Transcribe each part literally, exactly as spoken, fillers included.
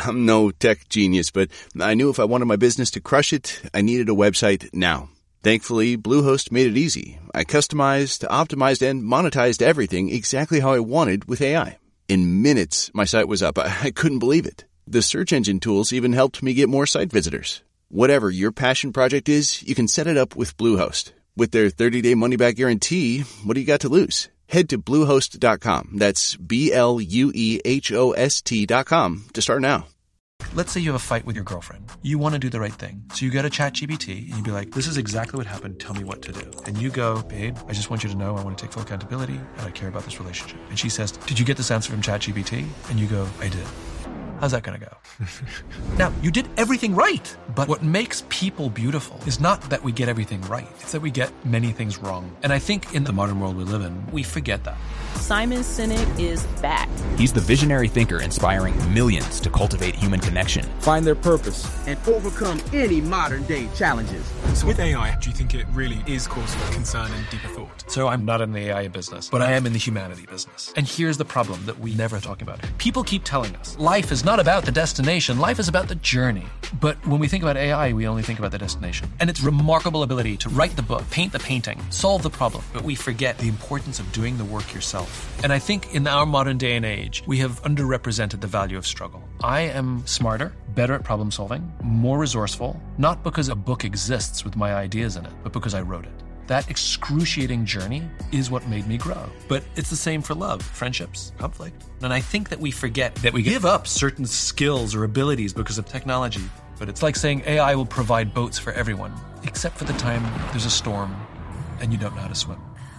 I'm no tech genius, but I knew if I wanted my business to crush it, I needed a website now. Thankfully, Bluehost made it easy. I customized, optimized, and monetized everything exactly how I wanted with A I. In minutes, my site was up. I, I couldn't believe it. The search engine tools even helped me get more site visitors. Whatever your passion project is, you can set it up with Bluehost. With their thirty-day money-back guarantee, what do you got to lose? Head to bluehost dot com. That's B L U E H O S T dot com to start now. Let's say you have a fight with your girlfriend. You want to do the right thing. So you go to ChatGPT and you be like, this is exactly what happened. Tell me what to do. And you go, babe, I just want you to know I want to take full accountability and I care about this relationship. And she says, did you get this answer from ChatGPT? And you go, I did. How's that going to go? Now, you did everything right. But what makes people beautiful is not that we get everything right. It's that we get many things wrong. And I think in the modern world we live in, we forget that. Simon Sinek is back. He's the visionary thinker inspiring millions to cultivate human connection, find their purpose, and overcome any modern-day challenges. So with A I, do you think it really is cause for concern and deeper thought? So I'm not in the A I business, but I am in the humanity business. And here's the problem that we never talk about. People keep telling us life is not about the destination, life is about the journey. But when we think about A I, we only think about the destination. And its remarkable ability to write the book, paint the painting, solve the problem. But we forget the importance of doing the work yourself. And I think in our modern day and age, we have underrepresented the value of struggle. I am smarter, better at problem solving, more resourceful, not because a book exists with my ideas in it, but because I wrote it. That excruciating journey is what made me grow. But it's the same for love, friendships, conflict. And I think that we forget that we give up certain skills or abilities because of technology. But it's like saying A I will provide boats for everyone, except for the time there's a storm and you don't know how to swim.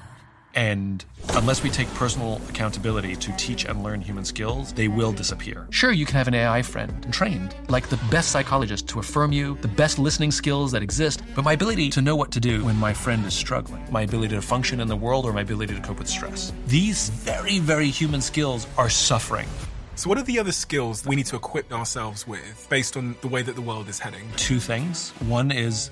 And unless we take personal accountability to teach and learn human skills, they will disappear. Sure, you can have an A I friend and trained, like the best psychologist to affirm you, the best listening skills that exist, but my ability to know what to do when my friend is struggling, my ability to function in the world, or my ability to cope with stress. These very, very human skills are suffering. So what are the other skills we need to equip ourselves with based on the way that the world is heading? Two things. One is...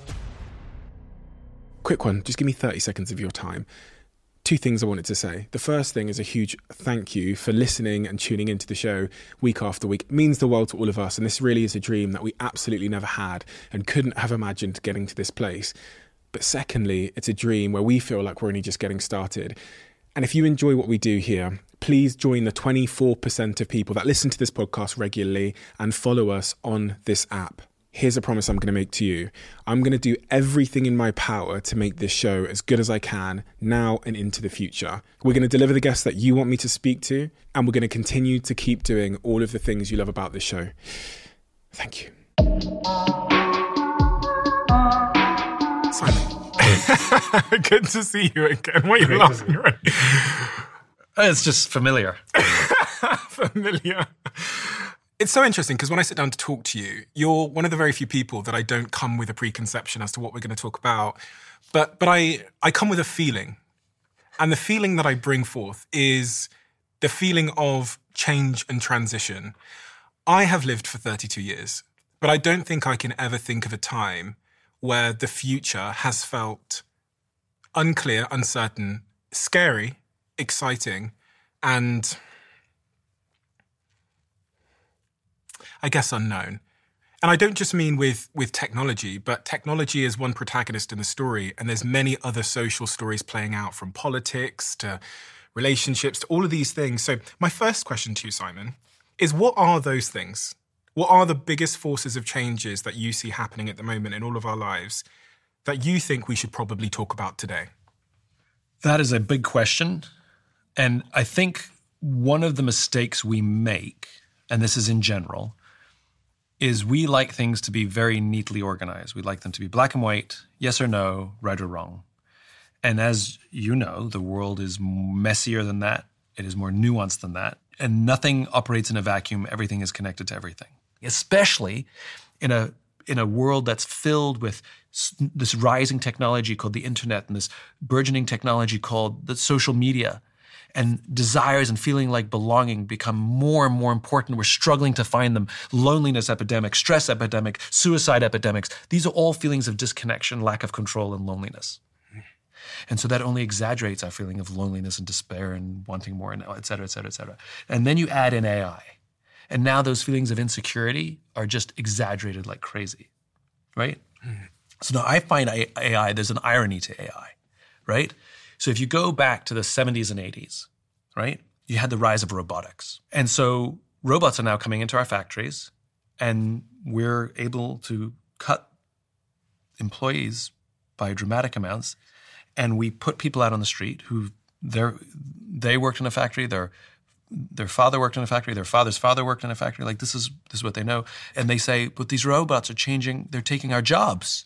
Quick one, just give me thirty seconds of your time. Two things I wanted to say. The first thing is a huge thank you for listening and tuning into the show week after week. It means the world to all of us, and this really is a dream that we absolutely never had and couldn't have imagined getting to this place. But secondly, it's a dream where we feel like we're only just getting started. And if you enjoy what we do here, please join the twenty-four percent of people that listen to this podcast regularly and follow us on this app. Here's a promise I'm going to make to you. I'm going to do everything in my power to make this show as good as I can now and into the future. We're going to deliver the guests that you want me to speak to, and we're going to continue to keep doing all of the things you love about this show. Thank you. Simon. Good to see you again. What are you laughing at? It's just familiar. Familiar. It's so interesting because when I sit down to talk to you, you're one of the very few people that I don't come with a preconception as to what we're going to talk about. But but I, I come with a feeling. And the feeling that I bring forth is the feeling of change and transition. I have lived for thirty-two years, but I don't think I can ever think of a time where the future has felt unclear, uncertain, scary, exciting, and I guess unknown. And I don't just mean with, with technology, but technology is one protagonist in the story, and there's many other social stories playing out, from politics to relationships to all of these things. So my first question to you, Simon, is what are those things? What are the biggest forces of changes that you see happening at the moment in all of our lives that you think we should probably talk about today? That is a big question. And I think one of the mistakes we make, and this is in general, is we like things to be very neatly organized. We like them to be black and white, yes or no, right or wrong. And as you know, the world is messier than that. It is more nuanced than that. And nothing operates in a vacuum. Everything is connected to everything, especially in a in a world that's filled with this rising technology called the internet and this burgeoning technology called the social media. And desires and feeling like belonging become more and more important. We're struggling to find them. Loneliness epidemic, stress epidemic, suicide epidemics. These are all feelings of disconnection, lack of control, and loneliness. And so that only exaggerates our feeling of loneliness and despair and wanting more, and et cetera, et cetera, et cetera. And then you add in A I. And now those feelings of insecurity are just exaggerated like crazy, right? Mm. So now I find A I, there's an irony to A I, right? So if you go back to the seventies and eighties, right, you had the rise of robotics. And so robots are now coming into our factories, and we're able to cut employees by dramatic amounts. And we put people out on the street who they're, they worked in a factory, their their father worked in a factory, their father's father worked in a factory. Like this is this is what they know. And they say, but these robots are changing, they're taking our jobs.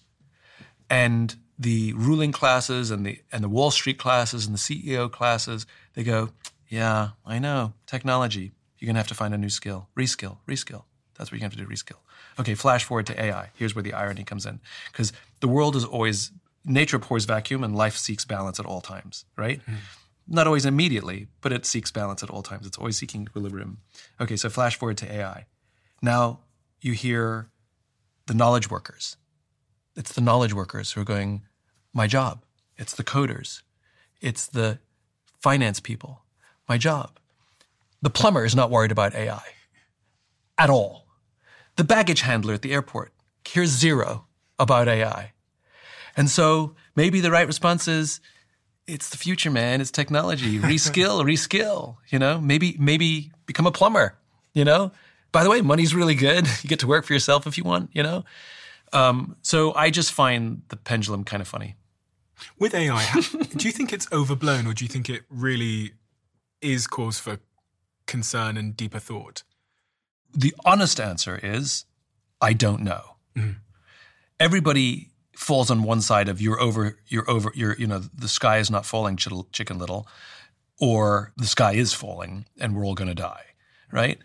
And the ruling classes and the and the Wall Street classes and the C E O classes, they go, yeah, I know, technology. You're going to have to find a new skill, reskill, reskill. That's what you're going to have to do, reskill. Okay, flash forward to A I. Here's where the irony comes in. Because the world is always, nature pours vacuum and life seeks balance at all times, right? Mm. Not always immediately, but it seeks balance at all times. It's always seeking equilibrium. Okay, so flash forward to A I. Now you hear the knowledge workers. It's the knowledge workers who are going, my job. It's the coders. It's the finance people. My job. The plumber is not worried about A I at all. The baggage handler at the airport cares zero about A I. And so maybe the right response is, it's the future, man. It's technology. Reskill, reskill. You know, maybe maybe become a plumber. You know, by the way, money's really good. You get to work for yourself if you want. You know, um, so I just find the pendulum kind of funny. With A I, how, do you think it's overblown, or do you think it really is cause for concern and deeper thought? The honest answer is, I don't know. Mm. Everybody falls on one side of you're over, you're over, you're, you know, the sky is not falling, Chicken Little, or the sky is falling and we're all going to die, right?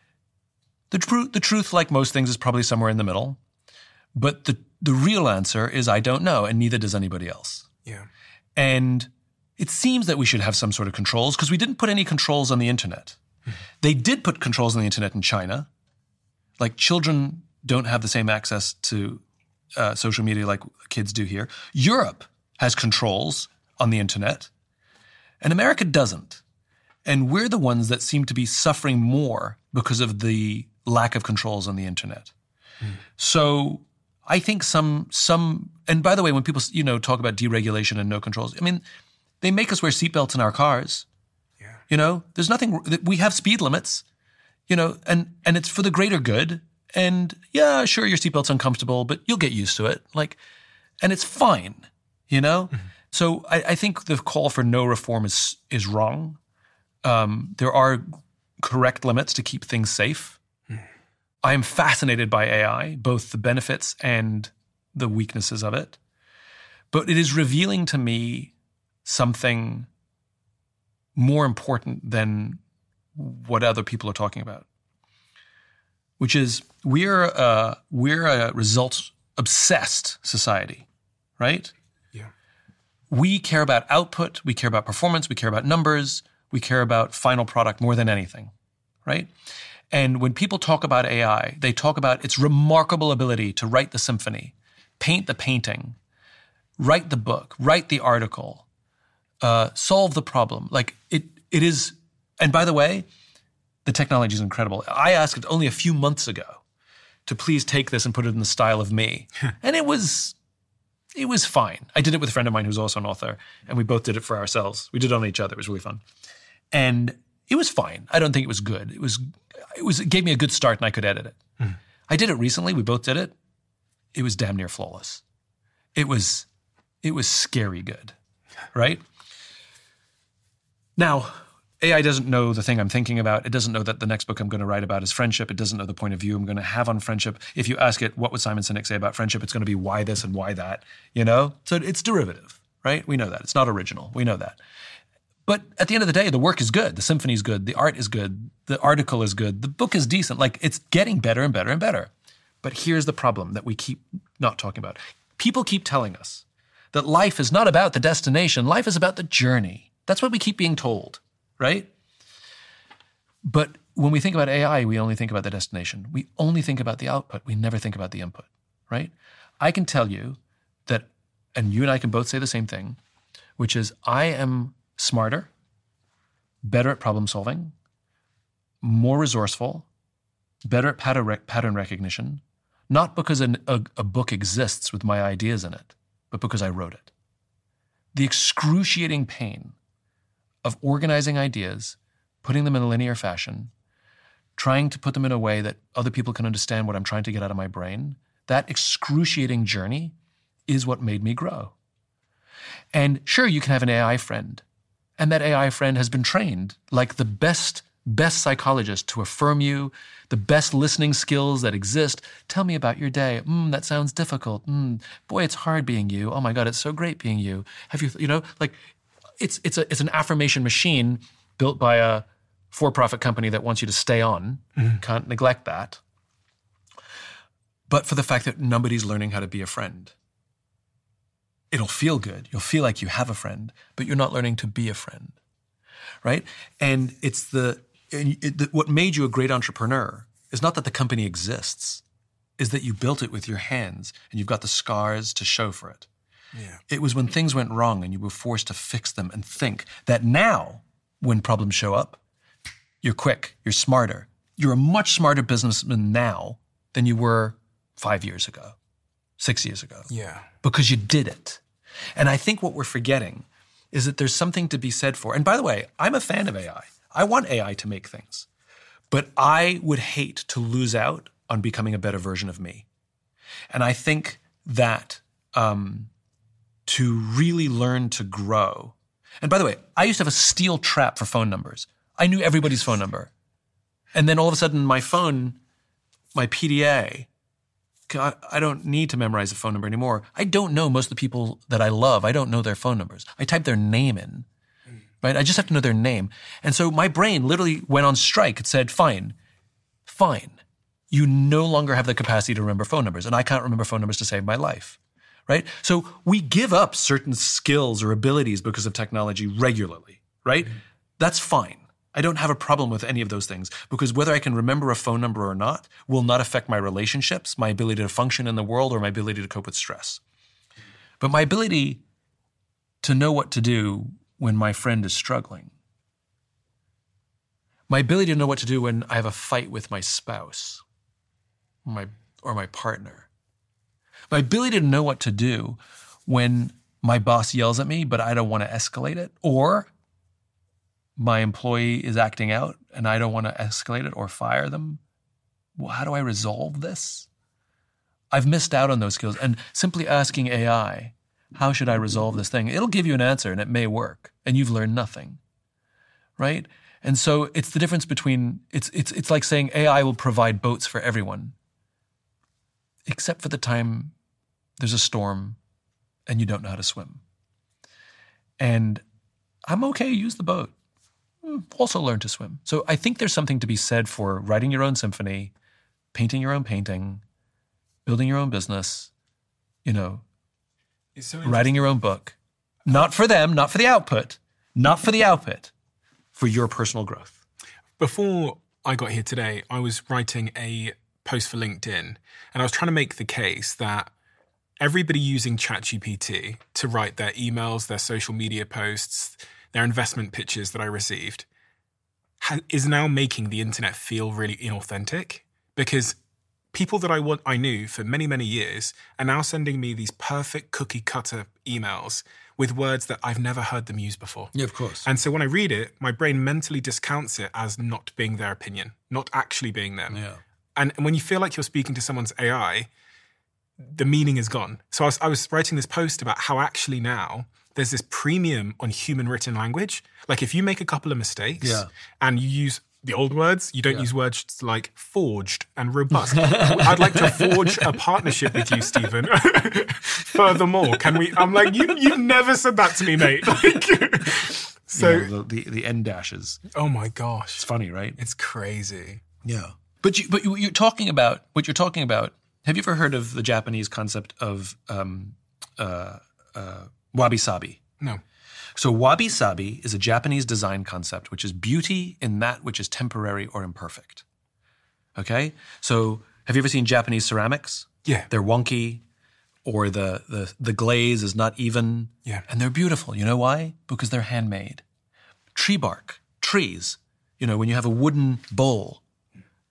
The truth, the truth, like most things, is probably somewhere in the middle. But the the real answer is I don't know, and neither does anybody else. Yeah. And it seems that we should have some sort of controls, because we didn't put any controls on the internet. Mm-hmm. They did put controls on the internet in China. Like, children don't have the same access to uh, social media like kids do here. Europe has controls on the internet, and America doesn't. And we're the ones that seem to be suffering more because of the lack of controls on the internet. Mm. So I think some, some, and by the way, when people, you know, talk about deregulation and no controls, I mean, they make us wear seatbelts in our cars. Yeah. You know, there's nothing, we have speed limits, you know, and, and it's for the greater good. And yeah, sure, your seatbelt's uncomfortable, but you'll get used to it. Like, and it's fine, you know? Mm-hmm. So I, I think the call for no reform is, is wrong. Um, there are correct limits to keep things safe. Mm. I am fascinated by A I, both the benefits and the weaknesses of it. But it is revealing to me something more important than what other people are talking about, which is we're a, we're a results-obsessed society, right? Yeah. We care about output, we care about performance, we care about numbers, we care about final product more than anything, right? And when people talk about A I, they talk about its remarkable ability to write the symphony, paint the painting, write the book, write the article, uh, solve the problem. Like it, it is, and by the way, the technology is incredible. I asked it only a few months ago to please take this and put it in the style of me. And it was, it was fine. I did it with a friend of mine who's also an author, and we both did it for ourselves. We did it on each other. It was really fun. And it was fine. I don't think it was good. It was, it was, it gave me a good start and I could edit it. Mm. I did it recently. We both did it. It was damn near flawless. It was, it was scary good, right? Now, A I doesn't know the thing I'm thinking about. It doesn't know that the next book I'm going to write about is friendship. It doesn't know the point of view I'm going to have on friendship. If you ask it, what would Simon Sinek say about friendship? It's going to be why this and why that, you know? So it's derivative, right? We know that. It's not original. We know that. But at the end of the day, the work is good. The symphony is good. The art is good. The article is good. The book is decent. Like, it's getting better and better and better. But here's the problem that we keep not talking about. People keep telling us that life is not about the destination. Life is about the journey. That's what we keep being told, right? But when we think about A I, we only think about the destination. We only think about the output. We never think about the input, right? I can tell you that, and you and I can both say the same thing, which is I am smarter, better at problem solving, more resourceful, better at pattern, rec- pattern recognition, not because an, a, a book exists with my ideas in it, but because I wrote it. The excruciating pain of organizing ideas, putting them in a linear fashion, trying to put them in a way that other people can understand what I'm trying to get out of my brain, that excruciating journey is what made me grow. And sure, you can have an A I friend, and that A I friend has been trained like the best, best psychologist to affirm you, the best listening skills that exist. Tell me about your day. Mm, that sounds difficult. Mm, boy, it's hard being you. Oh my God, it's so great being you. Have you, you know, like it's it's a it's an affirmation machine built by a for-profit company that wants you to stay on. Mm-hmm. Can't neglect that. But for the fact that nobody's learning how to be a friend. It'll feel good. You'll feel like you have a friend, but you're not learning to be a friend, right? And it's the, it, the what made you a great entrepreneur is not that the company exists, is that you built it with your hands and you've got the scars to show for it. Yeah. It was when things went wrong and you were forced to fix them and think that now, when problems show up, you're quick, you're smarter. You're a much smarter businessman now than you were five years ago, six years ago. Yeah. Because you did it. And I think what we're forgetting is that there's something to be said for, and by the way, I'm a fan of A I. I want A I to make things. But I would hate to lose out on becoming a better version of me. And I think that um, to really learn to grow, and by the way, I used to have a steel trap for phone numbers. I knew everybody's phone number. And then all of a sudden my phone, my P D A, I don't need to memorize a phone number anymore. I don't know most of the people that I love. I don't know their phone numbers. I type their name in, right? I just have to know their name. And so my brain literally went on strike. It said, fine, fine. You no longer have the capacity to remember phone numbers, and I can't remember phone numbers to save my life, right? So we give up certain skills or abilities because of technology regularly, right? Mm-hmm. That's fine. I don't have a problem with any of those things because whether I can remember a phone number or not will not affect my relationships, my ability to function in the world, or my ability to cope with stress. But my ability to know what to do when my friend is struggling, my ability to know what to do when I have a fight with my spouse or my, or my partner, my ability to know what to do when my boss yells at me, but I don't want to escalate it, or my employee is acting out and I don't want to escalate it or fire them. Well, how do I resolve this? I've missed out on those skills. And simply asking A I, how should I resolve this thing? It'll give you an answer and it may work and you've learned nothing, right? And so it's the difference between, it's it's it's like saying A I will provide boats for everyone, except for the time there's a storm and you don't know how to swim. And I'm okay, use the boat. Also learn to swim. So I think there's something to be said for writing your own symphony, painting your own painting, building your own business, you know, so writing your own book. Not for them, not for the output, not for the output, for your personal growth. Before I got here today, I was writing a post for LinkedIn, and I was trying to make the case that everybody using ChatGPT to write their emails, their social media posts, their investment pitches that I received, ha- is now making the internet feel really inauthentic, because people that I want, I knew for many, many years are now sending me these perfect cookie cutter emails with words that I've never heard them use before. Yeah, of course. And so when I read it, my brain mentally discounts it as not being their opinion, not actually being them. Yeah. And, and when you feel like you're speaking to someone's A I, the meaning is gone. So I was, I was writing this post about how actually now there's this premium on human written language. Like if you make a couple of mistakes yeah. and you use the old words, you don't yeah. use words like forged and robust. I'd like to forge a partnership with you, Stephen. Furthermore, can we, I'm like, you, you've never said that to me, mate. Like, so you know, the, the, the end dashes. Oh my gosh. It's funny, right? It's crazy. Yeah. But, you, but you, you're talking about, what you're talking about, have you ever heard of the Japanese concept of um, uh, uh, wabi-sabi? No. So wabi-sabi is a Japanese design concept, which is beauty in that which is temporary or imperfect. Okay? So have you ever seen Japanese ceramics? Yeah. They're wonky, or the, the, the glaze is not even. Yeah. And they're beautiful. You know why? Because they're handmade. Tree bark, trees. You know, when you have a wooden bowl,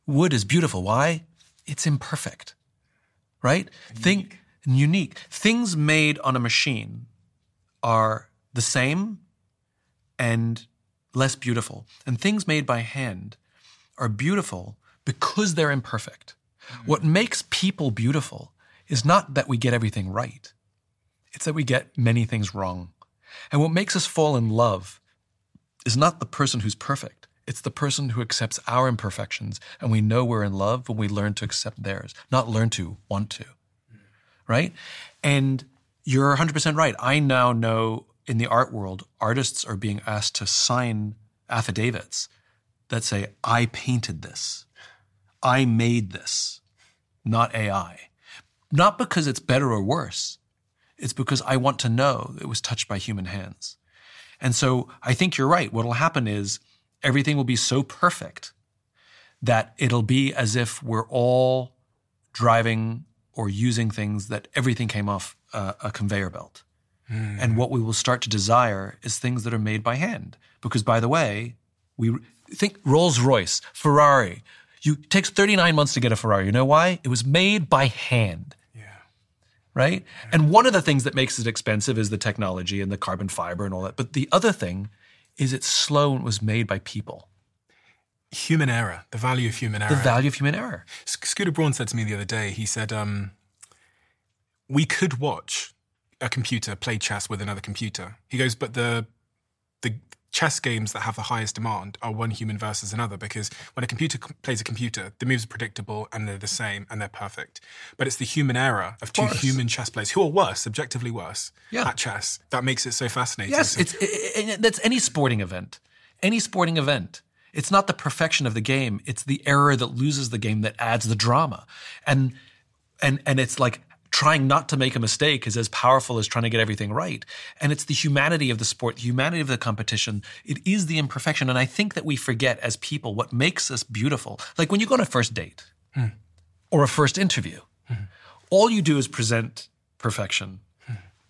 wood is beautiful. Why? It's imperfect, right? Think unique. Things made on a machine are the same and less beautiful. And things made by hand are beautiful because they're imperfect. Mm-hmm. What makes people beautiful is not that we get everything right. It's that we get many things wrong. And what makes us fall in love is not the person who's perfect. It's the person who accepts our imperfections, and we know we're in love when we learn to accept theirs, not learn to, want to, right? And you're one hundred percent right. I now know in the art world, artists are being asked to sign affidavits that say, I painted this. I made this, not A I. Not because it's better or worse. It's because I want to know it was touched by human hands. And so I think you're right. What will happen is everything will be so perfect that it'll be as if we're all driving or using things that everything came off uh, a conveyor belt. Mm. And what we will start to desire is things that are made by hand. Because, by the way, we think Rolls-Royce, Ferrari. You, it takes thirty-nine months to get a Ferrari. You know why? It was made by hand. Right? And one of the things that makes it expensive is the technology and the carbon fiber and all that. But the other thing is it's slow and it was made by people. Human error, the value of human error. The value of human error. Scooter Braun said to me the other day, he said, um, we could watch a computer play chess with another computer. He goes, but the the chess games that have the highest demand are one human versus another, because when a computer plays a computer, the moves are predictable and they're the same and they're perfect. But it's the human error of two of human chess players who are worse, objectively worse yeah. at chess, that makes it so fascinating. Yes, so, it's, it, it, that's any sporting event. Any sporting event. It's not the perfection of the game. It's the error that loses the game that adds the drama. And and and it's like trying not to make a mistake is as powerful as trying to get everything right. And it's the humanity of the sport, the humanity of the competition. It is the imperfection. And I think that we forget as people what makes us beautiful. Like when you go on a first date hmm. or a first interview, hmm. all you do is present perfection. Hmm.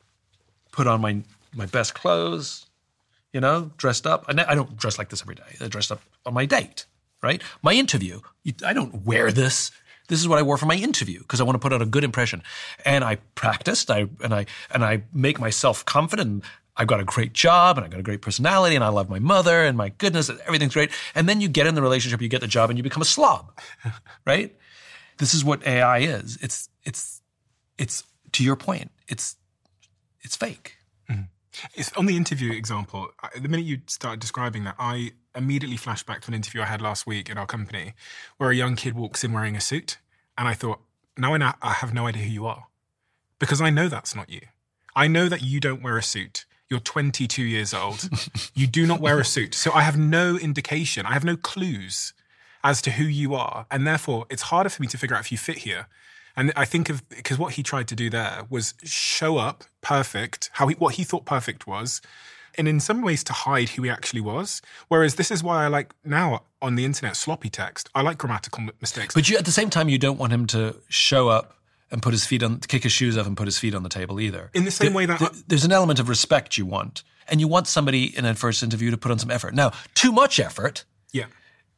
Put on my my best clothes, you know, dressed up. I don't dress like this every day. I dressed up on my date, right? My interview, I don't wear this. This is what I wore for my interview because I want to put out a good impression. And I practiced, I and I and I make myself confident. I've got a great job and I've got a great personality and I love my mother and my goodness, everything's great. And then you get in the relationship, you get the job and you become a slob, right? This is what A I is. It's it's it's to your point. It's it's fake. Mm-hmm. It's on the interview example. The minute you started describing that, I immediately flashed back to an interview I had last week in our company where a young kid walks in wearing a suit. And I thought, now I, know, I have no idea who you are because I know that's not you. I know that you don't wear a suit. You're twenty-two years old. You do not wear a suit. So I have no indication. I have no clues as to who you are. And therefore, it's harder for me to figure out if you fit here. And I think of, because what he tried to do there was show up perfect, how he, what he thought perfect was, and in some ways to hide who he actually was. Whereas this is why I like now on the internet sloppy text. I like grammatical mistakes. But you, at the same time, you don't want him to show up and put his feet on, kick his shoes off and put his feet on the table either. In the same the, way that... The, I, there's an element of respect you want. And you want somebody in a first interview to put on some effort. Now, too much effort yeah.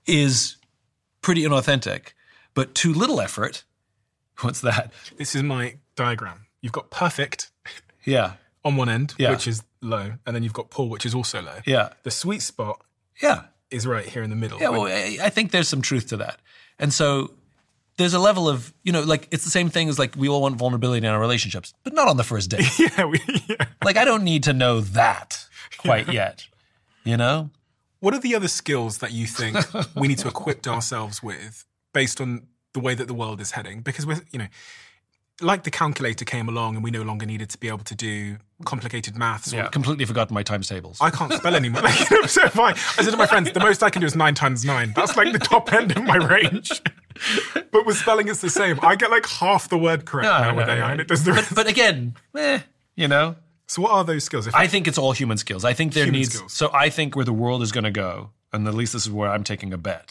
is pretty inauthentic. But too little effort, what's that? This is my diagram. You've got perfect yeah. on one end, yeah. which is low. And then you've got poor, which is also low. Yeah. The sweet spot yeah. is right here in the middle. Yeah, well, I think there's some truth to that. And so there's a level of, you know, like it's the same thing as like we all want vulnerability in our relationships, but not on the first date. yeah, we, yeah. Like I don't need to know that quite yeah. yet, you know? What are the other skills that you think we need to equip ourselves with based on the way that the world is heading? Because we're, you know, like the calculator came along and we no longer needed to be able to do complicated maths. Yeah, or, completely forgotten my times tables. I can't spell anymore. Like, you know, so if I, I said to my friends, the most I can do is nine times nine. That's like the top end of my range. But with spelling, it's the same. I get like half the word correct no, now no, with A I, no. and it does the but, rest. but again, eh, you know. So what are those skills? If I think it's all human skills. I think there Human needs. skills. So I think where the world is going to go, and at least this is where I'm taking a bet,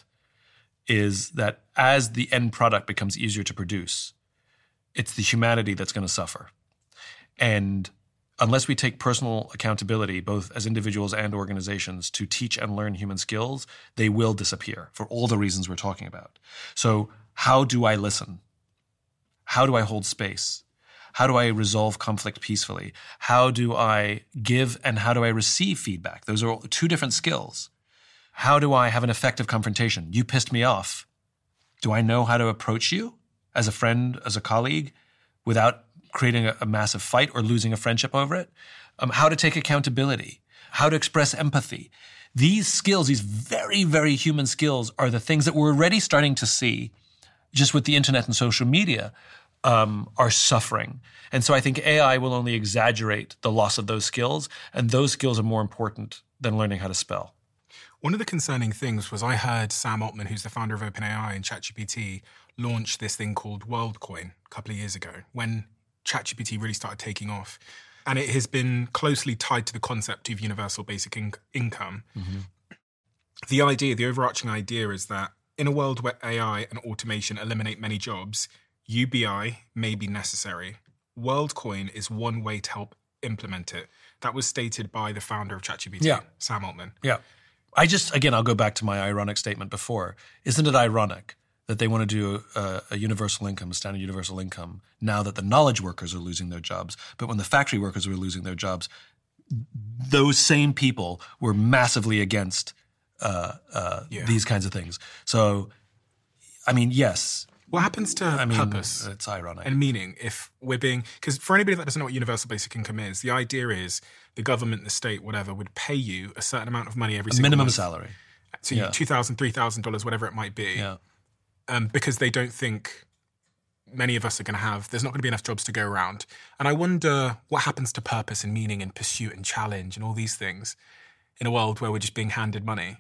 is that as the end product becomes easier to produce, it's the humanity that's going to suffer. And unless we take personal accountability, both as individuals and organizations, to teach and learn human skills, they will disappear for all the reasons we're talking about. So how do I listen? How do I hold space? How do I resolve conflict peacefully? How do I give and how do I receive feedback? Those are two different skills. How do I have an effective confrontation? You pissed me off. Do I know how to approach you as a friend, as a colleague, without creating a, a massive fight or losing a friendship over it? Um, how to take accountability? How to express empathy? These skills, these very, very human skills, are the things that we're already starting to see just with the internet and social media um, are suffering. And so I think A I will only exaggerate the loss of those skills, and those skills are more important than learning how to spell. One of the concerning things was I heard Sam Altman, who's the founder of OpenAI and ChatGPT, launch this thing called WorldCoin a couple of years ago when ChatGPT really started taking off. And it has been closely tied to the concept of universal basic in- income. Mm-hmm. The idea, the overarching idea is that in a world where A I and automation eliminate many jobs, U B I may be necessary. WorldCoin is one way to help implement it. That was stated by the founder of ChatGPT, yeah. Sam Altman. Yeah. I just, again, I'll go back to my ironic statement before. Isn't it ironic that they want to do a, a universal income, a standard universal income, now that the knowledge workers are losing their jobs? But when the factory workers were losing their jobs, those same people were massively against uh, uh, yeah. these kinds of things. So, I mean, yes. What happens to I mean, purpose it's ironic. and meaning if we're being, because for anybody that doesn't know what universal basic income is, the idea is the government, the state, whatever, would pay you a certain amount of money every a single minimum month. salary. So yeah. two thousand dollars, three thousand dollars, whatever it might be. Yeah. Um, because they don't think many of us are going to have, there's not going to be enough jobs to go around. And I wonder what happens to purpose and meaning and pursuit and challenge and all these things in a world where we're just being handed money.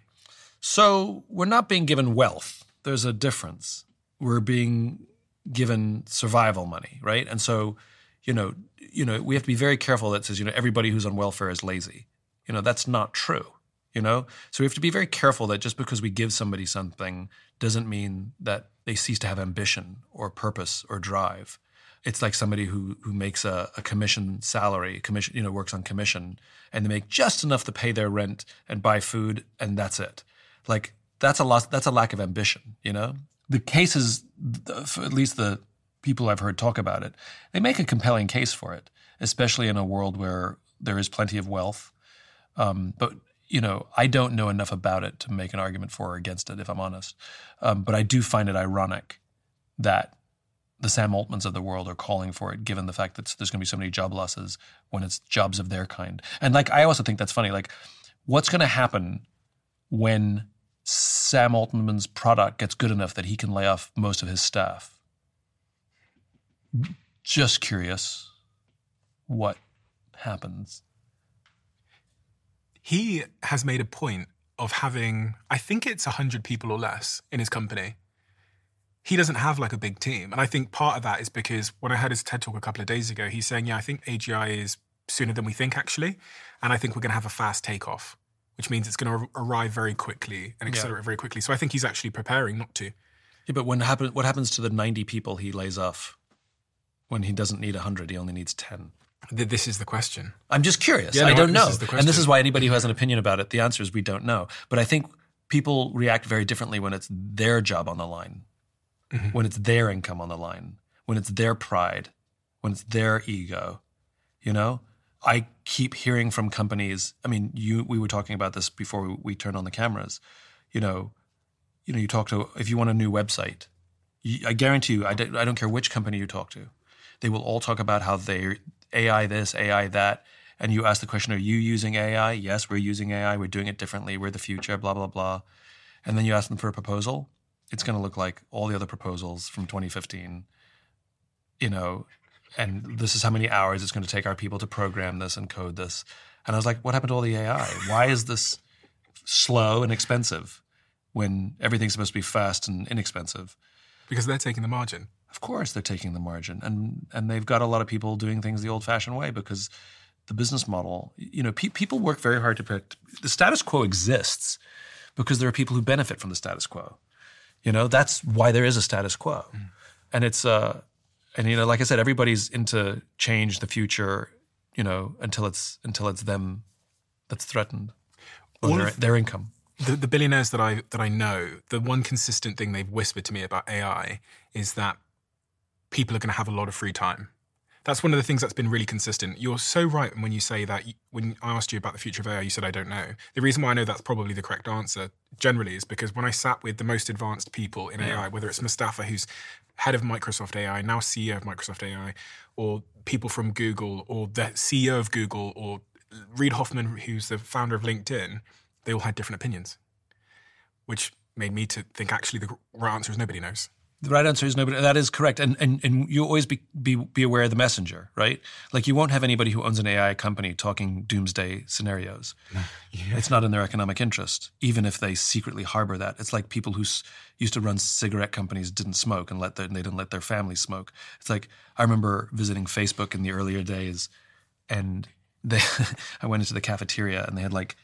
So we're not being given wealth. There's a difference. We're being given survival money, right? And so, you know, you know, we have to be very careful that says, you know, everybody who's on welfare is lazy. You know, that's not true, you know? So we have to be very careful that just because we give somebody something doesn't mean that they cease to have ambition or purpose or drive. It's like somebody who who makes a, a commission salary, commission, you know, works on commission, and they make just enough to pay their rent and buy food, and that's it. Like, that's a loss, that's a lack of ambition, you know? The cases, at least the people I've heard talk about it, they make a compelling case for it, especially in a world where there is plenty of wealth. Um, but, you know, I don't know enough about it to make an argument for or against it, if I'm honest. Um, but I do find it ironic that the Sam Altmans of the world are calling for it, given the fact that there's going to be so many job losses when it's jobs of their kind. And, like, I also think that's funny. Like, what's going to happen when Sam Altman's product gets good enough that he can lay off most of his staff? Just curious what happens. He has made a point of having, I think it's one hundred people or less in his company. He doesn't have like a big team. And I think part of that is because when I heard his TED Talk a couple of days ago, he's saying, yeah, I think A G I is sooner than we think, actually. And I think we're going to have a fast takeoff, which means it's going to arrive very quickly and accelerate yeah. very quickly. So I think he's actually preparing not to. Yeah, but when happen, what happens to the ninety people he lays off when he doesn't need one hundred, he only needs ten? This is the question. I'm just curious. Yeah, no, I don't this know. Is the question. And this is why anybody who has an opinion about it, the answer is we don't know. But I think people react very differently when it's their job on the line, mm-hmm. when it's their income on the line, when it's their pride, when it's their ego, you know? I keep hearing from companies. I mean, you. We were talking about this before we, we turned on the cameras. You know, you know, you talk to, if you want a new website, you, I guarantee you, I don't, I don't care which company you talk to, they will all talk about how they A I this, A I that, and you ask the question, are you using A I? Yes, we're using A I. We're doing it differently. We're the future. Blah blah blah. And then you ask them for a proposal. It's going to look like all the other proposals from twenty fifteen. You know. And this is how many hours it's going to take our people to program this and code this. And I was like, what happened to all the A I? Why is this slow and expensive when everything's supposed to be fast and inexpensive? Because they're taking the margin. Of course they're taking the margin. And and they've got a lot of people doing things the old-fashioned way because the business model, you know, pe- people work very hard to predict. The status quo exists because there are people who benefit from the status quo. You know, that's why there is a status quo. Mm. And it's... uh And, you know, like I said, everybody's into change, the future, you know, until it's until it's them that's threatened, or All their, of- their income. The, the billionaires that I that I know, the one consistent thing they've whispered to me about A I is that people are going to have a lot of free time. That's one of the things that's been really consistent. You're so right when you say that. When I asked you about the future of A I, you said, I don't know. The reason why I know that's probably the correct answer generally is because when I sat with the most advanced people in Yeah. A I, whether it's Mustafa, who's head of Microsoft A I, now C E O of Microsoft A I, or people from Google, or the C E O of Google, or Reid Hoffman, who's the founder of LinkedIn, they all had different opinions, which made me to think actually the right answer is nobody knows. The right answer is nobody. That is correct. And and, and you always be, be be aware of the messenger, right? Like you won't have anybody who owns an A I company talking doomsday scenarios. Yeah. It's not in their economic interest, even if they secretly harbor that. It's like people who s- used to run cigarette companies didn't smoke and let their, and they didn't let their family smoke. It's like I remember visiting Facebook in the earlier days, and they I went into the cafeteria and they had like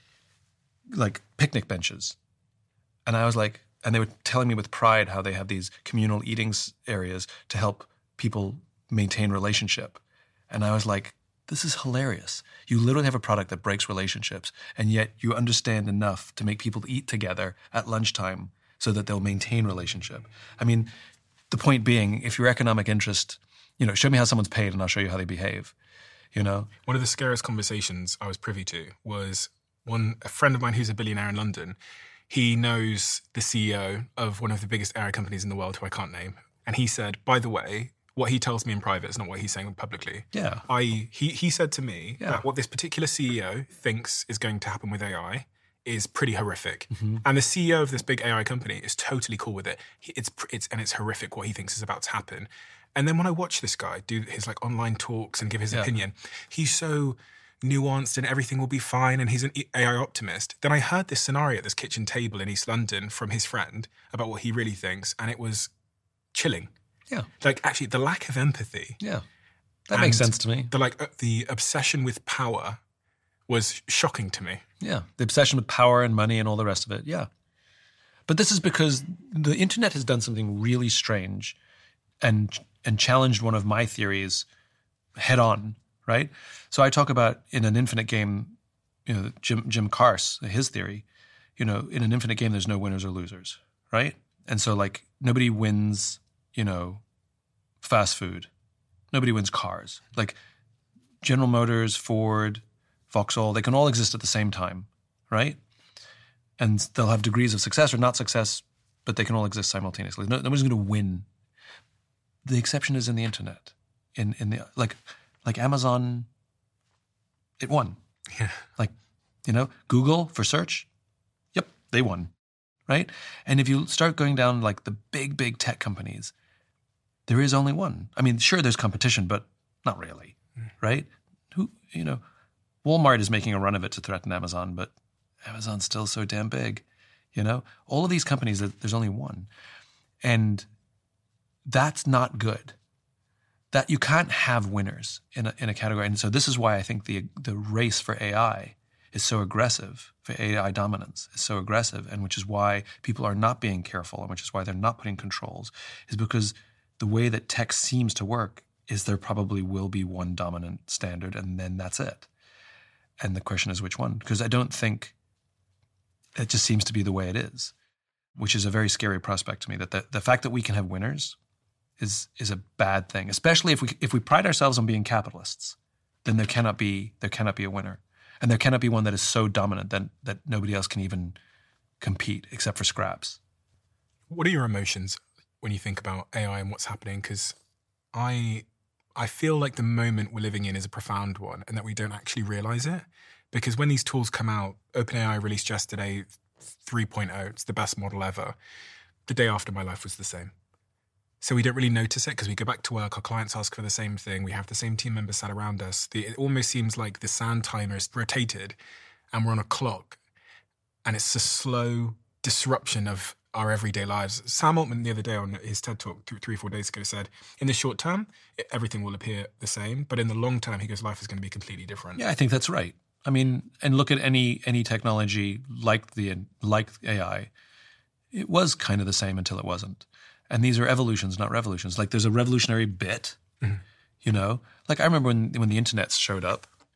like picnic benches. And I was like, and they were telling me with pride how they have these communal eating s- areas to help people maintain relationship. And I was like, this is hilarious. You literally have a product that breaks relationships, and yet you understand enough to make people eat together at lunchtime so that they'll maintain relationship. I mean, the point being, if your economic interest, you know, show me how someone's paid and I'll show you how they behave, you know? One of the scariest conversations I was privy to was one a friend of mine who's a billionaire in London. He knows the C E O of one of the biggest A I companies in the world, who I can't name. And he said, by the way, what he tells me in private is not what he's saying publicly. Yeah. I he he said to me Yeah. that what this particular C E O thinks is going to happen with A I is pretty horrific. Mm-hmm. And the C E O of this big A I company is totally cool with it. He, it's it's and it's horrific what he thinks is about to happen. And then when I watch this guy do his like online talks and give his Yeah. opinion, he's so nuanced and everything will be fine and he's an A I optimist. Then I heard this scenario at this kitchen table in East London from his friend about what he really thinks, and it was chilling. Yeah. Like actually the lack of empathy. Yeah. That makes and sense to me. The like uh, the obsession with power was shocking to me. Yeah. The obsession with power and money and all the rest of it. Yeah. But this is because the internet has done something really strange and and challenged one of my theories head on, right? So I talk about in an infinite game, you know, Jim Jim Carse, his theory, you know, in an infinite game there's no winners or losers, right? And so like nobody wins, you know, fast food. Nobody wins cars. Like General Motors, Ford, Vauxhall, they can all exist at the same time, right? And they'll have degrees of success or not success, but they can all exist simultaneously. No, nobody's going to win. The exception is in the internet. In in the like like Amazon, it won. Yeah. Like, you know, Google for search, yep, they won, right? And if you start going down like the big, big tech companies, there is only one. I mean, sure, there's competition, but not really, mm. right? Who, you know, Walmart is making a run of it to threaten Amazon, but Amazon's still so damn big, you know? All of these companies, there's only one. And that's not good. That you can't have winners in a, in a category. And so this is why I think the the race for A I is so aggressive, for A I dominance is so aggressive, and which is why people are not being careful, and which is why they're not putting controls, is because the way that tech seems to work is there probably will be one dominant standard, and then that's it. And the question is which one? Because I don't think it just seems to be the way it is, which is a very scary prospect to me, that the, the fact that we can have winners is is a bad thing, especially if we if we pride ourselves on being capitalists. Then there cannot be there cannot be a winner, and there cannot be one that is so dominant that that nobody else can even compete except for scraps. What are your emotions when you think about A I and what's happening? Because I I feel like the moment we're living in is a profound one, and that we don't actually realize it. Because when these tools come out, OpenAI released yesterday three point oh. It's the best model ever. The day after, my life was the same. So we don't really notice it because we go back to work, our clients ask for the same thing, we have the same team members sat around us. The, it almost seems like the sand timer is rotated and we're on a clock, and it's a slow disruption of our everyday lives. Sam Altman the other day on his TED Talk th- three or four days ago said, in the short term, it, everything will appear the same, but in the long term, he goes, life is going to be completely different. Yeah, I think that's right. I mean, and look at any any technology like the like A I, it was kind of the same until it wasn't. And these are evolutions, not revolutions. Like there's a revolutionary bit, mm-hmm. you know? Like I remember when when the internet showed up,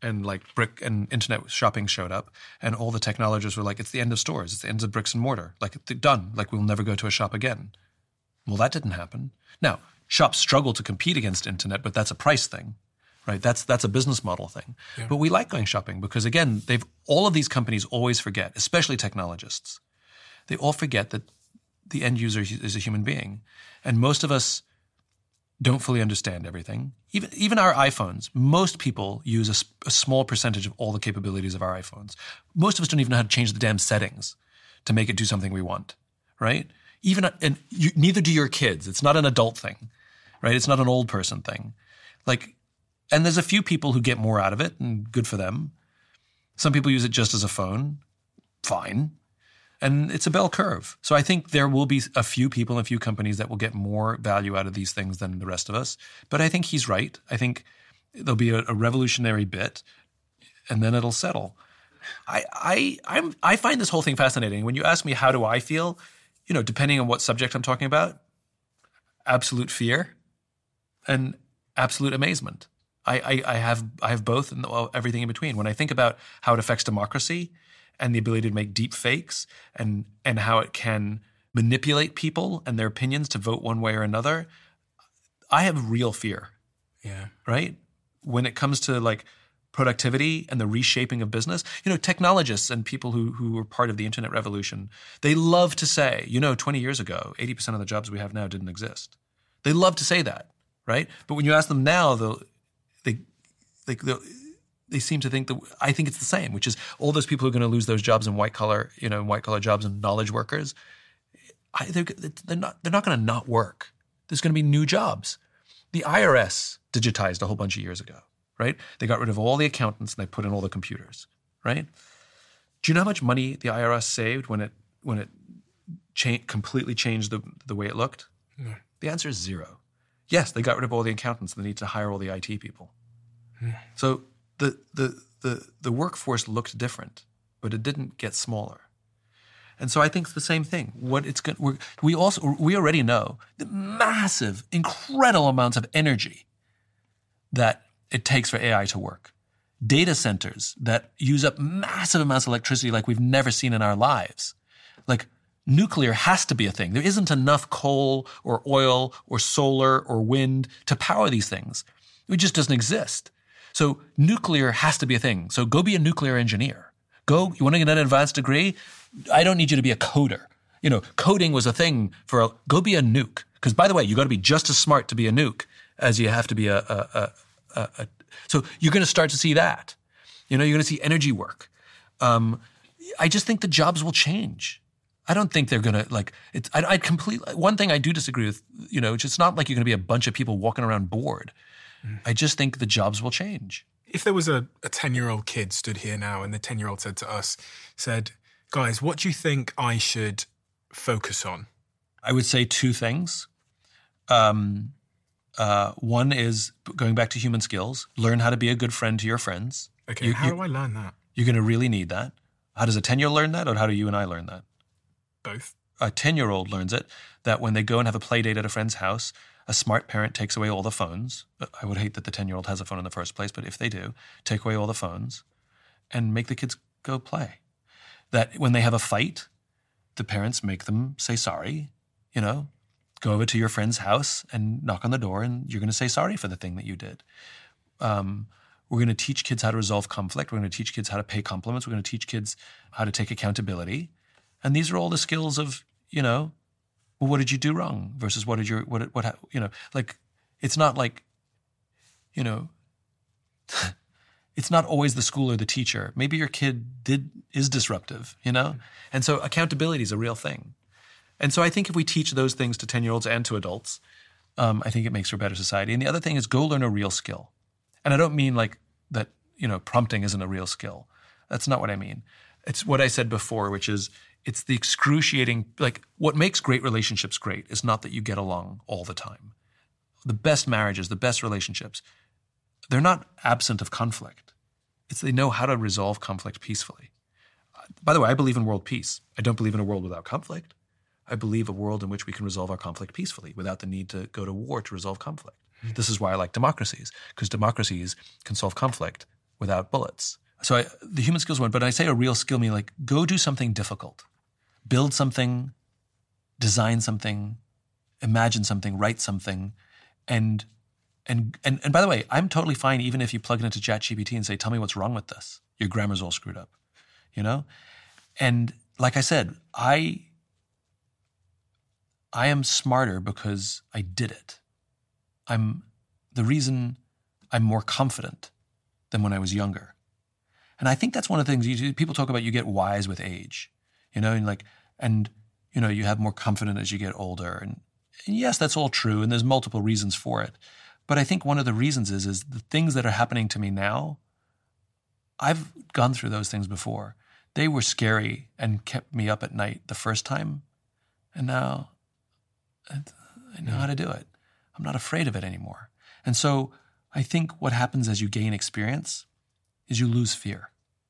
and like brick and internet shopping showed up, and all the technologists were like, it's the end of stores. It's the end of bricks and mortar. Like, it's done. Like, we'll never go to a shop again. Well, that didn't happen. Now, shops struggle to compete against internet, but that's a price thing, right? That's that's a business model thing. Yeah. But we like going shopping because, again, they've all of these companies always forget, especially technologists. They all forget that the end user is a human being. And most of us don't fully understand everything. Even even our iPhones, most people use a, a small percentage of all the capabilities of our iPhones. Most of us don't even know how to change the damn settings to make it do something we want, right? Even and you, neither do your kids. It's not an adult thing, right? It's not an old person thing. Like, and there's a few people who get more out of it, and good for them. Some people use it just as a phone, fine. And it's a bell curve. So I think there will be a few people and a few companies that will get more value out of these things than the rest of us. But I think he's right. I think there'll be a, a revolutionary bit, and then it'll settle. I I I'm I find this whole thing fascinating. When you ask me how do I feel, you know, depending on what subject I'm talking about, absolute fear and absolute amazement. I, I, I have I have both and everything in between. When I think about how it affects democracy and the ability to make deep fakes and and how it can manipulate people and their opinions to vote one way or another, I have real fear. Yeah. Right? When it comes to like productivity and the reshaping of business, you know, technologists and people who who were part of the internet revolution, they love to say, you know, twenty years ago, eighty percent of the jobs we have now didn't exist. They love to say that, right? But when you ask them now, they'll, they they they'll, they seem to think that I think it's the same, which is all those people who are going to lose those jobs in white collar, you know, white collar jobs and knowledge workers. I, they're they're not they're not going to not work. There's going to be new jobs. The I R S digitized a whole bunch of years ago, right? They got rid of all the accountants and they put in all the computers, right? Do you know how much money the I R S saved when it when it cha- completely changed the the way it looked? No. The answer is zero. Yes, they got rid of all the accountants. They need to hire all the I T people. Hmm. So the the the the workforce looked different, but it didn't get smaller. And so I think it's the same thing. What it's going, we're, we also we already know the massive, incredible amounts of energy that it takes for A I to work. Data centers that use up massive amounts of electricity like we've never seen in our lives. Like nuclear has to be a thing. There isn't enough coal or oil or solar or wind to power these things. It just doesn't exist. So nuclear has to be a thing. So go be a nuclear engineer. Go, you want to get an advanced degree? I don't need you to be a coder. You know, coding was a thing for, a, go be a nuke. Because by the way, you got to be just as smart to be a nuke as you have to be a, a, a, a, a so you're going to start to see that. You know, you're going to see energy work. Um, I just think the jobs will change. I don't think they're going to like, it's, I, I completely, one thing I do disagree with, you know, it's not like you're going to be a bunch of people walking around bored. Mm. I just think the jobs will change. If there was a, a ten-year-old kid stood here now and the ten-year-old said to us, said, guys, what do you think I should focus on? I would say two things. Um, uh, one is going back to human skills. Learn how to be a good friend to your friends. Okay, you, how you, do I learn that? You're going to really need that. How does a ten-year-old learn that, or how do you and I learn that? Both. A ten-year-old learns it, that when they go and have a play date at a friend's house, a smart parent takes away all the phones. I would hate that the ten-year-old has a phone in the first place, but if they do, take away all the phones and make the kids go play. That when they have a fight, the parents make them say sorry, you know, go over to your friend's house and knock on the door and you're going to say sorry for the thing that you did. Um, we're going to teach kids how to resolve conflict. We're going to teach kids how to pay compliments. We're going to teach kids how to take accountability. And these are all the skills of, you know, well, what did you do wrong versus what did your, what, what, you know, like, it's not like, you know, it's not always the school or the teacher. Maybe your kid did, is disruptive, you know? And so accountability is a real thing. And so I think if we teach those things to ten-year-olds and to adults, um, I think it makes for a better society. And the other thing is go learn a real skill. And I don't mean like that, you know, prompting isn't a real skill. That's not what I mean. It's what I said before, which is, it's the excruciating, like what makes great relationships great is not that you get along all the time. The best marriages, the best relationships, they're not absent of conflict. It's they know how to resolve conflict peacefully. By the way, I believe in world peace. I don't believe in a world without conflict. I believe a world in which we can resolve our conflict peacefully without the need to go to war to resolve conflict. Mm-hmm. This is why I like democracies, because democracies can solve conflict without bullets. So I, the human skills one, but I say a real skill mean like go do something difficult. Build something, design something, imagine something, write something. And and and and by the way, I'm totally fine even if you plug it into ChatGPT and say, tell me what's wrong with this. Your grammar's all screwed up. You know? And like I said, I I am smarter because I did it. I'm the reason I'm more confident than when I was younger. And I think that's one of the things you, people talk about, you get wise with age, you know, and like, and, you know, you have more confidence as you get older. And, and yes, that's all true. And there's multiple reasons for it. But I think one of the reasons is, is the things that are happening to me now, I've gone through those things before. They were scary and kept me up at night the first time. And now I know how to do it. I'm not afraid of it anymore. And so I think what happens as you gain experience is you lose fear.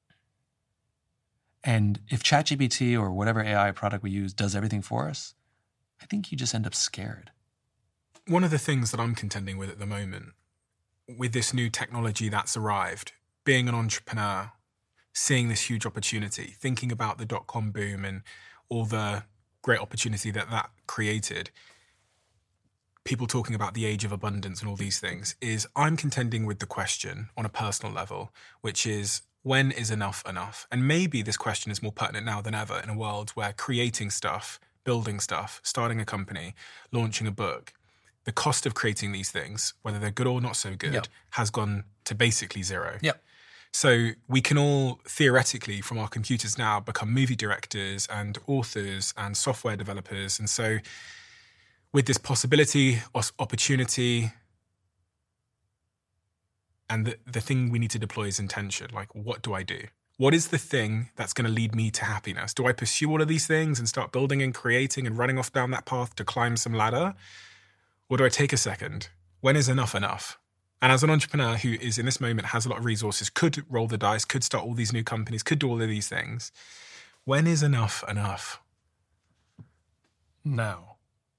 And if ChatGPT or whatever A I product we use does everything for us, I think you just end up scared. One of the things that I'm contending with at the moment, with this new technology that's arrived, being an entrepreneur, seeing this huge opportunity, thinking about the dot-com boom and all the great opportunity that that created, people talking about the age of abundance and all these things, is I'm contending with the question on a personal level, which is, when is enough enough? And maybe this question is more pertinent now than ever in a world where creating stuff, building stuff, starting a company, launching a book, the cost of creating these things, whether they're good or not so good, yep. has gone to basically zero. Yep. So we can all theoretically from our computers now become movie directors and authors and software developers. And so with this possibility, opportunity, and the, the thing we need to deploy is intention. Like, what do I do? What is the thing that's going to lead me to happiness? Do I pursue all of these things and start building and creating and running off down that path to climb some ladder? Or do I take a second? When is enough enough? And as an entrepreneur who is in this moment, has a lot of resources, could roll the dice, could start all these new companies, could do all of these things. When is enough enough? Now.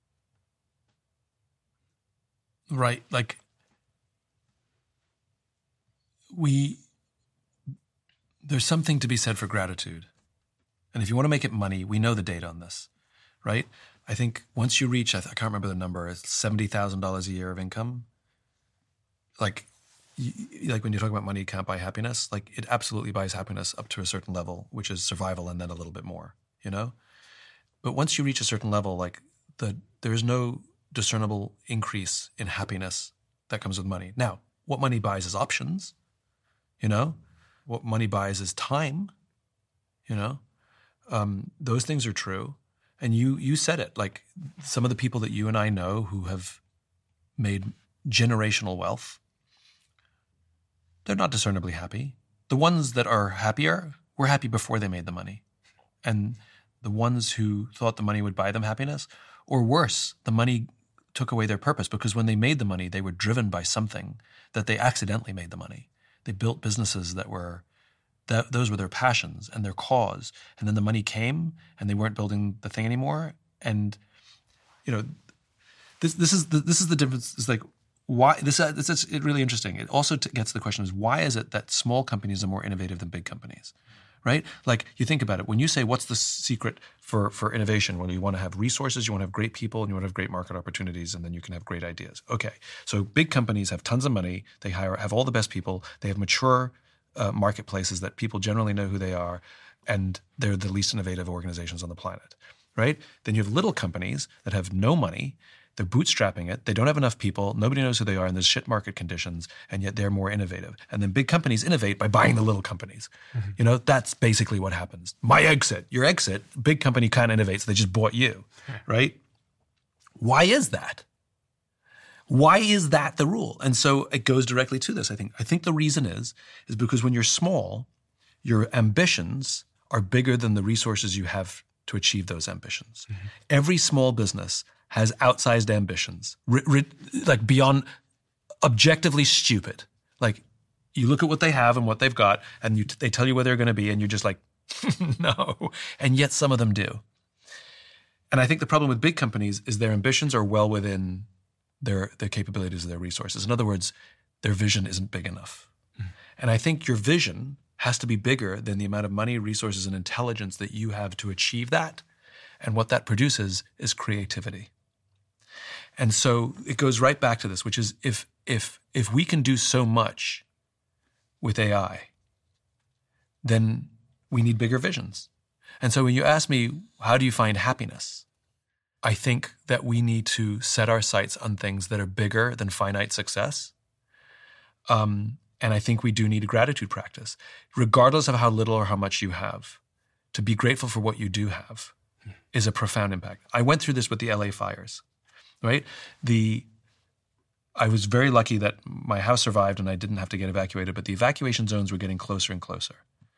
Right, like we, there's something to be said for gratitude. And if you want to make it money, we know the data on this, right? I think once you reach, I, th- I can't remember the number, it's seventy thousand dollars a year of income. Like, you, like when you're talking about money, you can't buy happiness. Like it absolutely buys happiness up to a certain level, which is survival and then a little bit more, you know? But once you reach a certain level, like the there is no discernible increase in happiness that comes with money. Now, what money buys is options, you know? What money buys is time, you know? Um, those things are true. And you you said it, like some of the people that you and I know who have made generational wealth, they're not discernibly happy. The ones that are happier were happy before they made the money. And the ones who thought the money would buy them happiness, or worse, the money took away their purpose because when they made the money, they were driven by something that they accidentally made the money. They built businesses that were, that those were their passions and their cause. And then the money came and they weren't building the thing anymore. And, you know, this this is the, this is the difference. It's like, why, this, uh, this is really interesting. It also t- gets to the question is, why is it that small companies are more innovative than big companies? Right? Like you think about it, when you say what's the secret for, for innovation, when you want to have resources, you want to have great people, and you want to have great market opportunities, and then you can have great ideas. Okay, so big companies have tons of money, they hire, have all the best people, they have mature uh, marketplaces that people generally know who they are, and they're the least innovative organizations on the planet, right? Then you have little companies that have no money, they're bootstrapping it, they don't have enough people, nobody knows who they are, and there's shit market conditions, and yet they're more innovative. And then big companies innovate by buying the little companies. Mm-hmm. You know, that's basically what happens. My exit, your exit, big company kind of innovates, they just bought you, right? Why is that? Why is that the rule? And so it goes directly to this, I think. I think the reason is, is because when you're small, your ambitions are bigger than the resources you have to achieve those ambitions. Mm-hmm. Every small business has outsized ambitions, r- r- like beyond objectively stupid. Like you look at what they have and what they've got, and you t- they tell you where they're going to be, and you're just like, no. And yet some of them do. And I think the problem with big companies is their ambitions are well within their their capabilities of their resources. In other words, their vision isn't big enough. Mm. And I think your vision has to be bigger than the amount of money, resources, and intelligence that you have to achieve that. And what that produces is creativity. And so it goes right back to this, which is if if if we can do so much with A I, then we need bigger visions. And so when you ask me, how do you find happiness? I think that we need to set our sights on things that are bigger than finite success. Um, and I think we do need a gratitude practice, regardless of how little or how much you have. To be grateful for what you do have is a profound impact. I went through this with the L A fires, right? The I was very lucky that my house survived and I didn't have to get evacuated, but the evacuation zones were getting closer and closer.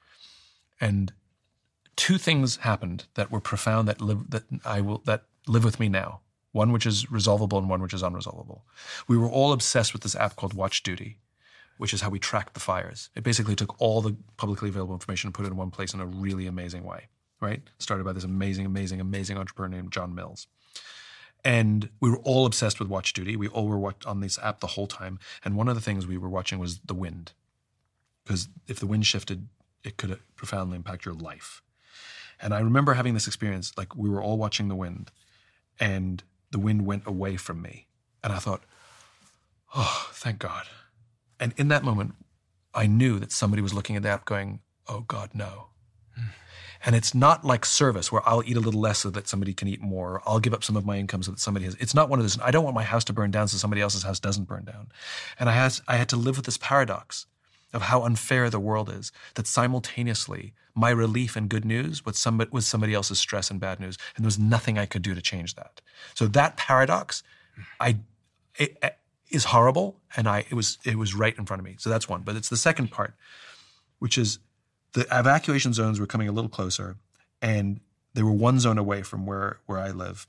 And two things happened that were profound that live that I will that live with me now. One which is resolvable and one which is unresolvable. We were all obsessed with this app called Watch Duty, which is how we tracked the fires. It basically took all the publicly available information and put it in one place in a really amazing way, right? Started by this amazing, amazing, amazing entrepreneur named John Mills. And we were all obsessed with Watch Duty. We all were on this app the whole time. And one of the things we were watching was the wind. Because if the wind shifted, it could profoundly impact your life. And I remember having this experience, like we were all watching the wind and the wind went away from me. And I thought, oh, thank God. And in that moment, I knew that somebody was looking at the app going, oh God, no. Mm. And it's not like service where I'll eat a little less so that somebody can eat more. Or I'll give up some of my income so that somebody has. It's not one of those. I don't want my house to burn down so somebody else's house doesn't burn down. And I had, I had to live with this paradox of how unfair the world is, that simultaneously my relief and good news was somebody, was somebody else's stress and bad news. And there was nothing I could do to change that. So that paradox I, it, it is horrible. And I it was it was right in front of me. So that's one. But it's the second part, which is the evacuation zones were coming a little closer, and they were one zone away from where, where I live.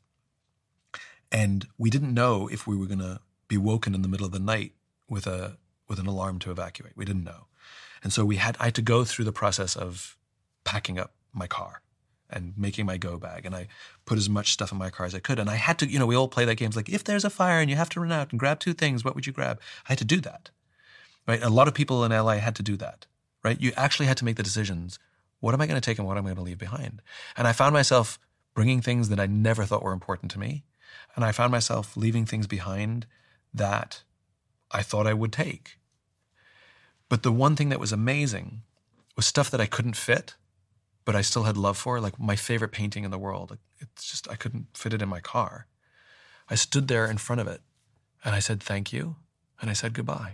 And we didn't know if we were going to be woken in the middle of the night with a with an alarm to evacuate. We didn't know. And so we had I had to go through the process of packing up my car and making my go bag. And I put as much stuff in my car as I could. And I had to, you know, we all play that game. It's like, if there's a fire and you have to run out and grab two things, what would you grab? I had to do that, right? A lot of people in L A had to do that. Right? You actually had to make the decisions. What am I going to take and what am I going to leave behind? And I found myself bringing things that I never thought were important to me. And I found myself leaving things behind that I thought I would take. But the one thing that was amazing was stuff that I couldn't fit, but I still had love for, like my favorite painting in the world. It's just, I couldn't fit it in my car. I stood there in front of it and I said, thank you. And I said, goodbye.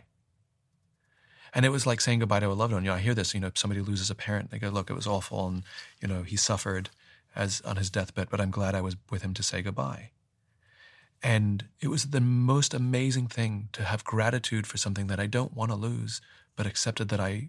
And it was like saying goodbye to a loved one. You know, I hear this, you know, somebody loses a parent. They go, look, it was awful. And, you know, he suffered as on his deathbed, but I'm glad I was with him to say goodbye. And it was the most amazing thing to have gratitude for something that I don't want to lose, but accepted that I,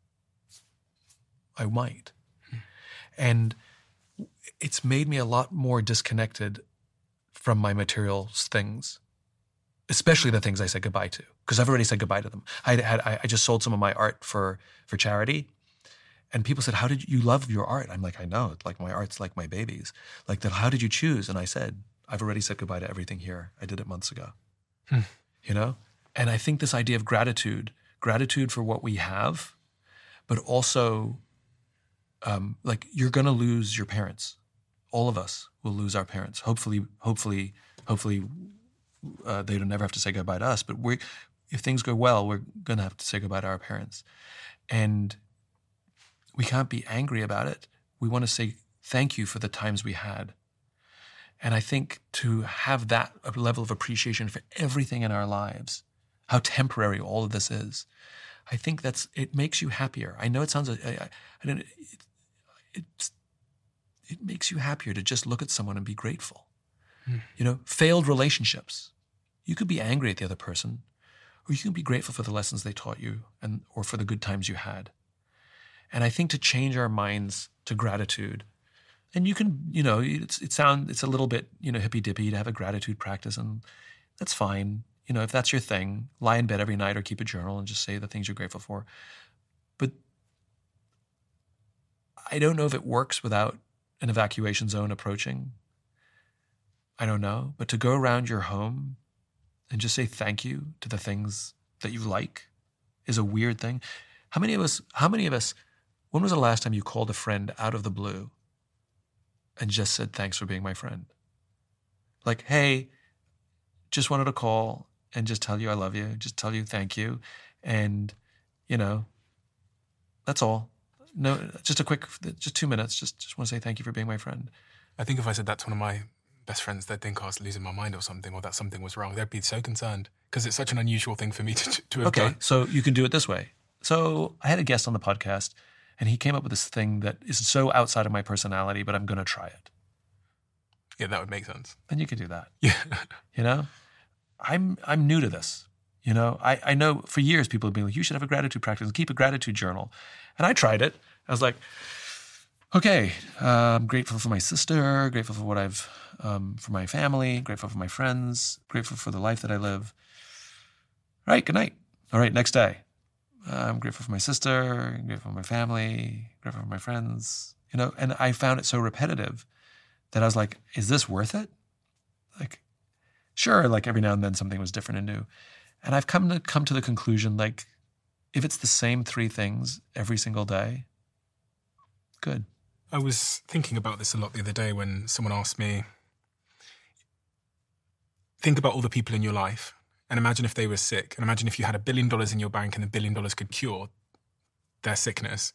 I might. Hmm. And it's made me a lot more disconnected from my material things, especially the things I said goodbye to, because I've already said goodbye to them. I had I just sold some of my art for for charity, and people said, "How did you, you love your art?" I'm like, "I know, it's like my art's like my babies." Like, that, how did you choose? And I said, "I've already said goodbye to everything here. I did it months ago." Hmm. You know, and I think this idea of gratitude, gratitude for what we have, but also, um, like, you're going to lose your parents. All of us will lose our parents. Hopefully, hopefully, hopefully. Uh, they don't never have to say goodbye to us, but we, if things go well, we're going to have to say goodbye to our parents. And we can't be angry about it. We want to say thank you for the times we had. And I think to have that level of appreciation for everything in our lives, how temporary all of this is, I think that's, it makes you happier. I know it sounds, I, I, I don't, it, it's, it makes you happier to just look at someone and be grateful. Hmm. You know, failed relationships. You could be angry at the other person, or you can be grateful for the lessons they taught you and or for the good times you had. And I think to change our minds to gratitude, and you can, you know, it's, it sound, it's a little bit, you know, hippy-dippy to have a gratitude practice, and that's fine. You know, if that's your thing, lie in bed every night or keep a journal and just say the things you're grateful for. But I don't know if it works without an evacuation zone approaching. I don't know. But to go around your home and just say thank you to the things that you like is a weird thing. How many of us, how many of us, when was the last time you called a friend out of the blue and just said, thanks for being my friend? Like, hey, just wanted to call and just tell you I love you, just tell you thank you. And, you know, that's all. No, just a quick, just two minutes. Just, just want to say thank you for being my friend. I think if I said that to one of my best friends, they'd think I was losing my mind or something, or that something was wrong. They'd be so concerned because it's such an unusual thing for me to, to have okay, done. Okay, so you can do it this way. So I had a guest on the podcast, and he came up with this thing that is so outside of my personality, but I'm going to try it. Yeah, that would make sense. And you could do that. Yeah. You know, I'm I'm new to this. You know, I, I know for years people have been like, you should have a gratitude practice and keep a gratitude journal. And I tried it. I was like, okay, uh, I'm grateful for my sister, grateful for what I've, um, for my family, grateful for my friends, grateful for the life that I live. All right, good night. All right, next day. Uh, I'm grateful for my sister, grateful for my family, grateful for my friends. You know, and I found it so repetitive that I was like, is this worth it? Like, sure, like every now and then something was different and new. And I've come to come to the conclusion, like, if it's the same three things every single day, good. I was thinking about this a lot the other day when someone asked me, think about all the people in your life and imagine if they were sick. And imagine if you had a billion dollars in your bank and a billion dollars could cure their sickness.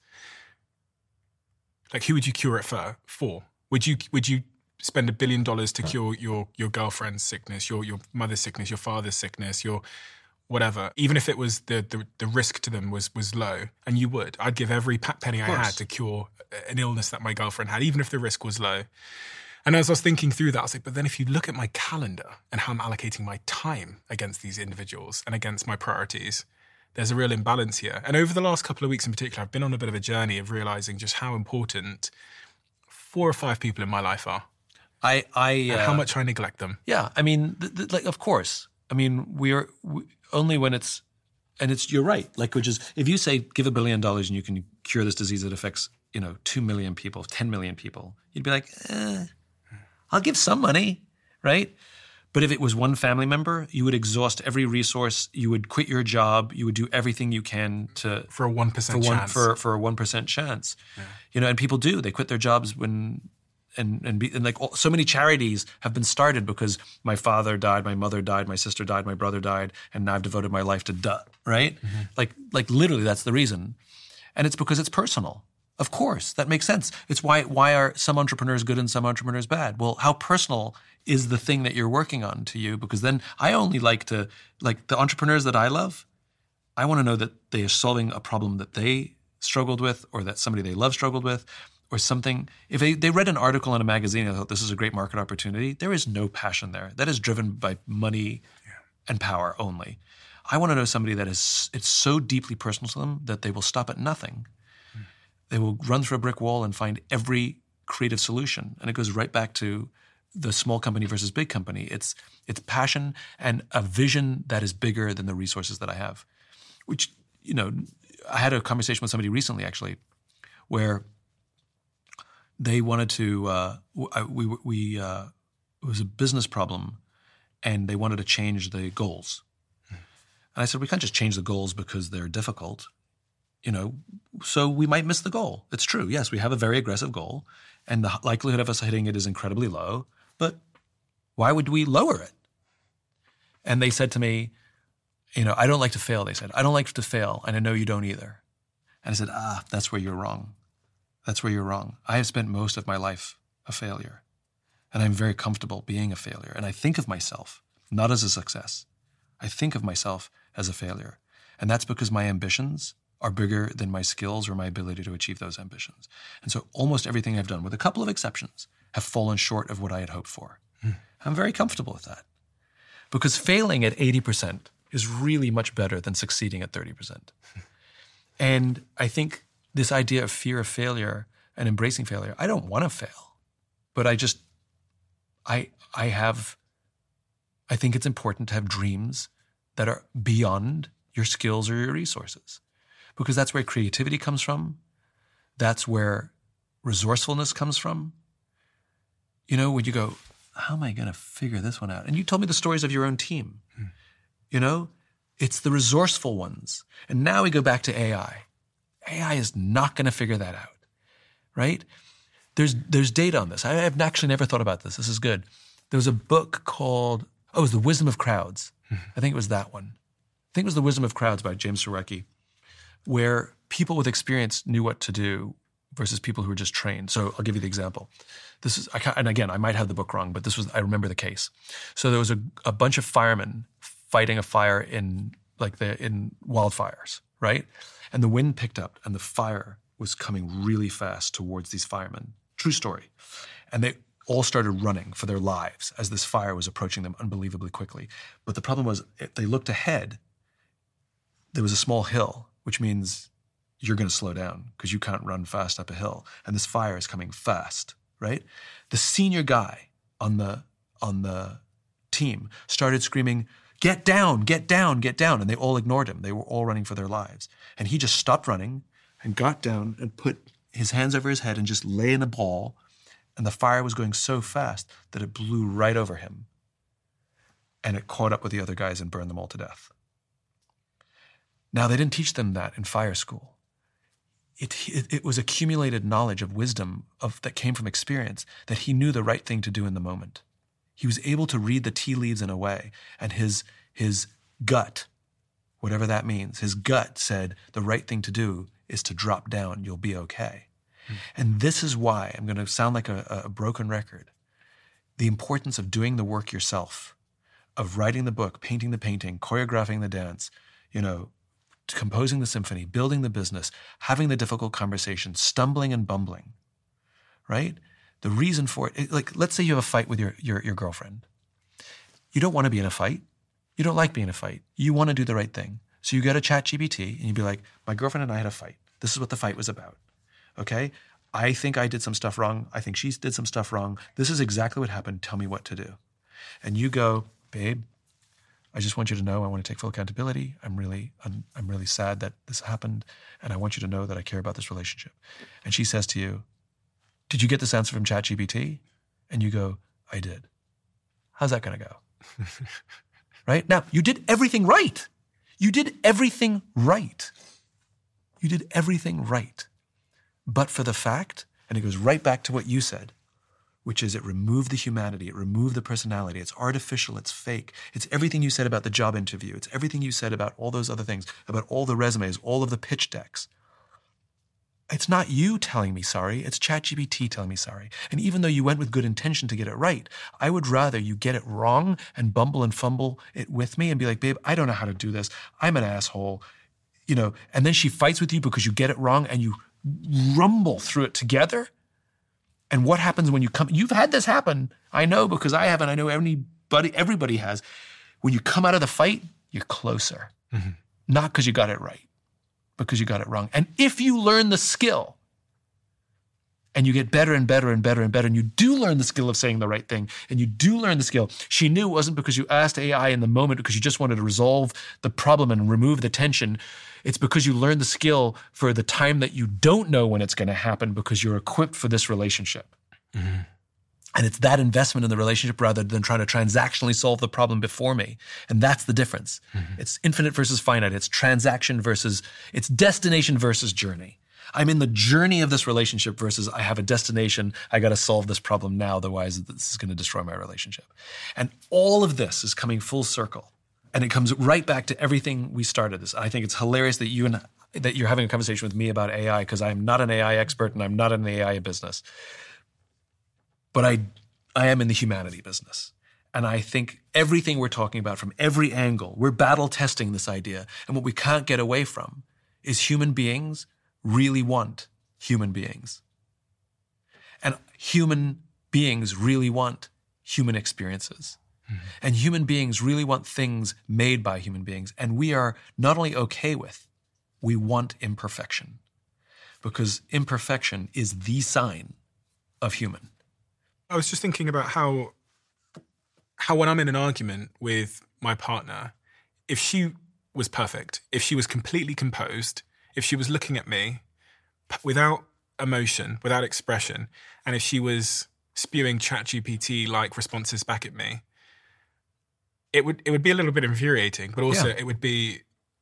Like, who would you cure it for? for? Would you would you spend a billion dollars to cure your your girlfriend's sickness, your your mother's sickness, your father's sickness, your whatever, even if it was the, the the risk to them was was low, and you would. I'd give every penny I had to cure an illness that my girlfriend had, even if the risk was low. And as I was thinking through that, I was like, but then if you look at my calendar and how I'm allocating my time against these individuals and against my priorities, there's a real imbalance here. And over the last couple of weeks in particular, I've been on a bit of a journey of realizing just how important four or five people in my life are. I, I and uh, how much I neglect them. Yeah, I mean, th- th- like, of course. I mean, we're we, only when it's, and it's, you're right. Like, which is, if you say, give a billion dollars and you can cure this disease that affects, you know, two million people, ten million people, you'd be like, eh, I'll give some money, right? But if it was one family member, you would exhaust every resource. You would quit your job. You would do everything you can to for a one percent for one, chance. For for a one percent chance, yeah. You know. And people do. They quit their jobs when, and and, be, and like all, so many charities have been started because my father died, my mother died, my sister died, my brother died, and now I've devoted my life to duh. Right? Mm-hmm. Like like literally, that's the reason, and it's because it's personal. Of course, that makes sense. It's why why are some entrepreneurs good and some entrepreneurs bad? Well, how personal is the thing that you're working on to you? Because then I only like to, like the entrepreneurs that I love, I want to know that they are solving a problem that they struggled with or that somebody they love struggled with or something. If they, they read an article in a magazine and thought this is a great market opportunity, there is no passion there. That is driven by money yeah. and power only. I want to know somebody that is, it's so deeply personal to them that they will stop at nothing. Mm. They will run through a brick wall and find every creative solution. And it goes right back to the small company versus big company. It's it's passion and a vision that is bigger than the resources that I have. Which, you know, I had a conversation with somebody recently, actually, where they wanted to. Uh, we we uh, it was a business problem, and they wanted to change the goals. Hmm. And I said, we can't just change the goals because they're difficult. You know, so we might miss the goal. It's true. Yes, we have a very aggressive goal, and the likelihood of us hitting it is incredibly low. But why would we lower it? And they said to me, you know, I don't like to fail, they said. I don't like to fail, and I know you don't either. And I said, ah, that's where you're wrong. That's where you're wrong. I have spent most of my life a failure, and I'm very comfortable being a failure. And I think of myself not as a success. I think of myself as a failure. And that's because my ambitions are bigger than my skills or my ability to achieve those ambitions. And so almost everything I've done, with a couple of exceptions, have fallen short of what I had hoped for. Mm. I'm very comfortable with that. Because failing at eighty percent is really much better than succeeding at thirty percent. Mm. And I think this idea of fear of failure and embracing failure, I don't want to fail. But I just, I I have, I think it's important to have dreams that are beyond your skills or your resources. Because that's where creativity comes from. That's where resourcefulness comes from. You know, when you go, how am I going to figure this one out? And you told me the stories of your own team. Hmm. You know, it's the resourceful ones. And now we go back to A I. A I is not going to figure that out, right? There's there's data on this. I have actually never thought about this. This is good. There was a book called, oh, it was The Wisdom of Crowds. I think it was that one. I think it was The Wisdom of Crowds by James Surowiecki, where people with experience knew what to do versus people who were just trained. So I'll give you the example. This is, I can't, and again, I might have the book wrong, but this was, I remember the case. So there was a, a bunch of firemen fighting a fire in like the in wildfires, right? And the wind picked up and the fire was coming really fast towards these firemen. True story. And they all started running for their lives as this fire was approaching them unbelievably quickly. But the problem was, if they looked ahead, there was a small hill, which means you're going to slow down because you can't run fast up a hill. And this fire is coming fast, right? The senior guy on the on the team started screaming, "Get down, get down, get down." And they all ignored him. They were all running for their lives. And he just stopped running and got down and put his hands over his head and just lay in a ball. And the fire was going so fast that it blew right over him. And it caught up with the other guys and burned them all to death. Now, they didn't teach them that in fire school. It, it, it was accumulated knowledge of wisdom of, that came from experience, that he knew the right thing to do in the moment. He was able to read the tea leaves in a way, and his, his gut, whatever that means, his gut said the right thing to do is to drop down, you'll be okay. Mm. And this is why, I'm going to sound like a, a broken record, the importance of doing the work yourself, of writing the book, painting the painting, choreographing the dance, you know, composing the symphony, building the business, having the difficult conversation, stumbling and bumbling, right? The reason for it, like, let's say you have a fight with your, your, your girlfriend. You don't want to be in a fight. You don't like being in a fight. You want to do the right thing. So you go to ChatGPT and you be like, my girlfriend and I had a fight. This is what the fight was about, okay? I think I did some stuff wrong. I think she did some stuff wrong. This is exactly what happened. Tell me what to do. And you go, babe, I just want you to know I want to take full accountability. I'm really, I'm, I'm really sad that this happened, and I want you to know that I care about this relationship. And she says to you, did you get this answer from ChatGPT? And you go, I did. How's that going to go? Right? Now, you did everything right. You did everything right. You did everything right. But for the fact, and it goes right back to what you said, which is it removed the humanity, it removed the personality, it's artificial, it's fake. It's everything you said about the job interview. It's everything you said about all those other things, about all the resumes, all of the pitch decks. It's not you telling me sorry, it's ChatGPT telling me sorry. And even though you went with good intention to get it right, I would rather you get it wrong and bumble and fumble it with me and be like, babe, I don't know how to do this. I'm an asshole. You know, and then she fights with you because you get it wrong and you rumble through it together. And what happens when you come, you've had this happen. I know because I have, and I know everybody, everybody has. When you come out of the fight, you're closer. Mm-hmm. Not because you got it right, because you got it wrong. And if you learn the skill and you get better and better and better and better, and you do learn the skill of saying the right thing, and you do learn the skill, she knew it wasn't because you asked A I in the moment because you just wanted to resolve the problem and remove the tension. It's because you learned the skill for the time that you don't know when it's going to happen because you're equipped for this relationship. Mm-hmm. And it's that investment in the relationship rather than trying to transactionally solve the problem before me. And that's the difference. Mm-hmm. It's infinite versus finite. It's transaction versus, it's destination versus journey. I'm in the journey of this relationship versus I have a destination. I got to solve this problem now. Otherwise, this is going to destroy my relationship. And all of this is coming full circle. And it comes right back to everything we started this. I think it's hilarious that you and that you're having a conversation with me about A I because I'm not an A I expert and I'm not in the A I business. But I, I am in the humanity business. And I think everything we're talking about from every angle, we're battle testing this idea. And what we can't get away from is human beings really want human beings. And human beings really want human experiences. Mm-hmm. And human beings really want things made by human beings. And we are not only okay with, we want imperfection. Because imperfection is the sign of human. I was just thinking about how, how when I'm in an argument with my partner, if she was perfect, if she was completely composed, if she was looking at me without emotion, without expression, and if she was spewing ChatGPT-like responses back at me, it would it would be a little bit infuriating, but also yeah. it would be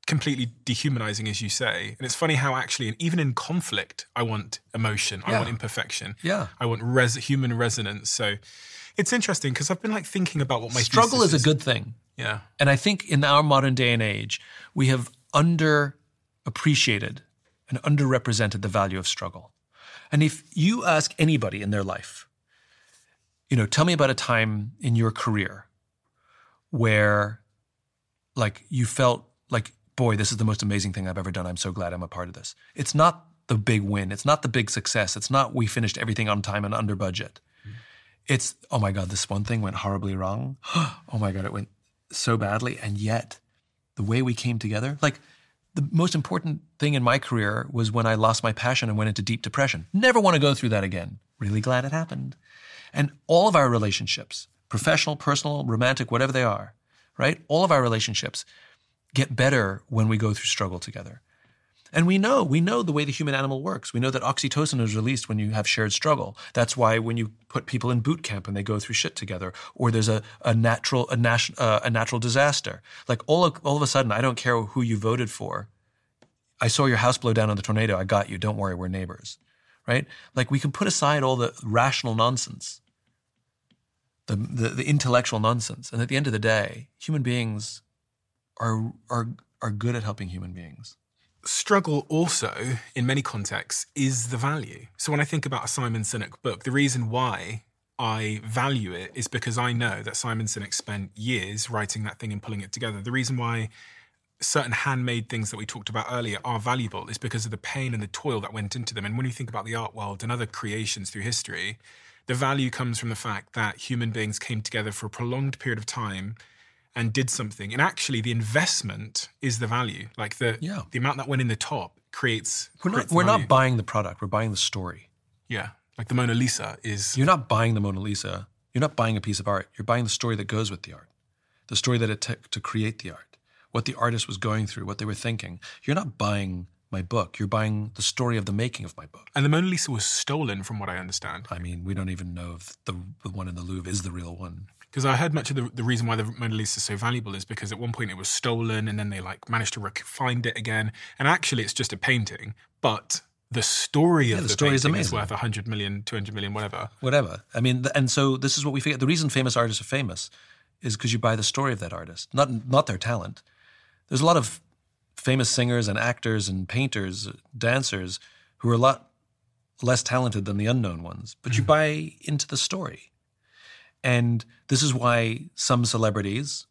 completely dehumanizing, as you say. And it's funny how actually, even in conflict, I want emotion. I Yeah. want imperfection. Yeah. I want res- human resonance. So it's interesting because I've been like thinking about what my Struggle thesis is a good thing. Yeah. And I think in our modern day and age, we have underappreciated and underrepresented the value of struggle. And if you ask anybody in their life, you know, tell me about a time in your career where like you felt like, boy, this is the most amazing thing I've ever done. I'm so glad I'm a part of this. It's not the big win. It's not the big success. It's not we finished everything on time and under budget. Mm. It's, oh my God, this one thing went horribly wrong. Oh my God, it went so badly. And yet the way we came together, like the most important thing in my career was when I lost my passion and went into deep depression. Never want to go through that again. Really glad it happened. And all of our relationships, professional, personal, romantic, whatever they are, right? All of our relationships get better when we go through struggle together. And we know, we know the way the human animal works. We know that oxytocin is released when you have shared struggle. That's why when you put people in boot camp and they go through shit together, or there's a, a natural a, nat- uh, a natural disaster, like all of, all of a sudden, I don't care who you voted for. I saw your house blow down in the tornado. I got you. Don't worry, we're neighbors, right? Like we can put aside all the rational nonsense, the the, the intellectual nonsense, and at the end of the day, human beings are are are good at helping human beings. Struggle also, in many contexts, is the value. So when I think about a Simon Sinek book, the reason why I value it is because I know that Simon Sinek spent years writing that thing and pulling it together. The reason why certain handmade things that we talked about earlier are valuable is because of the pain and the toil that went into them. And when you think about the art world and other creations through history, the value comes from the fact that human beings came together for a prolonged period of time and did something. And actually the investment is the value. Like the Yeah. the amount that went in the top creates We're not creates the we're value. not buying the product. We're buying the story. Yeah. Like the Mona Lisa is You're not buying the Mona Lisa. You're not buying a piece of art. You're buying the story that goes with the art, the story that it took to create the art, what the artist was going through, what they were thinking. You're not buying my book. You're buying the story of the making of my book. and the Mona Lisa was stolen from what I understand. I mean, we don't even know if the, the one in the Louvre is the real one. Because I heard much of the, the reason why the Mona Lisa is so valuable is because at one point it was stolen and then they like managed to rec- find it again. And actually it's just a painting, but the story of the the, story is painting is amazing. worth one hundred million, two hundred million, whatever. Whatever. I mean, th- and so this is what we forget. The reason famous artists are famous is because you buy the story of that artist, not not their talent. There's a lot of famous singers and actors and painters, dancers who are a lot less talented than the unknown ones, but you buy into the story. And this is why some celebrities,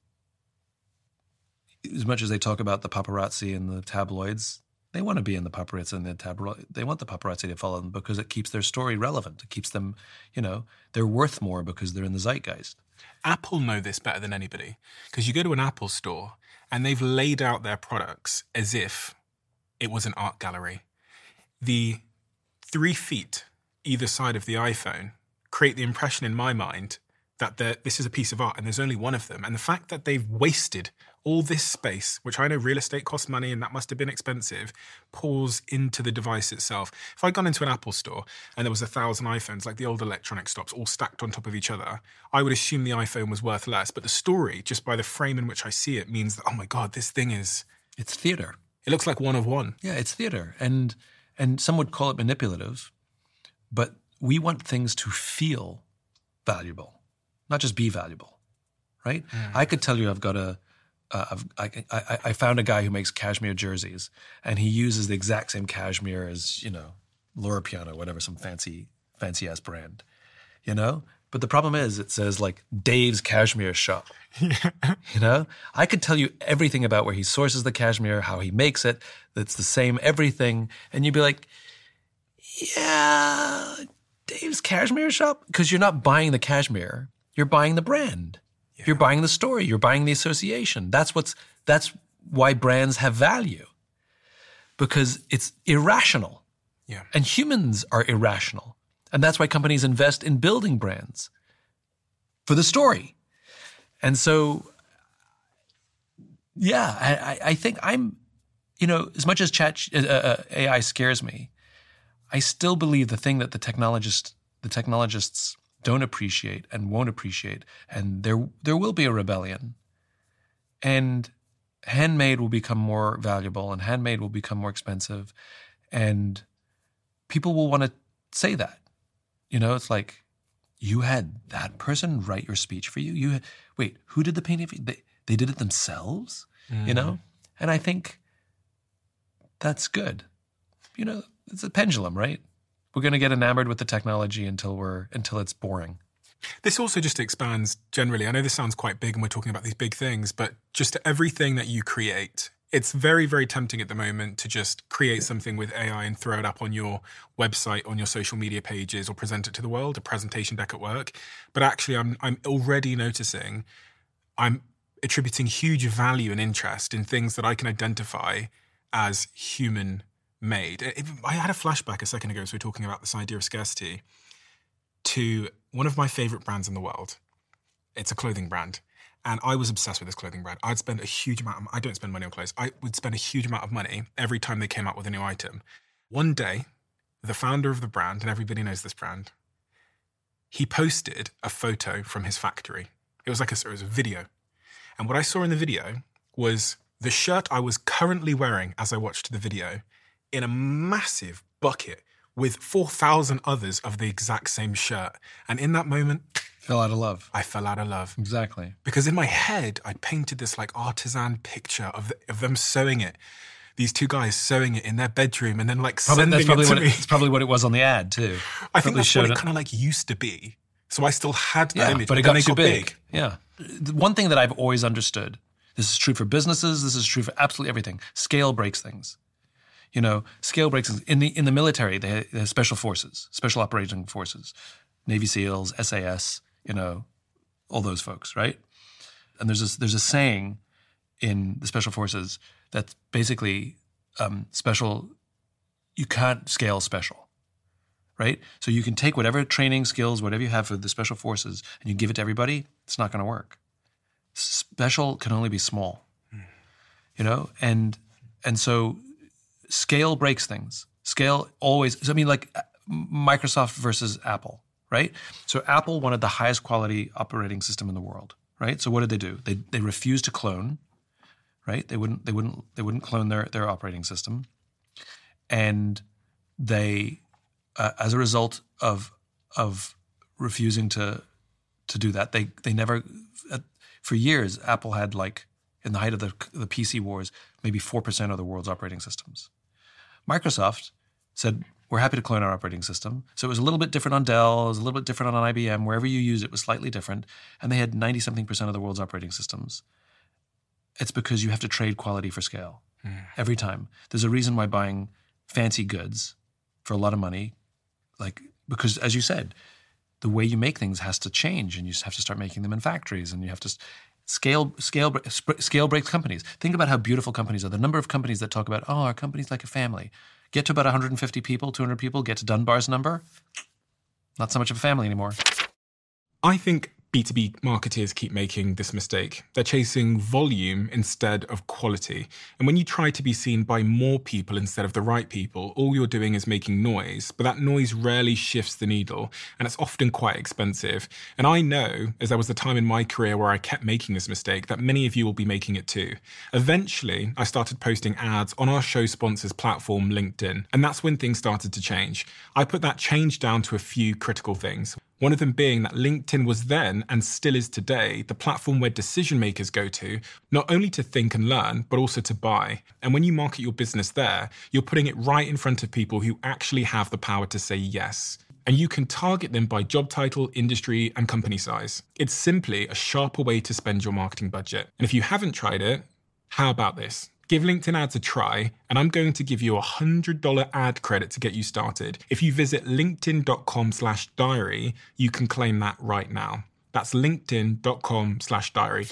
as much as they talk about the paparazzi and the tabloids, they want to be in the paparazzi and the tabloid. They want the paparazzi to follow them because it keeps their story relevant. It keeps them, you know, they're worth more because they're in the zeitgeist. Apple know this better than anybody because you go to an Apple store and they've laid out their products as if it was an art gallery. The three feet either side of the iPhone create the impression in my mind that this is a piece of art and there's only one of them. And the fact that they've wasted all this space, which I know real estate costs money and that must have been expensive, pours into the device itself. If I'd gone into an Apple store and there was a thousand iPhones, like the old electronic stops, all stacked on top of each other, I would assume the iPhone was worth less. But the story, just by the frame in which I see it, means that, oh my God, this thing is... It's theater. It looks like one of one. Yeah, it's theater. And and some would call it manipulative, but we want things to feel valuable. Not just be valuable, right? Mm. I could tell you I've got a, uh, I've, I, I, I found a guy who makes cashmere jerseys, and he uses the exact same cashmere as, you know, Loro Piana, whatever, some fancy, fancy ass brand, you know? But the problem is it says like Dave's Cashmere Shop, yeah. You know? I could tell you everything about where he sources the cashmere, how he makes it, that's the same everything, and you'd be like, yeah, Dave's Cashmere Shop? Because you're not buying the cashmere. You're buying the brand. Yeah. You're buying the story. You're buying the association. That's what's. That's why brands have value, because it's irrational. Yeah. And humans are irrational, and that's why companies invest in building brands for the story. And so, yeah, I, I think I'm. You know, as much as chat uh, A I scares me, I still believe the thing that the technologists, the technologists. don't appreciate and won't appreciate, and there there will be a rebellion. And handmade will become more valuable and handmade will become more expensive. And people will want to say that. You know, it's like, you had that person write your speech for you? You had, wait, who did the painting for you? They, they did it themselves? Mm. You know? And I think that's good. You know, it's a pendulum, right? We're going to get enamored with the technology until we're until it's boring. This also just expands generally. I know this sounds quite big and we're talking about these big things, but just everything that you create, it's very, very tempting at the moment to just create something with A I and throw it up on your website, on your social media pages, or present it to the world, a presentation deck at work. But actually, I'm I'm already noticing I'm attributing huge value and interest in things that I can identify as human-made. It, I had a flashback a second ago as we were talking about this idea of scarcity to one of my favorite brands in the world. It's a clothing brand. And I was obsessed with this clothing brand. I'd spend a huge amount of, I don't spend money on clothes. I would spend a huge amount of money every time they came out with a new item. One day, the founder of the brand, and everybody knows this brand, he posted a photo from his factory. It was like a, it was a video. And what I saw in the video was the shirt I was currently wearing as I watched the video in a massive bucket with four thousand others of the exact same shirt. And in that moment, fell out of love. I fell out of love. Exactly. Because in my head, I'd painted this like artisan picture of the, of them sewing it. These two guys sewing it in their bedroom and then like probably, sending that's probably it to what me. It, it's probably what it was on the ad too. I think probably that's what it, it kind of like used to be. So I still had that yeah, image, but it then got they too got big. big. Yeah. The one thing that I've always understood, this is true for businesses, this is true for absolutely everything. Scale breaks things. You know, scale breaks things. In the in the military, they have special forces, special operating forces, Navy SEALs, S A S, you know, all those folks, right? And there's a, there's a saying in the special forces that's basically um, special, you can't scale special, right? So you can take whatever training skills, whatever you have for the special forces, and you give it to everybody, it's not going to work. Special can only be small, you know? And and so scale breaks things. Scale always, I mean, like Microsoft versus Apple, right? So Apple wanted the highest quality operating system in the world, right? So what did they do? They they refused to clone, right? They wouldn't they wouldn't they wouldn't clone their their operating system, and they, uh, as a result of of refusing to to do that, they they never uh, for years Apple had like in the height of the the P C wars maybe four percent of the world's operating systems. Microsoft said, we're happy to clone our operating system. So it was a little bit different on Dell, it was a little bit different on I B M. Wherever you use it was slightly different. And they had ninety-something percent of the world's operating systems. It's because you have to trade quality for scale mm. every time. There's a reason why buying fancy goods for a lot of money, like because as you said, the way you make things has to change and you have to start making them in factories and you have to scale scale scale breaks companies. Think about how beautiful companies are. The number of companies that talk about, oh, our company's like a family. Get to about one hundred fifty people, two hundred people, get to Dunbar's number. Not so much of a family anymore. I think B two B marketers keep making this mistake. They're chasing volume instead of quality. And when you try to be seen by more people instead of the right people, all you're doing is making noise, but that noise rarely shifts the needle, and it's often quite expensive. And I know, as there was a time in my career where I kept making this mistake, that many of you will be making it too. Eventually, I started posting ads on our show sponsors platform, LinkedIn, and that's when things started to change. I put that change down to a few critical things. One of them being that LinkedIn was then, and still is today, the platform where decision makers go to, not only to think and learn, but also to buy. And when you market your business there, you're putting it right in front of people who actually have the power to say yes. And you can target them by job title, industry, and company size. It's simply a sharper way to spend your marketing budget. And if you haven't tried it, how about this? Give LinkedIn ads a try, and I'm going to give you a one hundred dollars ad credit to get you started. If you visit linkedin.com slash diary, you can claim that right now. That's linkedin.com slash diary.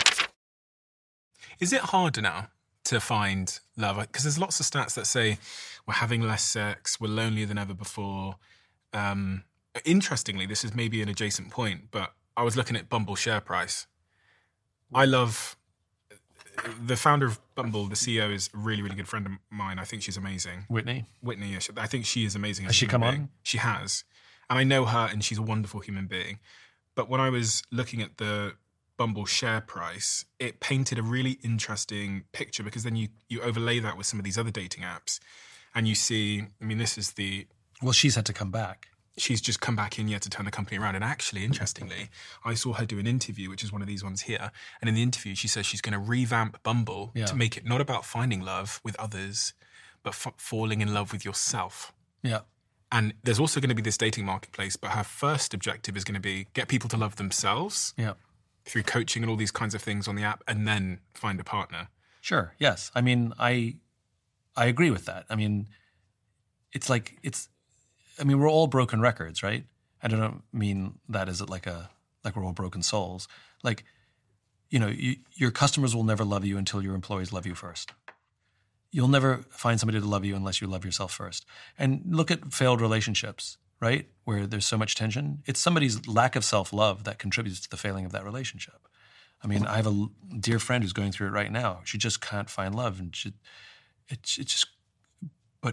Is it harder now to find love? Because there's lots of stats that say we're having less sex, we're lonelier than ever before. Um, interestingly, this is maybe an adjacent point, but I was looking at Bumble share price. I love... The founder of Bumble, the C E O, is a really, really good friend of mine. I think she's amazing. Whitney? Whitney, yeah, I think she is amazing. Has she come being. on? She has. And I know her and she's a wonderful human being. But when I was looking at the Bumble's share price, it painted a really interesting picture, because then you, you overlay that with some of these other dating apps and you see, I mean, this is the... Well, she's had to come back. She's just come back in yet to turn the company around. And actually, interestingly, I saw her do an interview, which is one of these ones here. And in the interview, she says she's going to revamp Bumble Yeah. to make it not about finding love with others, but f- falling in love with yourself. Yeah. And there's also going to be this dating marketplace, but her first objective is going to be get people to love themselves Yeah. through coaching and all these kinds of things on the app, and then find a partner. Sure. Yes. I mean, I I agree with that. I mean, it's like it's. I mean, we're all broken records, right? I don't mean that as like a like we're all broken souls. Like, you know, you, your customers will never love you until your employees love you first. You'll never find somebody to love you unless you love yourself first. And look at failed relationships, right? Where there's so much tension. It's somebody's lack of self-love that contributes to the failing of that relationship. I mean, I have a dear friend who's going through it right now. She just can't find love, and she, it, it just, but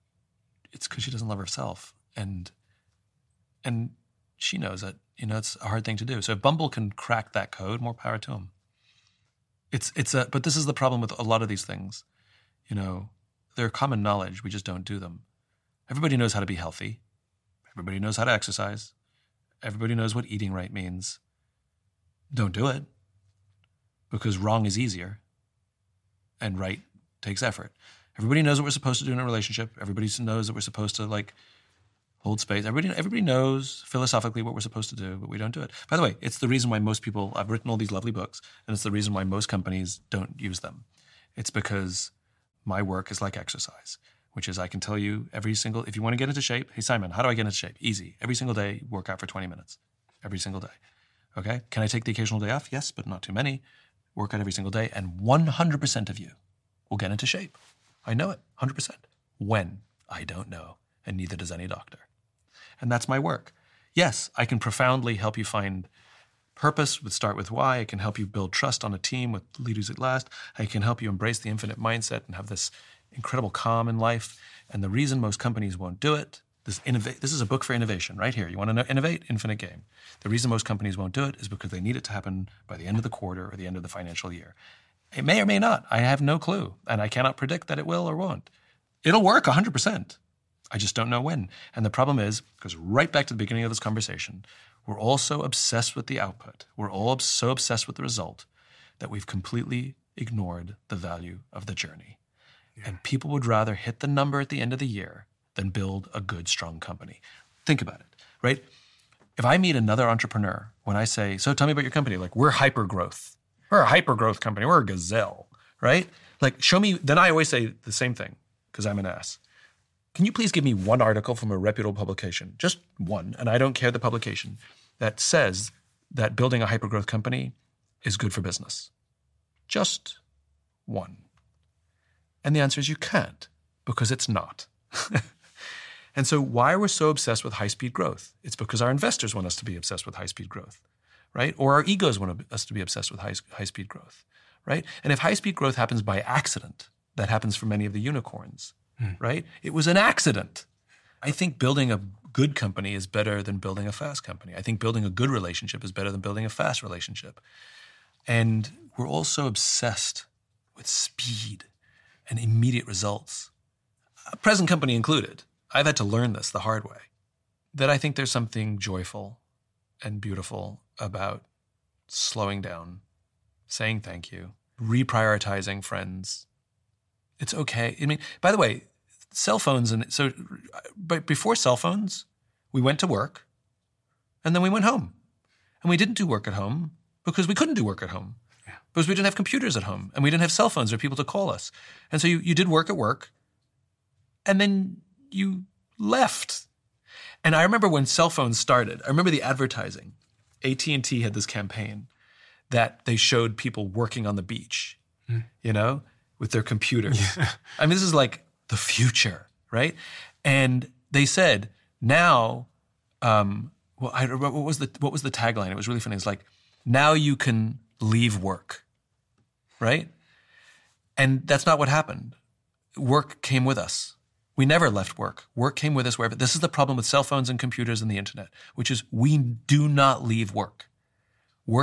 it's because she doesn't love herself, and and she knows that, you know, it's a hard thing to do. So if Bumble can crack that code, more power to them. It's it's a, but this is the problem with a lot of these things. You know, they're common knowledge. We just don't do them. Everybody knows how to be healthy. Everybody knows how to exercise. Everybody knows what eating right means. Don't do it, because wrong is easier and right takes effort. Everybody knows what we're supposed to do in a relationship. Everybody knows that we're supposed to, like, hold space. Everybody, everybody knows philosophically what we're supposed to do, but we don't do it. By the way, it's the reason why most people, I've written all these lovely books, and it's the reason why most companies don't use them. It's because my work is like exercise, which is I can tell you every single, if you want to get into shape, hey, Simon, how do I get into shape? Easy. Every single day, work out for twenty minutes. Every single day. Okay? Can I take the occasional day off? Yes, but not too many. Work out every single day, and one hundred percent of you will get into shape. I know it, one hundred percent. When? I don't know, and neither does any doctor. And that's my work. Yes, I can profoundly help you find purpose with Start With Why. I can help you build trust on a team with Lead Who's At Last. I can help you embrace the infinite mindset and have this incredible calm in life. And the reason most companies won't do it, this, innov- this is a book for innovation right here. You want to know, innovate? Infinite Game. The reason most companies won't do it is because they need it to happen by the end of the quarter or the end of the financial year. It may or may not. I have no clue. And I cannot predict that it will or won't. It'll work one hundred percent. I just don't know when. And the problem is, because right back to the beginning of this conversation, we're all so obsessed with the output. We're all so obsessed with the result that we've completely ignored the value of the journey. Yeah. And people would rather hit the number at the end of the year than build a good, strong company. Think about it, right? If I meet another entrepreneur, when I say, so tell me about your company, like, we're hyper growth. We're a hyper growth company. We're a gazelle, right? Like, show me, then I always say the same thing, because I'm an ass. Can you please give me one article from a reputable publication, just one, and I don't care the publication, that says that building a hypergrowth company is good for business? Just one. And the answer is you can't, because it's not. And so why we're so obsessed with high-speed growth? It's because our investors want us to be obsessed with high-speed growth, right? Or our egos want us to be obsessed with high, high-speed growth, right? And if high-speed growth happens by accident, that happens for many of the unicorns, Hmm. right? It was an accident. I think building a good company is better than building a fast company. I think building a good relationship is better than building a fast relationship. And we're also obsessed with speed and immediate results, present company included. I've had to learn this the hard way, that I think there's something joyful and beautiful about slowing down, saying thank you, reprioritizing friends. It's okay. I mean, by the way, cell phones, and so but before cell phones, we went to work and then we went home. And we didn't do work at home because we couldn't do work at home. Yeah. Because we didn't have computers at home and we didn't have cell phones or people to call us. And so you, you did work at work and then you left. And I remember when cell phones started, I remember the advertising. A T and T had this campaign that they showed people working on the beach, mm. you know, with their computers. Yeah. I mean, this is like the future, right? And they said, now, um, well, I, what was the what was the tagline? It was really funny. It's like, now you can leave work, right? And that's not what happened. Work came with us. We never left work. Work came with us wherever. This is the problem with cell phones and computers and the internet, which is we do not leave work. Work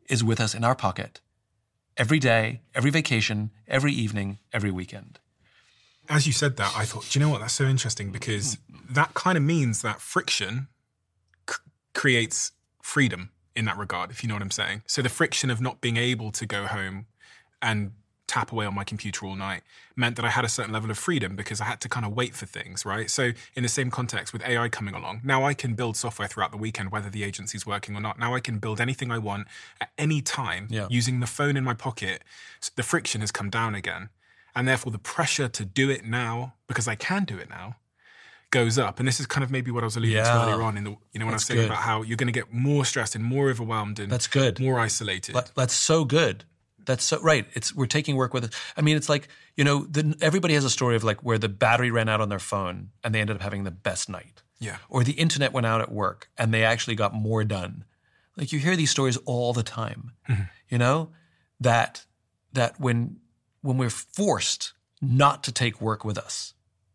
is with us in our pocket every day, every vacation, every evening, every weekend. As you said that, I thought, do you know what? That's so interesting because that kind of means that friction c- creates freedom in that regard, if you know what I'm saying. So the friction of not being able to go home and tap away on my computer all night meant that I had a certain level of freedom because I had to kind of wait for things, right? So in the same context with A I coming along, now I can build software throughout the weekend, whether the agency's working or not. Now I can build anything I want at any time yeah. using the phone in my pocket. So the friction has come down again. And therefore the pressure to do it now, because I can do it now, goes up. And this is kind of maybe what I was alluding yeah. to earlier on in the, you know, when That's I was saying good. about how you're going to get more stressed and more overwhelmed and That's good. more isolated. That's so good. That's so right. It's we're taking work with it. I mean, it's like, you know, the, everybody has a story of like where the battery ran out on their phone and they ended up having the best night. Yeah. Or the internet went out at work and they actually got more done. Like you hear these stories all the time. Mm-hmm. You know, that that when when we're forced not to take work with us,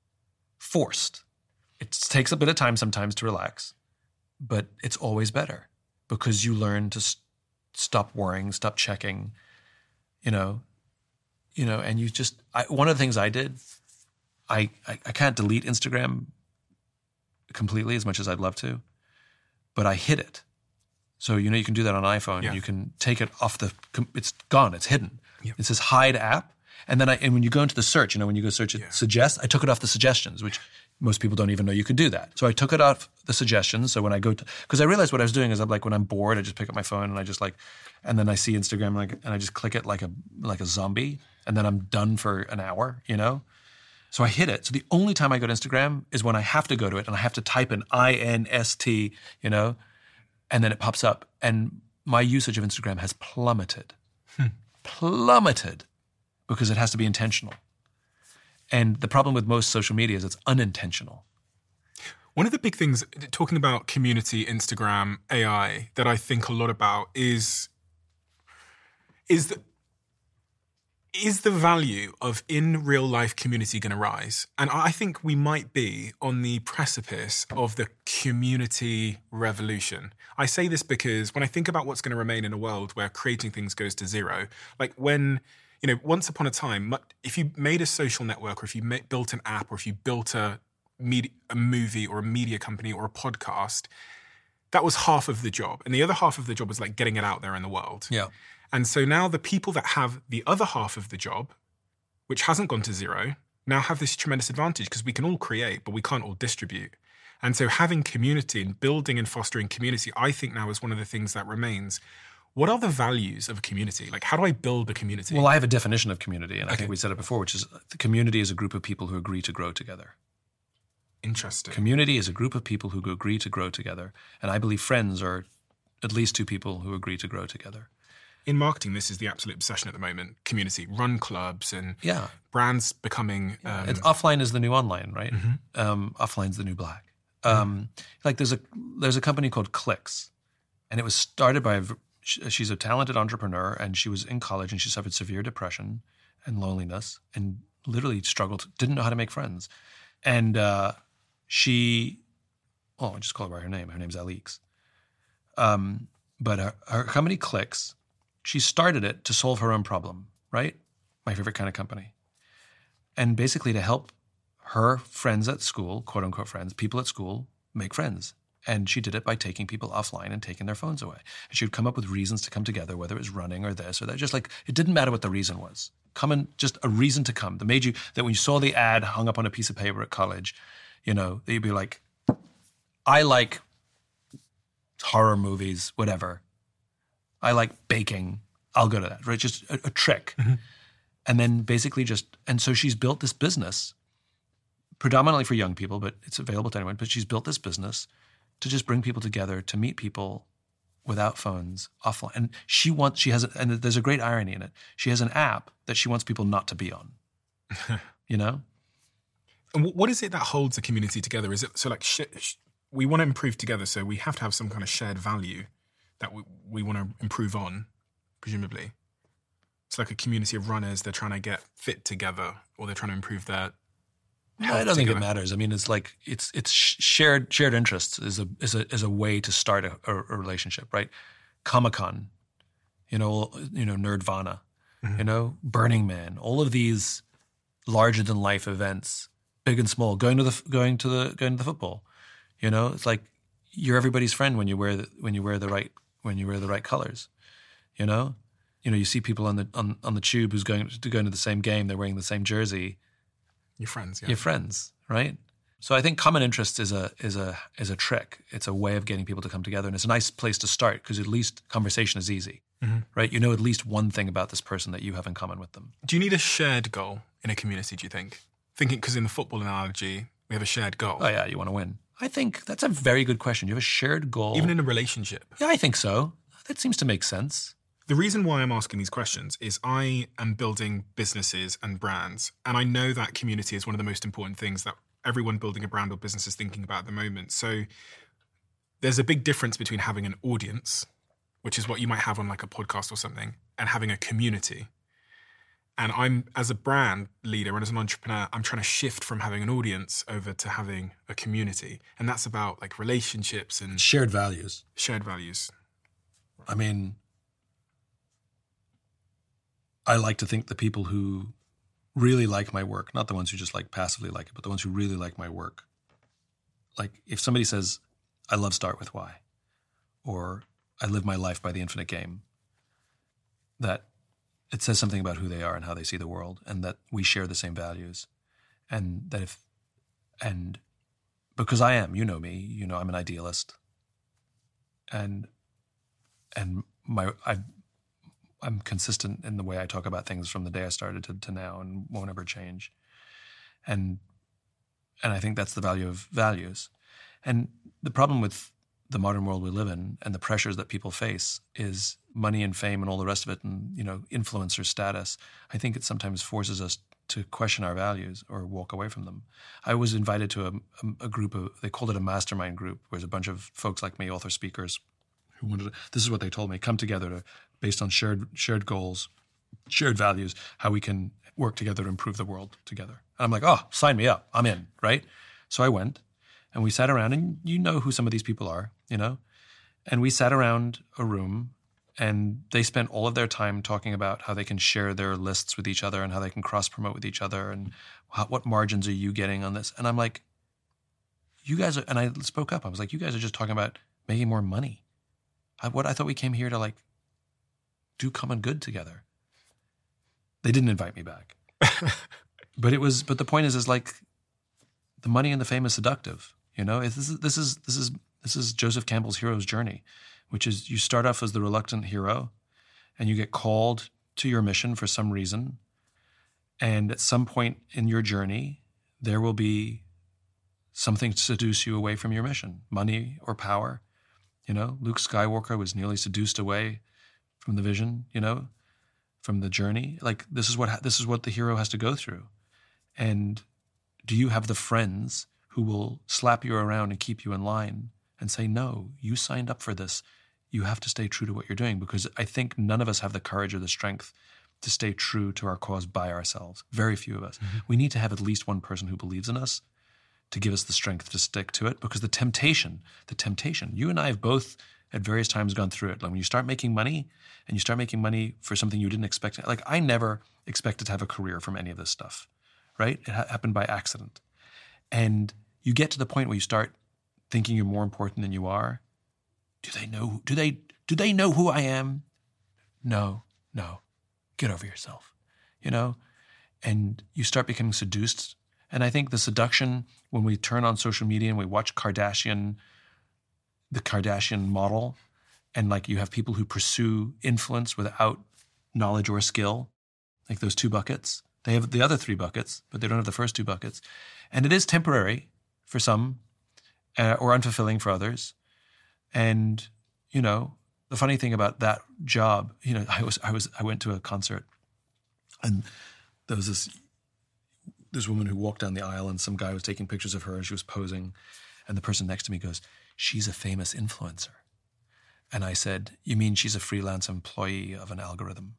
forced. It takes a bit of time sometimes to relax, but it's always better because you learn to st- stop worrying, stop checking, you know, you know, and you just, I, one of the things I did, I, I, I can't delete Instagram completely as much as I'd love to, but I hid it. So, you know, you can do that on iPhone. Yeah. You can take it off the, it's gone, it's hidden. Yep. It says hide app. And then I, and when you go into the search, you know, when you go search it, Yeah. suggest, I took it off the suggestions, which most people don't even know you could do that. So I took it off the suggestions. So when I go to, because I realized what I was doing is I'm like, when I'm bored, I just pick up my phone and I just like, and then I see Instagram like, and I just click it like a, like a zombie. And then I'm done for an hour, you know? So I hid it. So the only time I go to Instagram is when I have to go to it and I have to type in I N S T, you know, and then it pops up. And my usage of Instagram has plummeted, hmm. plummeted. Because it has to be intentional. And the problem with most social media is it's unintentional. One of the big things, talking about community, Instagram, A I, that I think a lot about is, is the, is the value of in real life community going to rise? And I think we might be on the precipice of the community revolution. I say this because when I think about what's going to remain in a world where creating things goes to zero, like when... You know, once upon a time, if you made a social network or if you made, built an app or if you built a, media, a movie or a media company or a podcast, that was half of the job. And the other half of the job was like getting it out there in the world. Yeah. And so now the people that have the other half of the job, which hasn't gone to zero, now have this tremendous advantage because we can all create, but we can't all distribute. And so having community and building and fostering community, I think now is one of the things that remains. What are the values of a community? Like, how do I build a community? Well, I have a definition of community, and okay. I think we said it before, which is the community is a group of people who agree to grow together. Interesting. Community is a group of people who agree to grow together. And I believe friends are at least two people who agree to grow together. In marketing, this is the absolute obsession at the moment. Community, run clubs and yeah. brands becoming... Um, it's, offline is the new online, right? Mm-hmm. Um, offline's the new black. Um, mm-hmm. Like there's a there's a company called Clicks, and it was started by... She's a talented entrepreneur, and she was in college, and she suffered severe depression and loneliness, and literally struggled, didn't know how to make friends. And uh, she, oh, I'll just call her by her name. Her name's Alix. Um, but her, her company Clicks, she started it to solve her own problem, right? My favorite kind of company. And basically to help her friends at school, quote unquote friends, people at school, make friends. And she did it by taking people offline and taking their phones away. And she would come up with reasons to come together, whether it was running or this or that. Just like, it didn't matter what the reason was. Come in, just a reason to come. That made you, that when you saw the ad hung up on a piece of paper at college, you know, that you'd be like, I like horror movies, whatever. I like baking. I'll go to that, right? Just a, a trick. Mm-hmm. And then basically just, and so she's built this business predominantly for young people, but it's available to anyone. But she's built this business to just bring people together, to meet people without phones, offline. And she wants, she has, a, and there's a great irony in it. She has an app that she wants people not to be on, you know? And what is it that holds a community together? Is it, so like, sh- sh- we want to improve together, so we have to have some kind of shared value that we, we want to improve on, presumably. It's like a community of runners, they're trying to get fit together, or they're trying to improve their I don't think together. It matters. I mean, it's like it's it's shared shared interests is a is a is a way to start a, a relationship, right? Comic-Con, you know, you know, Nerdvana, mm-hmm. you know, Burning Man, all of these larger than life events, big and small, going to the going to the going to the football. You know, it's like you're everybody's friend when you wear the, when you wear the right when you wear the right colors. You know, you know, you see people on the on, on the tube who's going to going to the same game, they're wearing the same jersey. Your friends, yeah. Your friends, right? So I think common interest is a is a is a trick. It's a way of getting people to come together, and it's a nice place to start because at least conversation is easy, mm-hmm. right? You know at least one thing about this person that you have in common with them. Do you need a shared goal in a community? Do you think? Thinking because in the football analogy, we have a shared goal. Oh yeah, you want to win. I think that's a very good question. You have a shared goal, even in a relationship. Yeah, I think so. That seems to make sense. The reason why I'm asking these questions is I am building businesses and brands, and I know that community is one of the most important things that everyone building a brand or business is thinking about at the moment. So there's a big difference between having an audience, which is what you might have on like a podcast or something, and having a community. And I'm, as a brand leader and as an entrepreneur, I'm trying to shift from having an audience over to having a community. And that's about like relationships and shared values. Shared values. I mean, I like to think the people who really like my work, not the ones who just like passively like it, but the ones who really like my work. Like if somebody says, I love Start With Why, or I live my life by the infinite game, that it says something about who they are and how they see the world, and that we share the same values. And that if, and because I am, you know me, you know, I'm an idealist. And, and my, I, I'm consistent in the way I talk about things from the day I started to, to now and won't ever change. And and I think that's the value of values. And the problem with the modern world we live in and the pressures that people face is money and fame and all the rest of it and, you know, influencer status. I think it sometimes forces us to question our values or walk away from them. I was invited to a, a, a group of, they called it a mastermind group, where there's a bunch of folks like me, author speakers, who wanted to, this is what they told me, come together to, based on shared shared goals, shared values, how we can work together to improve the world together. And I'm like, oh, sign me up. I'm in, right? So I went, and we sat around, and you know who some of these people are, you know? And we sat around a room, and they spent all of their time talking about how they can share their lists with each other and how they can cross-promote with each other and how, what margins are you getting on this? And I'm like, you guys are, and I spoke up. I was like, you guys are just talking about making more money. I, what I thought we came here to like do common good together. They didn't invite me back, but it was. But the point is, is like the money and the fame is seductive. You know, this is this is this is this is Joseph Campbell's hero's journey, which is you start off as the reluctant hero, and you get called to your mission for some reason, and at some point in your journey, there will be something to seduce you away from your mission, money or power. You know, Luke Skywalker was nearly seduced away from the vision, you know, from the journey. Like this is what this is what the hero has to go through. And do you have the friends who will slap you around and keep you in line and say, no, you signed up for this. You have to stay true to what you're doing? Because I think none of us have the courage or the strength to stay true to our cause by ourselves. Very few of us. Mm-hmm. We need to have at least one person who believes in us to give us the strength to stick to it, because the temptation, the temptation, you and I have both at various times gone through it. Like when you start making money and you start making money for something you didn't expect, like I never expected to have a career from any of this stuff, right? It ha- happened by accident. And you get to the point where you start thinking you're more important than you are. Do they know, do they, do they know who I am? No, no, get over yourself, you know? And you start becoming seduced. And I think the seduction, when we turn on social media and we watch Kardashian, the Kardashian model, and like you have people who pursue influence without knowledge or skill, like those two buckets. They have the other three buckets, but they don't have the first two buckets. And it is temporary for some, uh, or unfulfilling for others. And, you know, the funny thing about that job, you know, I was, I was, I went to a concert, and there was this this woman who walked down the aisle, and some guy was taking pictures of her and she was posing. And the person next to me goes, she's a famous influencer. And I said, you mean she's a freelance employee of an algorithm?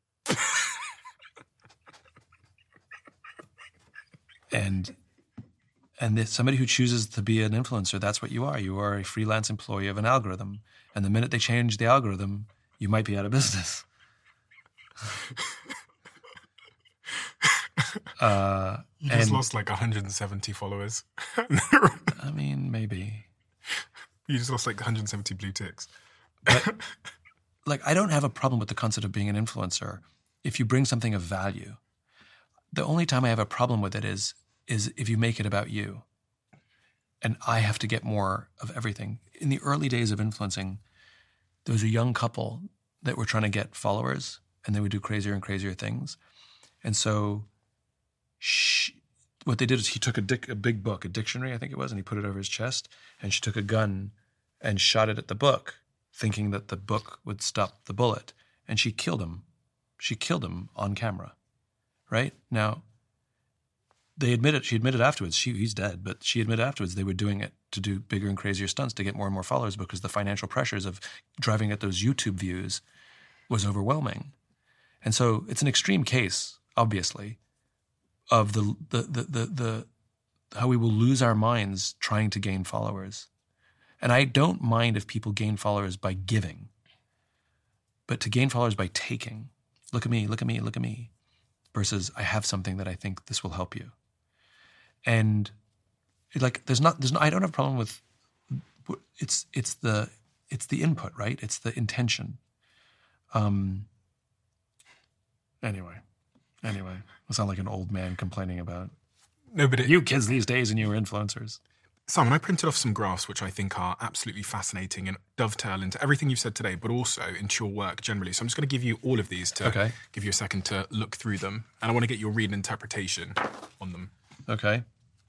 and and this, somebody who chooses to be an influencer, that's what you are. You are a freelance employee of an algorithm. And the minute they change the algorithm, you might be out of business. uh, you just and, lost like one hundred seventy followers. I mean, maybe. You just lost like one hundred seventy blue ticks. But, like, I don't have a problem with the concept of being an influencer if you bring something of value. The only time I have a problem with it is is if you make it about you. And I have to get more of everything. In the early days of influencing, there was a young couple that were trying to get followers, and they would do crazier and crazier things. And so she, what they did is he took a, dic, a big book, a dictionary, I think it was, and he put it over his chest, and she took a gun and shot it at the book, thinking that the book would stop the bullet. And she killed him. She killed him on camera, right? Now, they admitted, she admitted afterwards, she, he's dead, but she admitted afterwards they were doing it to do bigger and crazier stunts to get more and more followers because the financial pressures of driving at those YouTube views was overwhelming. And so it's an extreme case, obviously, of the the the the, the how we will lose our minds trying to gain followers. And I don't mind if people gain followers by giving, but to gain followers by taking, look at me, look at me, look at me, versus I have something that I think this will help you. And like, there's not, there's no, I don't have a problem with, it's, it's the, it's the input, right? It's the intention. Um, anyway, anyway, I sound like an old man complaining about no, but it, you kids these days and you were influencers. Simon, I printed off some graphs which I think are absolutely fascinating and dovetail into everything you've said today, but also into your work generally. So I'm just going to give you all of these to okay. give you a second to look through them. And I want to get your read and interpretation on them. Okay.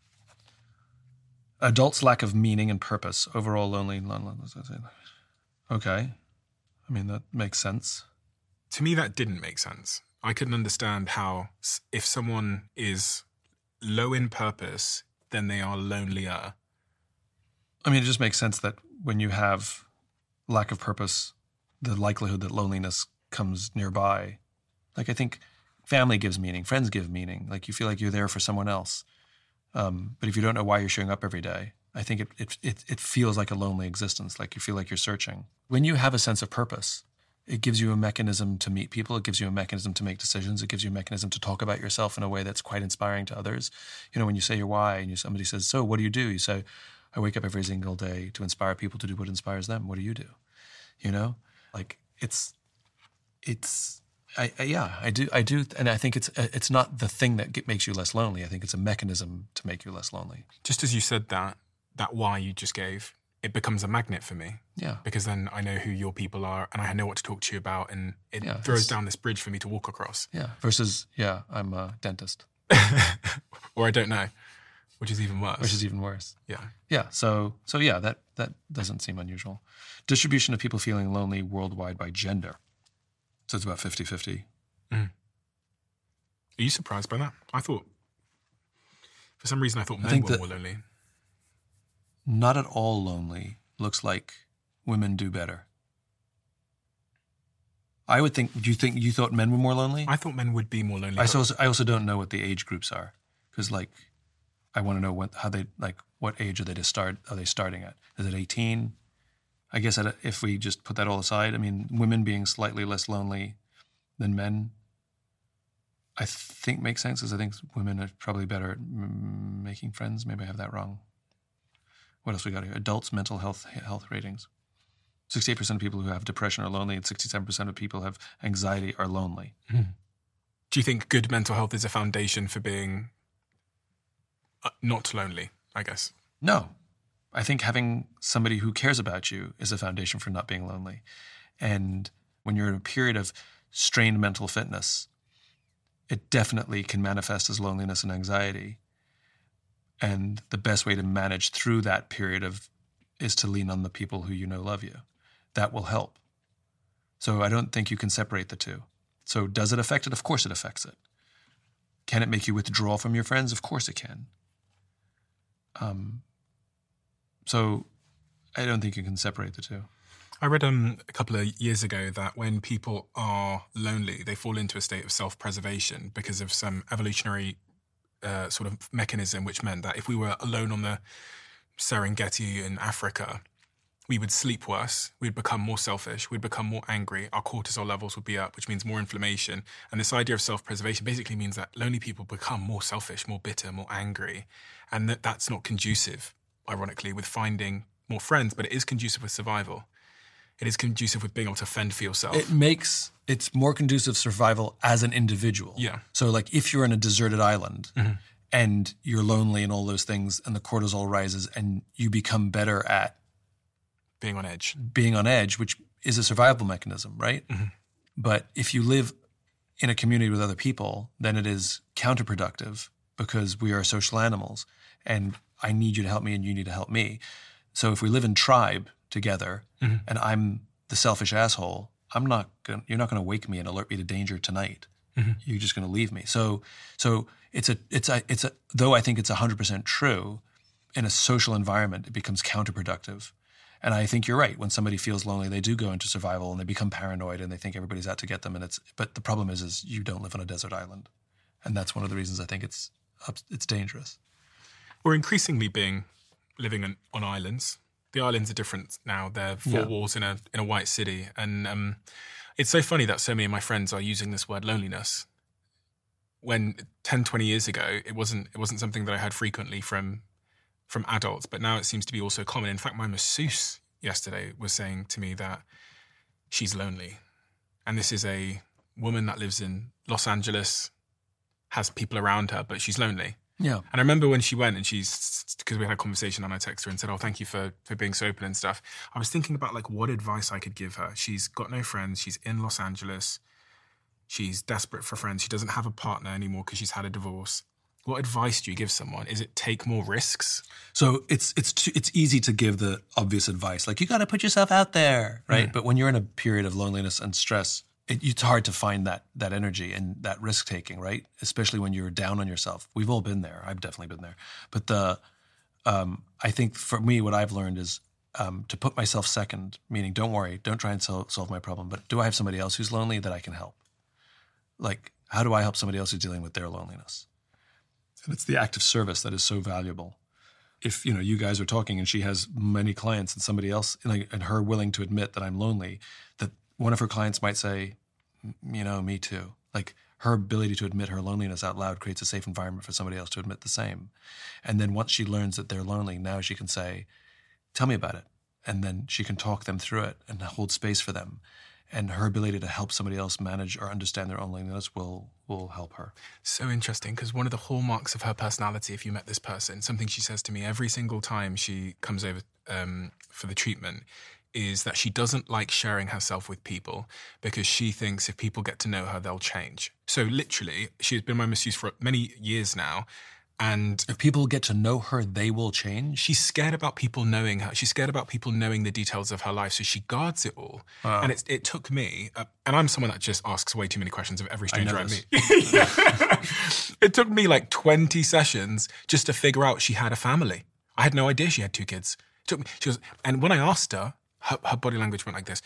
Adults' lack of meaning and purpose, overall lonely. Okay. I mean, that makes sense. To me, that didn't make sense. I couldn't understand how if someone is low in purpose, then they are lonelier. I mean, it just makes sense that when you have lack of purpose, the likelihood that loneliness comes nearby. Like, I think family gives meaning, friends give meaning. Like, you feel like you're there for someone else. Um, but if you don't know why you're showing up every day, I think it, it it it feels like a lonely existence, like you feel like you're searching. When you have a sense of purpose, it gives you a mechanism to meet people. It gives you a mechanism to make decisions. It gives you a mechanism to talk about yourself in a way that's quite inspiring to others. You know, when you say your why and you, somebody says, so what do you do? You say, I wake up every single day to inspire people to do what inspires them. What do you do? You know, like it's, it's, I, I yeah, I do, I do. And I think it's, it's not the thing that get, makes you less lonely. I think it's a mechanism to make you less lonely. Just as you said that, that why you just gave, it becomes a magnet for me. Yeah. Because then I know who your people are and I know what to talk to you about and it yeah, throws down this bridge for me to walk across. Yeah. Versus, yeah, I'm a dentist. Or I don't know, which is even worse. Which is even worse. Yeah. Yeah. So, so yeah, that, that doesn't seem unusual. Distribution of people feeling lonely worldwide by gender. So it's about fifty-fifty. Mm. Are you surprised by that? I thought, for some reason, I thought men think were more lonely. Not at all lonely looks like women do better. I would think, do you think, you thought men were more lonely? I thought men would be more lonely. I also, I also don't know what the age groups are. Because like, I want to know what, how they, like, what age are they to start, are they starting at? Is it eighteen? I guess at, if we just put that all aside, I mean, women being slightly less lonely than men, I think makes sense because I think women are probably better at m- making friends. Maybe I have that wrong. What else we got here? Adults' mental health health ratings. sixty-eight percent of people who have depression are lonely and sixty-seven percent of people who have anxiety are lonely. Mm. Do you think good mental health is a foundation for being uh, not lonely, I guess? No. I think having somebody who cares about you is a foundation for not being lonely. And when you're in a period of strained mental fitness, it definitely can manifest as loneliness and anxiety. And the best way to manage through that period of is to lean on the people who you know love you. That will help. So I don't think you can separate the two. So does it affect it? Of course it affects it. Can it make you withdraw from your friends? Of course it can. Um, so I don't think you can separate the two. I read um, a couple of years ago that when people are lonely, they fall into a state of self-preservation because of some evolutionary uh, sort of mechanism, which meant that if we were alone on the Serengeti in Africa, we would sleep worse, we'd become more selfish, we'd become more angry, our cortisol levels would be up, which means more inflammation. And this idea of self-preservation basically means that lonely people become more selfish, more bitter, more angry. And that that's not conducive, ironically, with finding more friends, but it is conducive with survival. It is conducive with being able to fend for yourself. It makes, it's more conducive survival as an individual. Yeah. So like if you're in a deserted island Mm-hmm. and you're lonely and all those things and the cortisol rises and you become better at being on edge. being on edge, which is a survival mechanism, right? Mm-hmm. But if you live in a community with other people, then it is counterproductive because we are social animals and I need you to help me and you need to help me. So if we live in tribe together mm-hmm. and I'm the selfish asshole, I'm not going you're not going to wake me and alert me to danger tonight. Mm-hmm. You're just going to leave me. So so it's a it's a it's a though I think it's one hundred percent true, in a social environment it becomes counterproductive. And I think you're right. When somebody feels lonely, they do go into survival and they become paranoid and they think everybody's out to get them. And it's but the problem is, is you don't live on a desert island, and that's one of the reasons I think it's it's dangerous. We're increasingly being living on, on islands. The islands are different now. They're four Yeah. walls in a in a white city, and um, it's so funny that so many of my friends are using this word loneliness. When ten, twenty years ago, it wasn't it wasn't something that I heard frequently from. from adults, but now it seems to be also common. In fact, my masseuse yesterday was saying to me that she's lonely. And this is a woman that lives in Los Angeles, has people around her, but she's lonely. Yeah. And I remember when she went and she's, because we had a conversation and I texted her and said, oh, thank you for, for being so open and stuff. I was thinking about like what advice I could give her. She's got no friends. She's in Los Angeles. She's desperate for friends. She doesn't have a partner anymore because she's had a divorce. What advice do you give someone? Is it take more risks? So it's it's too, it's easy to give the obvious advice, like you got to put yourself out there, right? Mm. But when you're in a period of loneliness and stress, it, it's hard to find that that energy and that risk taking, right? Especially when you're down on yourself. We've all been there. I've definitely been there. But the um, I think for me, what I've learned is um, to put myself second. Meaning, don't worry, don't try and sol- solve my problem. But do I have somebody else who's lonely that I can help? Like, how do I help somebody else who's dealing with their loneliness? And it's the act of service that is so valuable. If, you know, you guys are talking and she has many clients and somebody else, like, and her willing to admit that I'm lonely, that one of her clients might say, you know, me too. Like her ability to admit her loneliness out loud creates a safe environment for somebody else to admit the same. And then once she learns that they're lonely, now she can say, tell me about it. And then she can talk them through it and hold space for them. And her ability to help somebody else manage or understand their own loneliness will will help her. So interesting, because one of the hallmarks of her personality, if you met this person, something she says to me every single time she comes over um, for the treatment, is that she doesn't like sharing herself with people because she thinks if people get to know her, they'll change. So literally, she's been my masseuse for many years now. And if people get to know her, they will change. She's scared about people knowing her. She's scared about people knowing the details of her life. So she guards it all. Wow. And it, it took me, uh, and I'm someone that just asks way too many questions of every stranger I, I meet. It took me like twenty sessions just to figure out she had a family. I had no idea she had two kids. It took me, she was, and when I asked her, her, her body language went like this.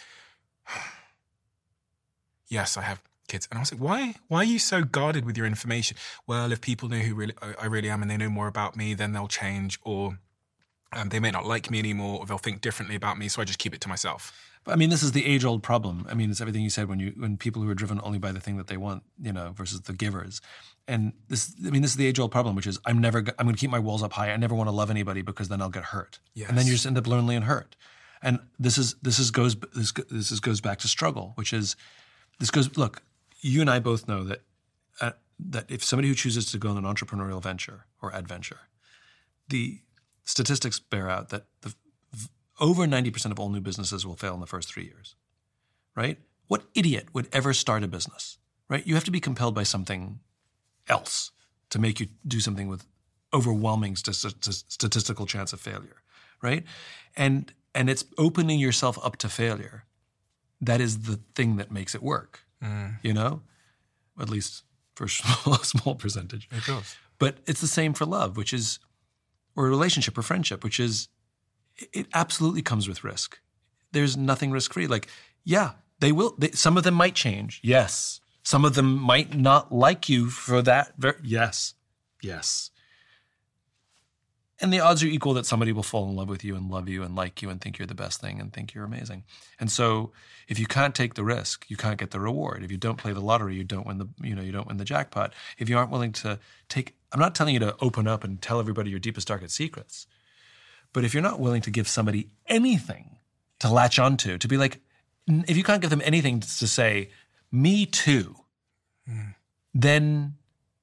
Yes, I have kids. And I was like, why why are you so guarded with your information? Well, if people know who really I really am and they know more about me, then they'll change, or um, they may not like me anymore, or they'll think differently about me, so I just keep it to myself. But I mean, this is the age-old problem. I mean, it's everything you said when you when people who are driven only by the thing that they want, you know, versus the givers. And this, I mean, this is the age-old problem, which is I'm never, I'm going to keep my walls up high. I never want to love anybody because then I'll get hurt. Yes. And then you just end up lonely and hurt. And this is this is goes this this is goes back to struggle, which is this goes look. You and I both know that uh, that if somebody who chooses to go on an entrepreneurial venture or adventure, the statistics bear out that the, over ninety percent of all new businesses will fail in the first three years, right? What idiot would ever start a business, right? You have to be compelled by something else to make you do something with overwhelming st- st- statistical chance of failure, right? And and it's opening yourself up to failure. That is the thing that makes it work. Mm. You know, at least for a small, small percentage. It does. But it's the same for love, which is, or a relationship or friendship, which is, it absolutely comes with risk. There's nothing risk-free. Like, yeah, they will. They, some of them might change. Yes. Some of them might not like you for that. Ver- yes. Yes. And the odds are equal that somebody will fall in love with you and love you and like you and think you're the best thing and think you're amazing. And so if you can't take the risk, you can't get the reward. If you don't play the lottery, you don't win the, you know, you don't win the jackpot. If you aren't willing to take, I'm not telling you to open up and tell everybody your deepest, darkest secrets. But if you're not willing to give somebody anything to latch onto, to be like, if you can't give them anything to say, me too, mm. then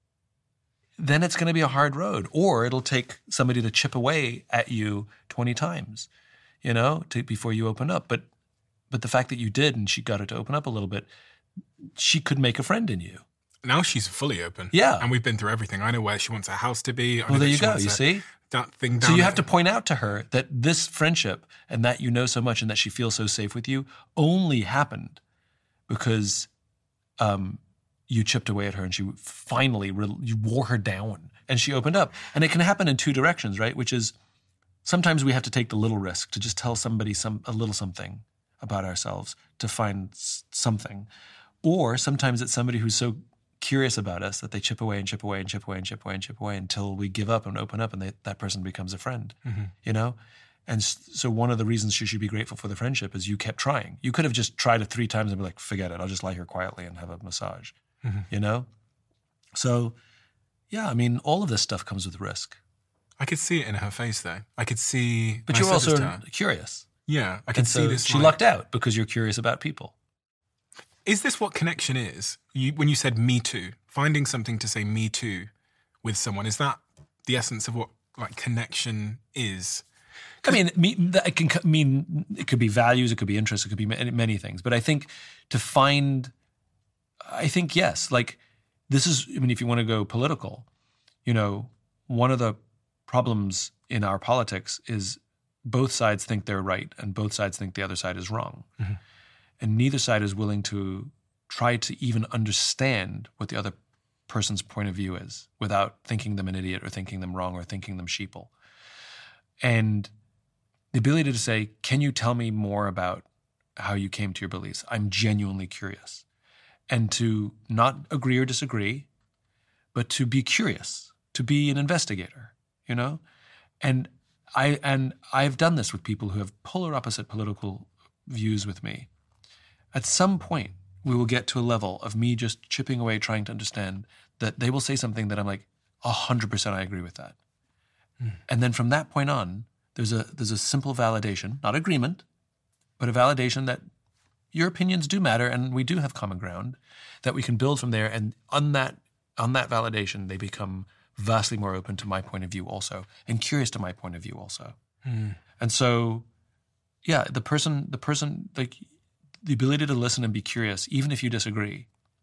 then it's going to be a hard road. Or it'll take somebody to chip away at you twenty times, you know, to, before you open up. But but the fact that you did and she got it to open up a little bit, she could make a friend in you. Now she's fully open. Yeah. And we've been through everything. I know where she wants her house to be. I well, there you she go. wants You her, see? That thing down so you there. have to point out to her that this friendship and that you know so much and that she feels so safe with you only happened because um, you chipped away at her and she finally, re- you wore her down and she opened up. And it can happen in two directions, right? Which is sometimes we have to take the little risk to just tell somebody some a little something about ourselves to find s- something. Or sometimes it's somebody who's so curious about us that they chip away and chip away and chip away and chip away and chip away until we give up and open up and they, that person becomes a friend, mm-hmm. you know? And so one of the reasons you should be grateful for the friendship is you kept trying. You could have just tried it three times and be like, forget it, I'll just lie here quietly and have a massage, mm-hmm. you know? So, yeah, I mean, all of this stuff comes with risk. I could see it in her face, though. I could see... But you're also curious. Yeah, I could and see so this. She like, lucked out because you're curious about people. Is this what connection is? You, when you said me too, finding something to say me too with someone, is that the essence of what like connection is? I mean, it can mean, it could be values, it could be interests, it could be many things. But I think to find, I think, yes, like this is, I mean, if you want to go political, you know, one of the problems in our politics is both sides think they're right and both sides think the other side is wrong. Mm-hmm. And neither side is willing to try to even understand what the other person's point of view is without thinking them an idiot or thinking them wrong or thinking them sheeple. And the ability to say, can you tell me more about how you came to your beliefs? I'm genuinely curious. And to not agree or disagree, but to be curious, to be an investigator, you know? And I and I've done this with people who have polar opposite political views with me. At some point, we will get to a level of me just chipping away, trying to understand that they will say something that I'm like, one hundred percent I agree with that. Mm. And then from that point on, there's a there's a simple validation, not agreement, but a validation that your opinions do matter and we do have common ground that we can build from there. And on that on that validation, they become vastly more open to my point of view also and curious to my point of view also. Mm. And so, yeah, the person, the person, like, the ability to listen and be curious, even if you disagree,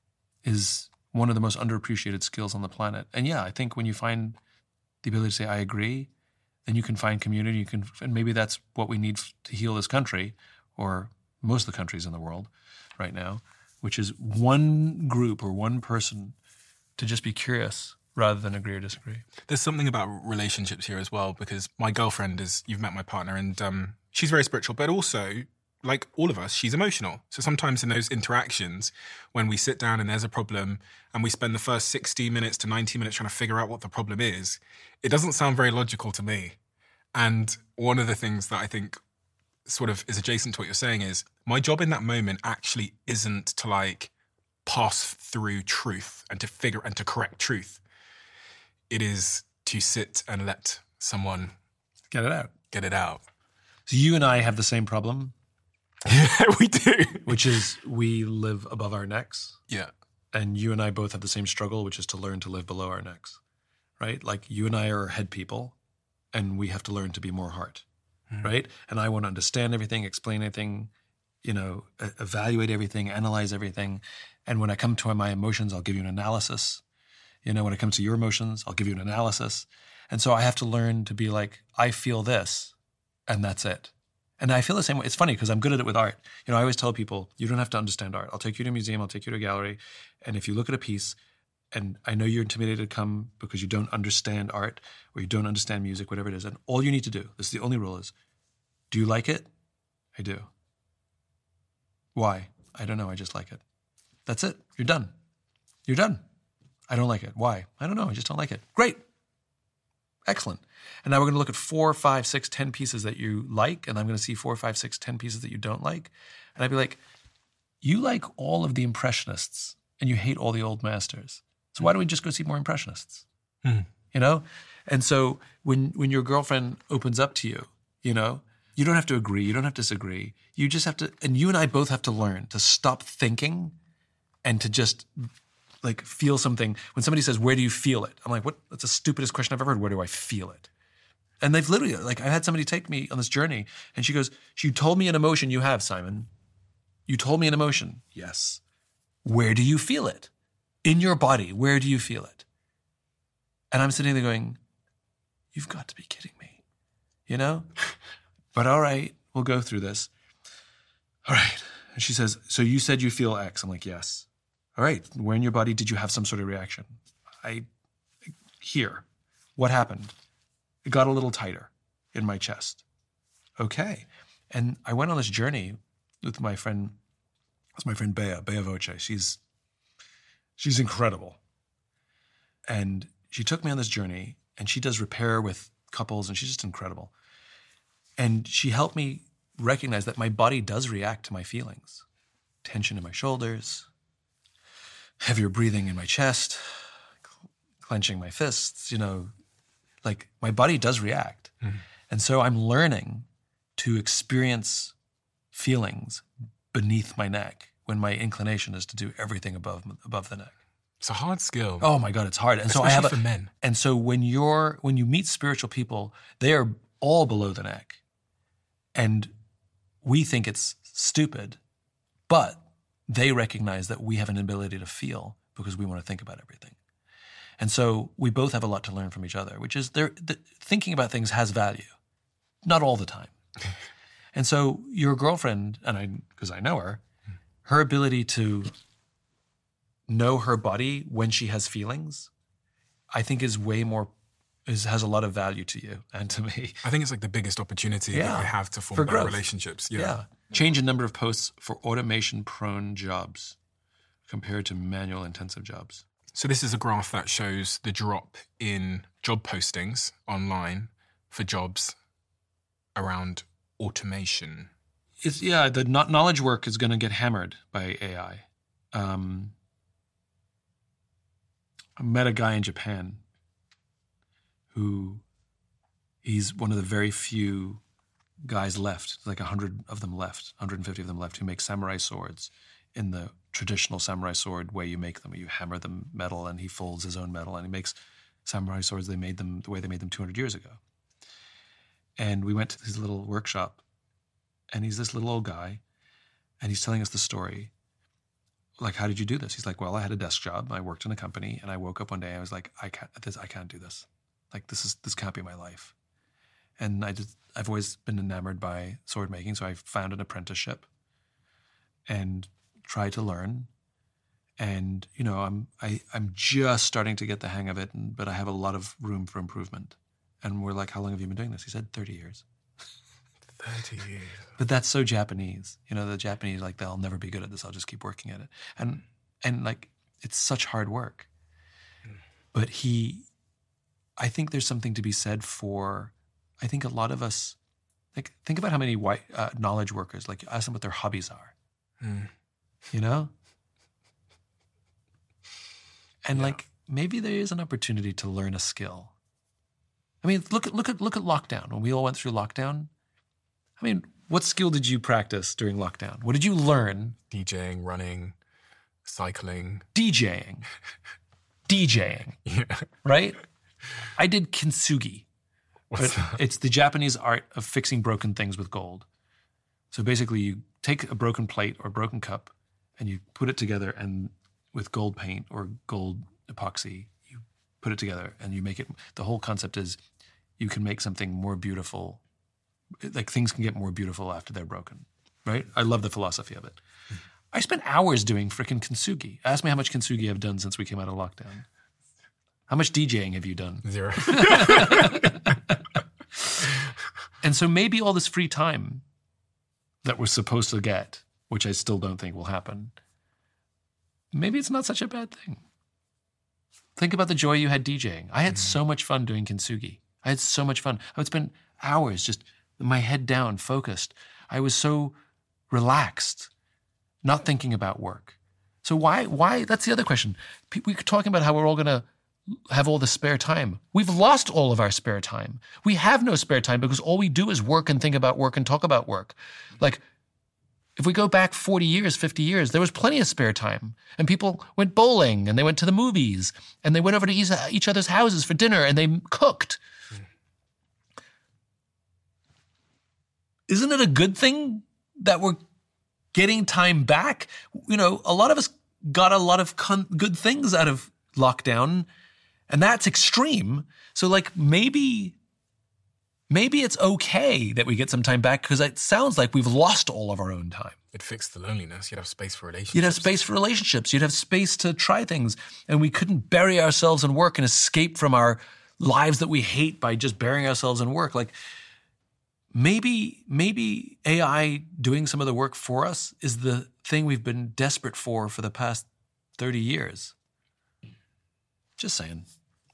is one of the most underappreciated skills on the planet. And yeah, I think when you find the ability to say, I agree, then you can find community. You can, and maybe that's what we need to heal this country, or most of the countries in the world right now, which is one group or one person to just be curious rather than agree or disagree. There's something about relationships here as well, because my girlfriend is, you've met my partner, and um, she's very spiritual, but also, like all of us, she's emotional. So sometimes in those interactions, when we sit down and there's a problem and we spend the first sixty minutes to ninety minutes trying to figure out what the problem is, it doesn't sound very logical to me. And one of the things that I think sort of is adjacent to what you're saying is my job in that moment actually isn't to like pass through truth and to figure and to correct truth. It is to sit and let someone get it out. Get it out. So you and I have the same problem. Yeah, we do. Which is we live above our necks. Yeah. And you and I both have the same struggle, which is to learn to live below our necks, right? Like you and I are head people, and we have to learn to be more heart, mm-hmm. right? And I want to understand everything, explain everything, you know, evaluate everything, analyze everything. And when I come to my emotions, I'll give you an analysis. You know, when it comes to your emotions, I'll give you an analysis. And so I have to learn to be like, I feel this, and that's it. And I feel the same way. It's funny because I'm good at it with art. You know, I always tell people, you don't have to understand art. I'll take you to a museum, I'll take you to a gallery. And if you look at a piece, and I know you're intimidated to come because you don't understand art or you don't understand music, whatever it is, and all you need to do, this is the only rule is, do you like it? I do. Why? I don't know, I just like it. That's it. You're done. You're done. I don't like it. Why? I don't know, I just don't like it. Great. Excellent. And now we're going to look at four, five, six, ten pieces that you like, and I'm going to see four, five, six, ten pieces that you don't like. And I'd be like, you like all of the Impressionists, and you hate all the old masters. So why don't we just go see more Impressionists? Mm. You know? And so when when your girlfriend opens up to you, you know, you don't have to agree, you don't have to disagree. You just have to, and you and I both have to learn to stop thinking and to just like feel something. When somebody says, where do you feel it? I'm like, what? That's the stupidest question I've ever heard. Where do I feel it? And they've literally, like, I had somebody take me on this journey, and she goes, you told me an emotion you have, Simon. You told me an emotion. Yes. Where do you feel it? In your body, where do you feel it? And I'm sitting there going, you've got to be kidding me, you know? But all right, we'll go through this. All right. And she says, so you said you feel X. I'm like, yes. All right. Where in your body did you have some sort of reaction? I, here. What happened? It got a little tighter in my chest. Okay. And I went on this journey with my friend, that's my friend Bea, Bea Voce. She's, she's incredible. And she took me on this journey, and she does repair with couples, and she's just incredible. And she helped me recognize that my body does react to my feelings. Tension in my shoulders, heavier breathing in my chest, clenching my fists, you know, like my body does react. Mm-hmm. And so I'm learning to experience feelings beneath my neck when my inclination is to do everything above above the neck. It's a hard skill. Oh my God, it's hard. And Especially so I have a, for men. And so when you're when you meet spiritual people, they are all below the neck. And we think it's stupid, but they recognize that we have an ability to feel because we want to think about everything. And so we both have a lot to learn from each other, which is the, thinking about things has value, not all the time. And so your girlfriend, and I, because I know her, her ability to know her body when she has feelings, I think is way more, is, has a lot of value to you and to me. I think it's like the biggest opportunity Yeah. that I have to form For better growth. relationships. Yeah. Yeah. Change in number of posts for automation-prone jobs compared to manual-intensive jobs. So this is a graph that shows the drop in job postings online for jobs around automation. It's, yeah, the kno- knowledge work is going to get hammered by A I. Um, I met a guy in Japan who he's one of the very few guys left, like one hundred of them left, one hundred fifty of them left, who make samurai swords in the traditional samurai sword way you make them. You hammer them metal, and he folds his own metal, and he makes samurai swords. They made them the way they made them two hundred years ago. And we went to his little workshop, and he's this little old guy, and he's telling us the story. Like, how did you do this? He's like, well, I had a desk job. I worked in a company, and I woke up one day. I was like, I can't. This, I can't do this. Like, this is this can't be my life. And I just, I've always been enamored by sword making, so I found an apprenticeship and tried to learn. And you know, I'm I, I'm just starting to get the hang of it, and, but I have a lot of room for improvement. And we're like, how long have you been doing this? He said, thirty years. thirty years. But that's so Japanese. You know, the Japanese, like, they'll never be good at this. I'll just keep working at it. And, and like, it's such hard work. Mm. But he, I think there's something to be said for, I think a lot of us, like, think about how many white uh, knowledge workers, like, you ask them what their hobbies are. Mm. You know? And yeah. like, maybe there is an opportunity to learn a skill. I mean, look at look at look at lockdown. When we all went through lockdown, I mean, what skill did you practice during lockdown? What did you learn? DJing, running, cycling. DJing. DJing. Yeah. Right? I did kintsugi. What's that? It's the Japanese art of fixing broken things with gold. So basically, you take a broken plate or a broken cup, and you put it together, and with gold paint or gold epoxy, you put it together, and you make it. The whole concept is you can make something more beautiful. Like, things can get more beautiful after they're broken, right? I love the philosophy of it. Mm-hmm. I spent hours doing frickin' kintsugi. Ask me how much kintsugi I've done since we came out of lockdown. How much DJing have you done? Zero. And so maybe all this free time that we're supposed to get, which I still don't think will happen, maybe it's not such a bad thing. Think about the joy you had DJing. I had mm. so much fun doing kintsugi. I had so much fun. I would spend hours just with my head down, focused. I was so relaxed, not thinking about work. So why, why, that's the other question. We're talking about how we're all going to have all the spare time. We've lost all of our spare time. We have no spare time because all we do is work and think about work and talk about work. Like, if we go back forty years, fifty years, there was plenty of spare time. And people went bowling and they went to the movies and they went over to each other's houses for dinner and they cooked. Mm. Isn't it a good thing that we're getting time back? You know, a lot of us got a lot of con- good things out of lockdown, and that's extreme. So like maybe... Maybe it's okay that we get some time back because it sounds like we've lost all of our own time. It'd fix the loneliness. You'd have space for relationships. You'd have space for relationships. You'd have space to try things. And we couldn't bury ourselves in work and escape from our lives that we hate by just burying ourselves in work. Like maybe, maybe A I doing some of the work for us is the thing we've been desperate for for the past thirty years. Just saying.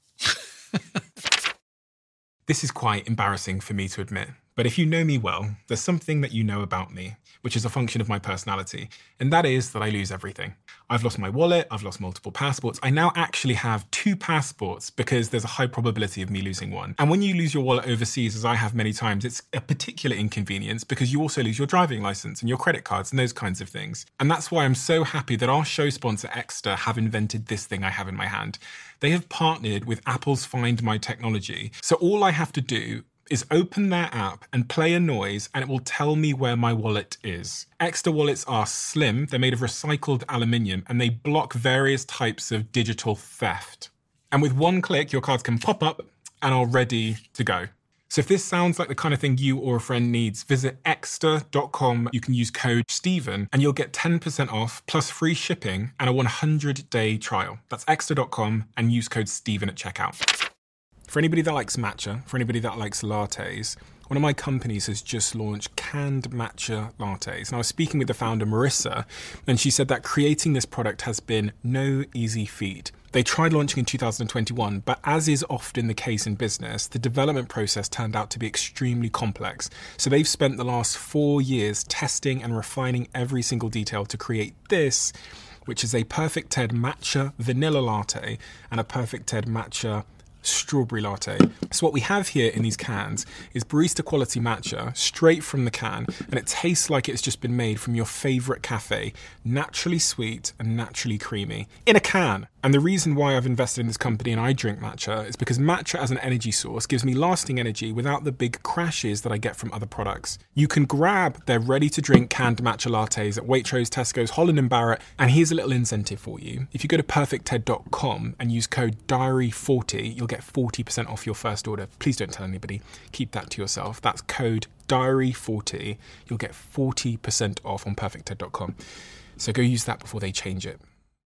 This is quite embarrassing for me to admit, but if you know me well, there's something that you know about me, which is a function of my personality, and that is that I lose everything. I've lost my wallet, I've lost multiple passports. I now actually have two passports because there's a high probability of me losing one. And when you lose your wallet overseas, as I have many times, it's a particular inconvenience because you also lose your driving license and your credit cards and those kinds of things. And that's why I'm so happy that our show sponsor, Exeter, have invented this thing I have in my hand. They have partnered with Apple's Find My technology. So all I have to do is open their app and play a noise and it will tell me where my wallet is. Exeter wallets are slim, they're made of recycled aluminium, and they block various types of digital theft. And with one click, your cards can pop up and are ready to go. So if this sounds like the kind of thing you or a friend needs, visit exeter dot com. You can use code Stephen and you'll get ten percent off plus free shipping and a one hundred day trial. That's exeter dot com and use code Stephen at checkout. For anybody that likes matcha, for anybody that likes lattes, one of my companies has just launched canned matcha lattes. And I was speaking with the founder, Marissa, and she said that creating this product has been no easy feat. They tried launching in two thousand twenty-one, but as is often the case in business, the development process turned out to be extremely complex. So they've spent the last four years testing and refining every single detail to create this, which is a Perfect Ted matcha vanilla latte and a Perfect Ted matcha strawberry latte. So what we have here in these cans is barista quality matcha straight from the can, and it tastes like it's just been made from your favorite cafe, naturally sweet and naturally creamy in a can. And the reason why I've invested in this company and I drink matcha is because matcha as an energy source gives me lasting energy without the big crashes that I get from other products. You can grab their ready-to-drink canned matcha lattes at Waitrose, Tesco's, Holland and Barrett, and here's a little incentive for you. If you go to perfect ted dot com and use code diary forty, you'll get forty percent off your first order. Please don't tell anybody. Keep that to yourself. That's code diary forty. You'll get forty percent off on perfect ted dot com. So go use that before they change it.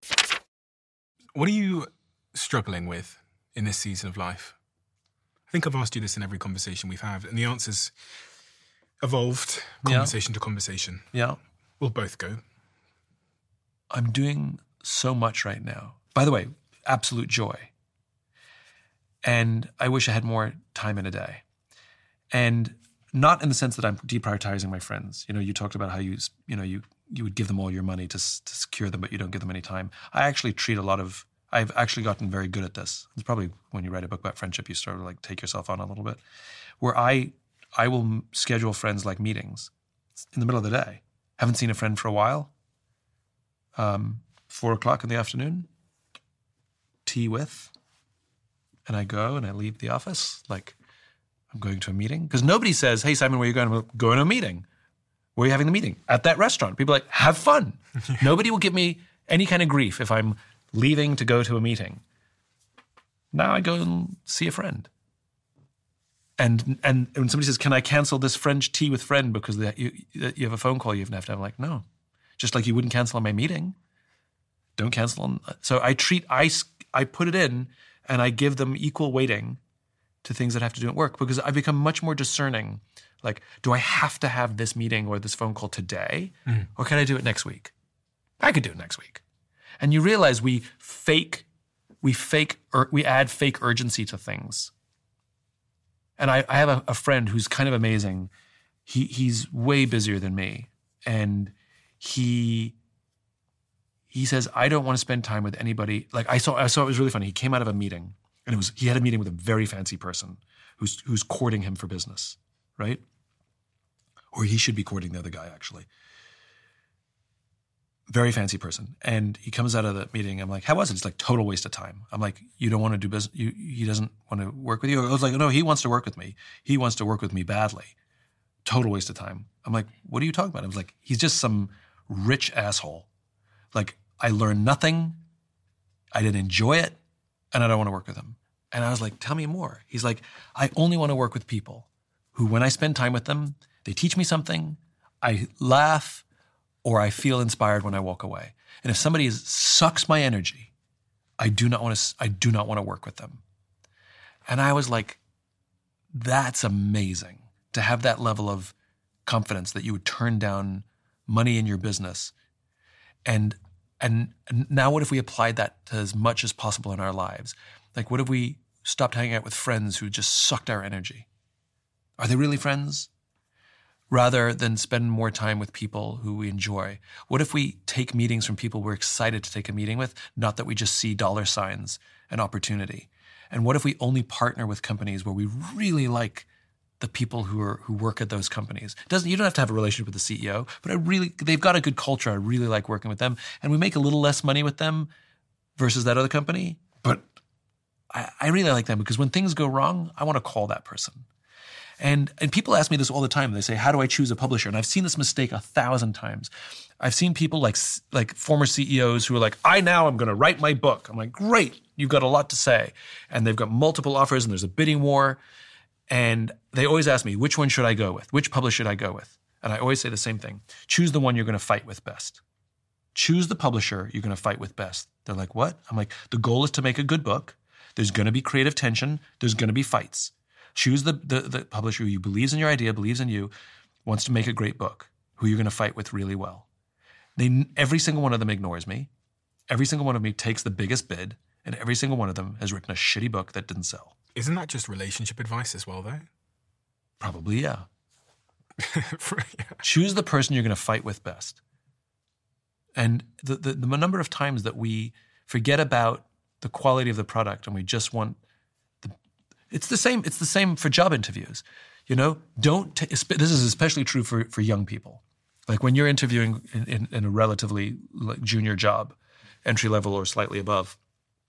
What are you struggling with in this season of life? I think I've asked you this in every conversation we've had, and the answer's evolved conversation yeah. to conversation. Yeah. We'll both go. I'm doing so much right now. By the way, absolute joy. And I wish I had more time in a day. And not in the sense that I'm deprioritizing my friends. You know, you talked about how you, you know, you you would give them all your money to, to secure them, but you don't give them any time. I actually treat a lot of, I've actually gotten very good at this. It's probably when you write a book about friendship, you start to like take yourself on a little bit, where I, I will schedule friends like meetings in the middle of the day. Haven't seen a friend for a while. Um, four o'clock in the afternoon, tea with, and I go and I leave the office like I'm going to a meeting. Because nobody says, hey, Simon, where are you going? I'm going to a meeting. Where are you having the meeting? At that restaurant. People are like, have fun. Nobody will give me any kind of grief if I'm leaving to go to a meeting. Now I go and see a friend. And and when somebody says, can I cancel this French tea with friend because you, you have a phone call you have to have? I'm like, no. Just like you wouldn't cancel on my meeting. Don't cancel on. So I treat, I, I put it in and I give them equal weighting to things that have to do at work because I've become much more discerning. Like, do I have to have this meeting or this phone call today? Mm. Or can I do it next week? I could do it next week. And you realize we fake, we fake, we add fake urgency to things. and I, I have a, a friend who's kind of amazing. He he's way busier than me, and he he says, I don't want to spend time with anybody. Like I saw I saw it was really funny. He came out of a meeting, and it was he had a meeting with a very fancy person who's who's courting him for business, right? Or he should be courting the other guy, actually. Very fancy person. And he comes out of the meeting. I'm like, how was it? It's like total waste of time. I'm like, you don't want to do business. You, he doesn't want to work with you. I was like, no, he wants to work with me. He wants to work with me badly. Total waste of time. I'm like, what are you talking about? I was like, he's just some rich asshole. Like, I learned nothing. I didn't enjoy it. And I don't want to work with him. And I was like, tell me more. He's like, I only want to work with people who, when I spend time with them, they teach me something, I laugh, or I feel inspired when I walk away. And if somebody is, sucks my energy, I do not want to. I do not want to work with them. And I was like, that's amazing to have that level of confidence that you would turn down money in your business. And and, and now, what if we applied that to as much as possible in our lives? Like, what if we stopped hanging out with friends who just sucked our energy? Are they really friends? Rather than spend more time with people who we enjoy? What if we take meetings from people we're excited to take a meeting with, not that we just see dollar signs and opportunity? And what if we only partner with companies where we really like the people who are who work at those companies? It doesn't you don't have to have a relationship with the C E O, but I really they've got a good culture. I really like working with them, and we make a little less money with them versus that other company. But I, I really like them because when things go wrong, I want to call that person. And and people ask me this all the time. They say, how do I choose a publisher? And I've seen this mistake a thousand times. I've seen people like like former C E Os who are like, I now am going to write my book. I'm like, great, you've got a lot to say. And they've got multiple offers and there's a bidding war. And they always ask me, which one should I go with? Which publisher should I go with? And I always say the same thing. Choose the one you're going to fight with best. Choose the publisher you're going to fight with best. They're like, what? I'm like, the goal is to make a good book. There's going to be creative tension. There's going to be fights. Choose the, the, the publisher who believes in your idea, believes in you, wants to make a great book, who you're going to fight with really well. They, every single one of them ignores me. Every single one of me takes the biggest bid, and every single one of them has written a shitty book that didn't sell. Isn't that just relationship advice as well, though? Probably, yeah. For, yeah. Choose the person you're going to fight with best. And the, the, the number of times that we forget about the quality of the product and we just want It's the same. It's the same for job interviews. You know, don't. T- this is especially true for, for young people. Like when you're interviewing in, in, in a relatively like junior job, entry level or slightly above.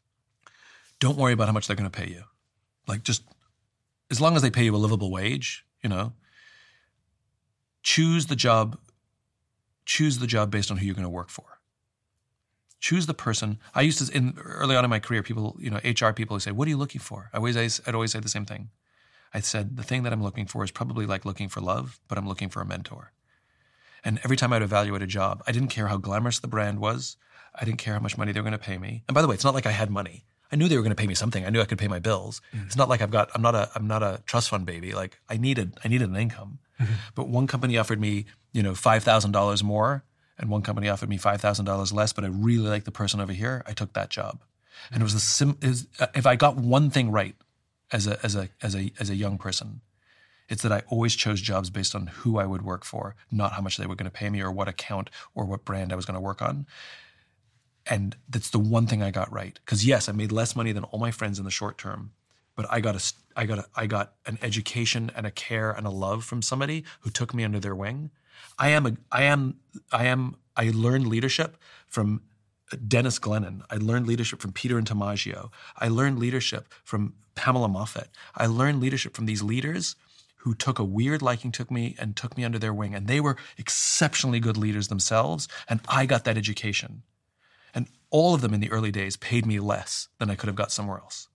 Don't worry about how much they're going to pay you. Like just as long as they pay you a livable wage, you know. Choose the job. Choose the job based on who you're going to work for. Choose the person. I used to, in early on in my career, people, you know, H R people would say, what are you looking for? I always, I'd always say the same thing. I said, the thing that I'm looking for is probably like looking for love, but I'm looking for a mentor. And every time I'd evaluate a job, I didn't care how glamorous the brand was. I didn't care how much money they were going to pay me. And by the way, it's not like I had money. I knew they were going to pay me something. I knew I could pay my bills. Mm-hmm. It's not like I've got, I'm not a, I'm not a trust fund baby. Like I needed, I needed an income. Mm-hmm. But one company offered me, you know, five thousand dollars more. And one company offered me five thousand dollars less, but I really liked the person over here. I took that job. And it was the sim- it was, uh, if I got one thing right as a as a as a as a young person, it's that I always chose jobs based on who I would work for, not how much they were going to pay me or what account or what brand I was going to work on. And that's the one thing I got right. Because yes, I made less money than all my friends in the short term, but I got a I got a, I got an education and a care and a love from somebody who took me under their wing. I am a, I am, I am, I learned leadership from Dennis Glennon. I learned leadership from Peter Intamaggio. I learned leadership from Pamela Moffat. I learned leadership from these leaders who took a weird liking to me and took me under their wing. And they were exceptionally good leaders themselves. And I got that education. And all of them in the early days paid me less than I could have got somewhere else.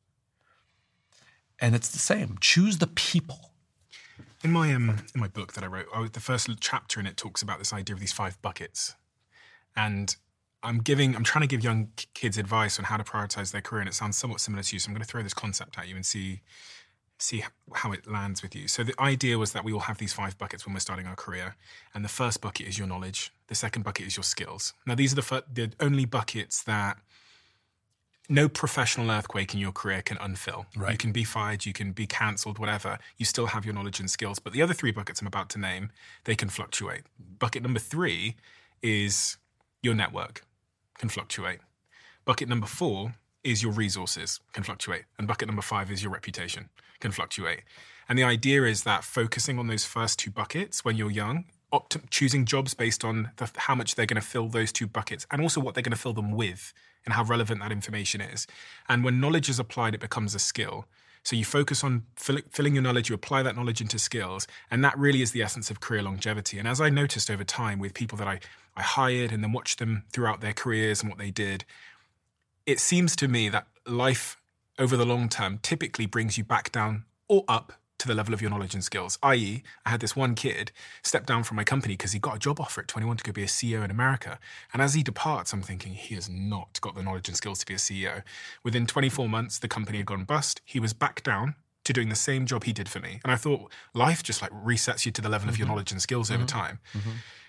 And it's the same. Choose the people. In my um, in my book that I wrote, I, the first chapter in it talks about this idea of these five buckets, and I'm giving, I'm trying to give young kids advice on how to prioritize their career, and it sounds somewhat similar to you. So I'm going to throw this concept at you and see see how it lands with you. So the idea was that we all have these five buckets when we're starting our career, and the first bucket is your knowledge. The second bucket is your skills. Now these are the fir- the only buckets that no professional earthquake in your career can unfill. Right. You can be fired, you can be cancelled, whatever. You still have your knowledge and skills. But the other three buckets I'm about to name, they can fluctuate. Bucket number three is your network, can fluctuate. Bucket number four is your resources, can fluctuate. And bucket number five is your reputation, can fluctuate. And the idea is that focusing on those first two buckets when you're young, opt- choosing jobs based on the, how much they're going to fill those two buckets and also what they're going to fill them with and how relevant that information is. And when knowledge is applied, it becomes a skill. So you focus on fill, filling your knowledge, you apply that knowledge into skills, and that really is the essence of career longevity. And as I noticed over time with people that I, I hired and then watched them throughout their careers and what they did, it seems to me that life over the long term typically brings you back down or up to the level of your knowledge and skills, that is, I had this one kid step down from my company because he got a job offer at twenty-one to go be a C E O in America. And as he departs, I'm thinking, he has not got the knowledge and skills to be a C E O. Within twenty-four months, the company had gone bust. He was back down to doing the same job he did for me. And I thought, life just like resets you to the level mm-hmm. of your knowledge and skills mm-hmm. over time. Mm-hmm.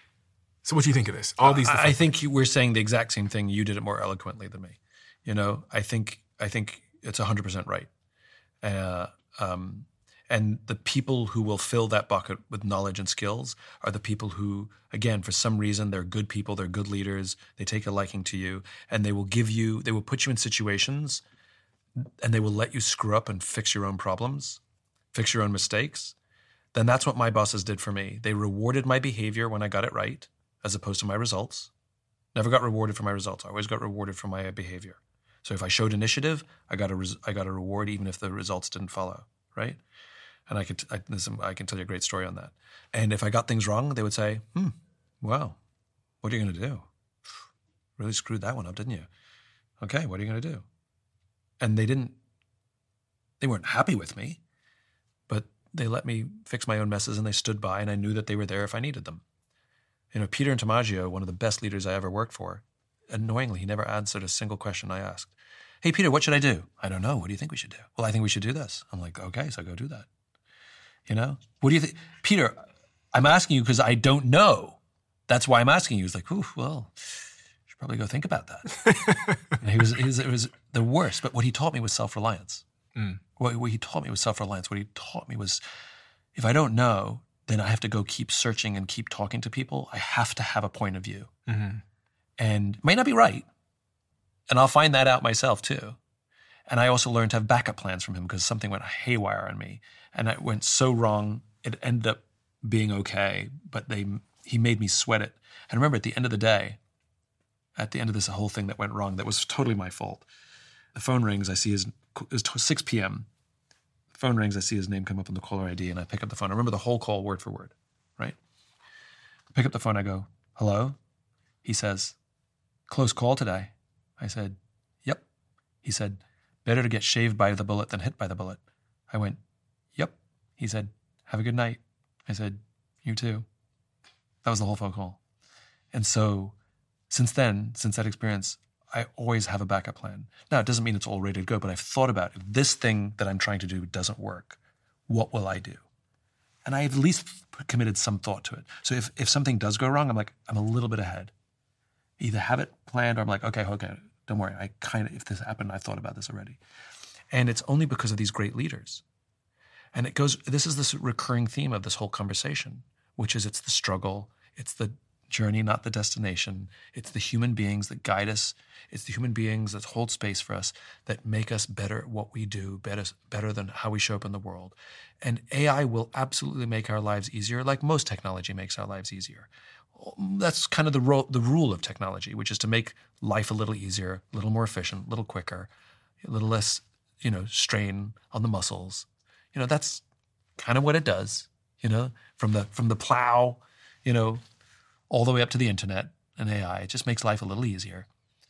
So what do you think of this? Are these? Uh, the I think you, we're saying the exact same thing. You did it more eloquently than me. You know, I think I think it's one hundred percent right. Uh, um, And the people who will fill that bucket with knowledge and skills are the people who, again, for some reason, they're good people, they're good leaders, they take a liking to you, and they will give you, they will put you in situations and they will let you screw up and fix your own problems, fix your own mistakes. Then that's what my bosses did for me. They rewarded my behavior when I got it right, as opposed to my results. Never got rewarded for my results. I always got rewarded for my behavior. So if I showed initiative, I got a, res- I got a reward even if the results didn't follow, right? And I could, I, listen, I can tell you a great story on that. And if I got things wrong, they would say, hmm, wow, what are you going to do? Really screwed that one up, didn't you? Okay, what are you going to do? And they didn't, they weren't happy with me, but they let me fix my own messes and they stood by and I knew that they were there if I needed them. You know, Peter Intomaggio, one of the best leaders I ever worked for, annoyingly, he never answered a single question I asked. Hey, Peter, what should I do? I don't know. What do you think we should do? Well, I think we should do this. I'm like, okay, so go do that. You know, what do you think? Peter, I'm asking you because I don't know. That's why I'm asking you. He's like, ooh, well, you should probably go think about that. And he was, he was, it was the worst. But what he taught me was self-reliance. Mm. What, what he taught me was self-reliance. What he taught me was, if I don't know, then I have to go keep searching and keep talking to people. I have to have a point of view. Mm-hmm. And it might not be right. And I'll find that out myself too. And I also learned to have backup plans from him because something went haywire on me. And it went so wrong, it ended up being okay, but they he made me sweat it. And remember, at the end of the day, at the end of this whole thing that went wrong, that was totally my fault. The phone rings, I see his, it's six p.m. The phone rings, I see his name come up on the caller I D, and I pick up the phone. I remember the whole call word for word, right? I pick up the phone, I go, hello? He says, close call today. I said, yep. He said, better to get shaved by the bullet than hit by the bullet. I went, yep. He said, have a good night. I said, you too. That was the whole phone call. And so since then, since that experience, I always have a backup plan. Now, it doesn't mean it's all ready to go, but I've thought about if this thing that I'm trying to do doesn't work, what will I do? And I've at least committed some thought to it. So if, if something does go wrong, I'm like, I'm a little bit ahead. Either have it planned or I'm like, okay, okay, don't worry. I kind of, if this happened, I thought about this already. And it's only because of these great leaders. And it goes, this is this recurring theme of this whole conversation, which is it's the struggle, it's the journey, not the destination. It's the human beings that guide us. It's the human beings that hold space for us, that make us better at what we do, better, better than how we show up in the world. And A I will absolutely make our lives easier, like most technology makes our lives easier. That's kind of the, ro- the rule of technology, which is to make life a little easier, a little more efficient, a little quicker, a little less, you know, strain on the muscles. You know, that's kind of what it does, you know, from the from the plow, you know, all the way up to the internet and A I. It just makes life a little easier.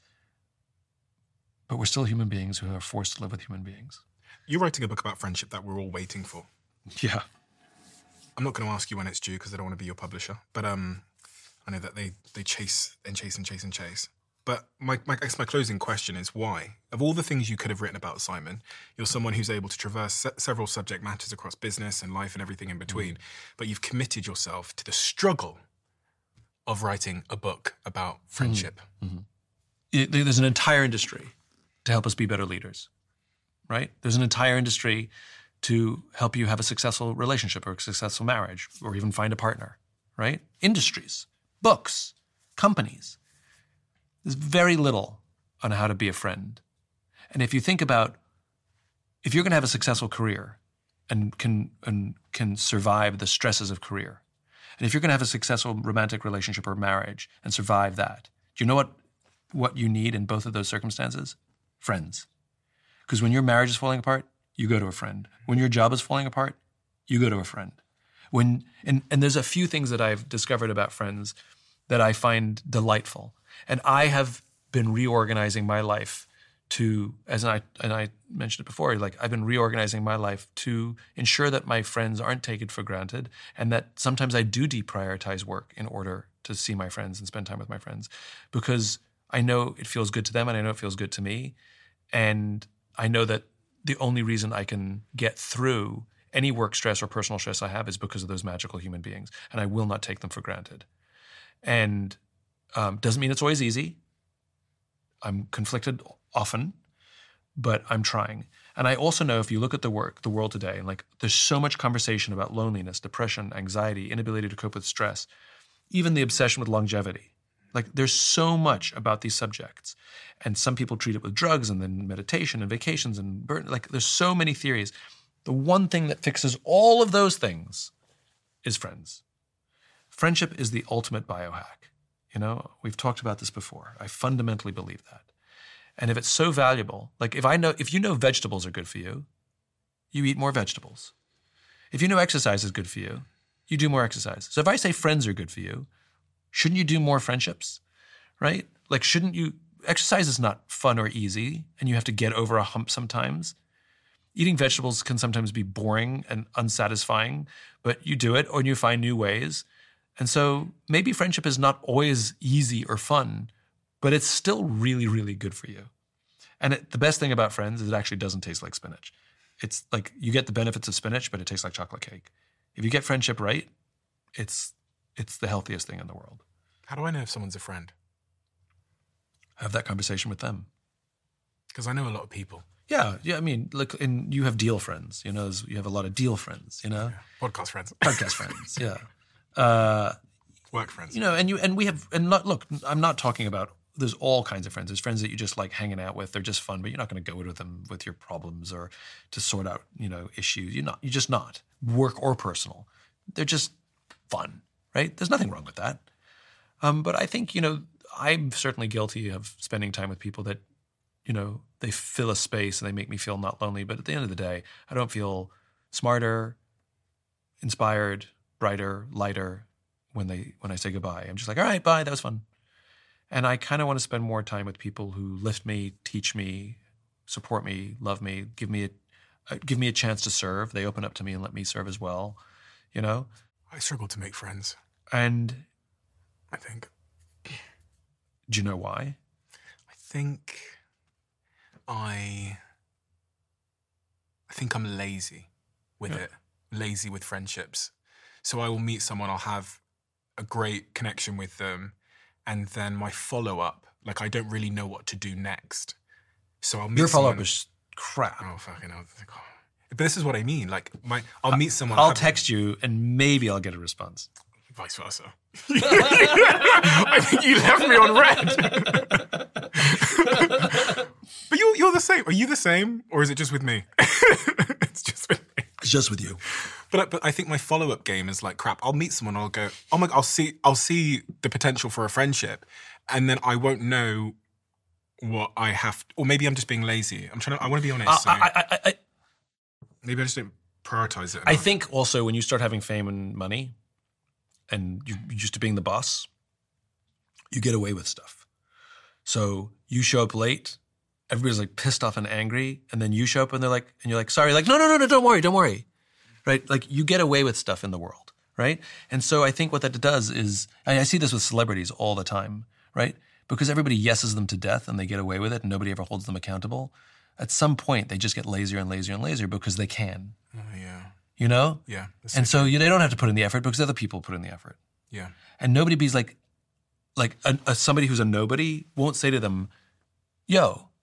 But we're still human beings who are forced to live with human beings. You're writing a book about friendship that we're all waiting for. Yeah. I'm not going to ask you when it's due because I don't want to be your publisher. But um, I know that they, they chase and chase and chase and chase. But my, my, I guess my closing question is why? Of all the things you could have written about, Simon, you're someone who's able to traverse se- several subject matters across business and life and everything in between. Mm. But you've committed yourself to the struggle of writing a book about friendship. Mm-hmm. It, there's an entire industry to help us be better leaders, right? There's an entire industry to help you have a successful relationship or a successful marriage or even find a partner, right? Industries, books, companies. There's very little on how to be a friend. And if you think about, if you're going to have a successful career and can and can survive the stresses of career, and if you're going to have a successful romantic relationship or marriage and survive that, do you know what, what you need in both of those circumstances? Friends. Because when your marriage is falling apart, you go to a friend. When your job is falling apart, you go to a friend. When and, and there's a few things that I've discovered about friends that I find delightful. And I have been reorganizing my life to, as I and I mentioned it before, like I've been reorganizing my life to ensure that my friends aren't taken for granted, and that sometimes I do deprioritize work in order to see my friends and spend time with my friends, because I know it feels good to them and I know it feels good to me. And I know that the only reason I can get through any work stress or personal stress I have is because of those magical human beings, and I will not take them for granted. And um, doesn't mean it's always easy. I'm conflicted often, but I'm trying. And I also know if you look at the work, the world today, and like there's so much conversation about loneliness, depression, anxiety, inability to cope with stress, even the obsession with longevity. Like there's so much about these subjects. And some people treat it with drugs and then meditation and vacations and burn. Like there's so many theories. The one thing that fixes all of those things is friends. Friendship is the ultimate biohack. You know, we've talked about this before. I fundamentally believe that. And if it's so valuable, like if I know, if you know vegetables are good for you, you eat more vegetables. If you know exercise is good for you, you do more exercise. So if I say friends are good for you, shouldn't you do more friendships, right? Like shouldn't you, exercise is not fun or easy and you have to get over a hump sometimes. Eating vegetables can sometimes be boring and unsatisfying, but you do it or you find new ways. And so maybe friendship is not always easy or fun, but it's still really, really good for you. And it, the best thing about friends is it actually doesn't taste like spinach. It's like you get the benefits of spinach, but it tastes like chocolate cake. If you get friendship right, it's it's the healthiest thing in the world. How do I know if someone's a friend? Have that conversation with them. Because I know a lot of people. Yeah, yeah. I mean, look, and you have deal friends. You know, you have a lot of deal friends. You know, yeah. Podcast friends, podcast friends. Yeah, uh, work friends. You know, and you and we have and not, look. I'm not talking about. There's all kinds of friends. There's friends that you just like hanging out with. They're just fun, but you're not going to go with them with your problems or to sort out, you know, issues. You're not. You're just not work or personal. They're just fun, right? There's nothing wrong with that. Um, but I think, you know, I'm certainly guilty of spending time with people that, you know, they fill a space and they make me feel not lonely. But at the end of the day, I don't feel smarter, inspired, brighter, lighter when they when I say goodbye. I'm just like, all right, bye. That was fun. And I kind of want to spend more time with people who lift me, teach me, support me, love me, give me a uh, give me a chance to serve. They open up to me and let me serve as well. You know, I struggle to make friends, and I think. Do you know why? I think I. I think I'm lazy with Yeah. it. Lazy with friendships. So I will meet someone. I'll have a great connection with them. And then my follow-up, like I don't really know what to do next. So I'll meet Your follow-up someone- is crap. Oh, fucking hell. But this is what I mean. Like, my, I'll meet someone. I'll have- text you and maybe I'll get a response. Vice versa. I think you left me on red. But you, you're the same. Are you the same? Or is it just with me? It's just with me. It's just with you. But but I think my follow up game is like crap. I'll meet someone. I'll go. Oh my! I'll see. I'll see the potential for a friendship, and then I won't know what I have. Or maybe I'm just being lazy. I'm trying to. I want to be honest. Uh, so I, I, I, maybe I just don't prioritize it. I enough. think also when you start having fame and money, and you're used to being the boss, you get away with stuff. So you show up late, everybody's like pissed off and angry, and then you show up and they're like, and you're like, sorry, like no, no, no, no, don't worry, don't worry. Right? Like you get away with stuff in the world, right? And so I think what that does is, and I see this with celebrities all the time, right? Because everybody yeses them to death and they get away with it and nobody ever holds them accountable. At some point, they just get lazier and lazier and lazier because they can, Oh, yeah. you know? Yeah. that's And so so you, they don't have to put in the effort because other people put in the effort. yeah. And nobody be's like, like a, a, somebody who's a nobody won't say to them, yo,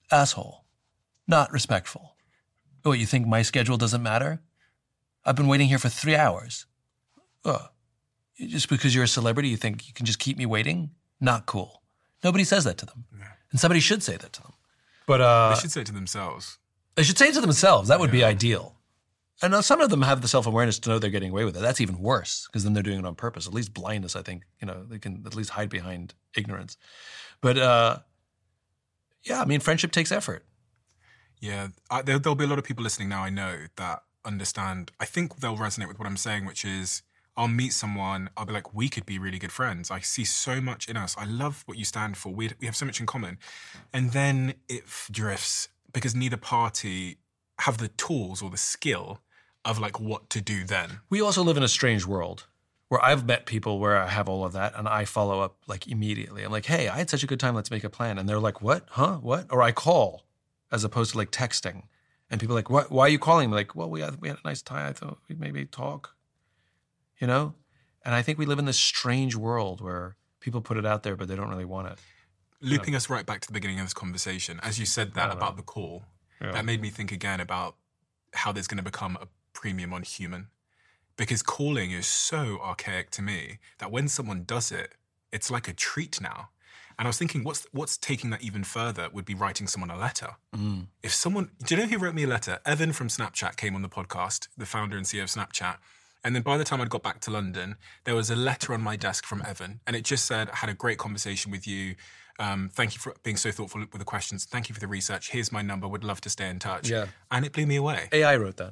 asshole, not respectful. What, you think my schedule doesn't matter? I've been waiting here for three hours. Oh, just because you're a celebrity, you think you can just keep me waiting? Not cool. Nobody says that to them. Yeah. And somebody should say that to them. But uh, they should say it to themselves. They should say it to themselves. That would yeah. be ideal. And uh, some of them have the self-awareness to know they're getting away with it. That's even worse, because then they're doing it on purpose. At least blindness, I think, you know, they can at least hide behind ignorance. But uh, yeah, I mean, friendship takes effort. Yeah, I, there, there'll be a lot of people listening now, I know, that understand. I think they'll resonate with what I'm saying, which is I'll meet someone, I'll be like, we could be really good friends. I see so much in us. I love what you stand for. We we have so much in common. And then it drifts because neither party have the tools or the skill of like what to do then. We also live in a strange world where I've met people where I have all of that and I follow up like immediately. I'm like, hey, I had such a good time. Let's make a plan. And they're like, what? Huh? What? Or I call as opposed to like texting. And people are like, what? Why are you calling me? Like, well, we had, we had a nice time. I thought we'd maybe talk, you know? And I think we live in this strange world where people put it out there, but they don't really want it. Looping you know? us right back to the beginning of this conversation, as you said that about know. the call, yeah. that made me think again about how there's going to become a premium on human. Because calling is so archaic to me that when someone does it, it's like a treat now. And I was thinking, what's what's taking that even further would be writing someone a letter. Mm. If someone, do you know who wrote me a letter? Evan from Snapchat came on the podcast, the founder and C E O of Snapchat. And then by the time I'd got back to London, there was a letter on my desk from Evan. And it just said, I had a great conversation with you. Um, thank you for being so thoughtful with the questions. Thank you for the research. Here's my number. Would love to stay in touch. Yeah. And it blew me away. A I wrote that.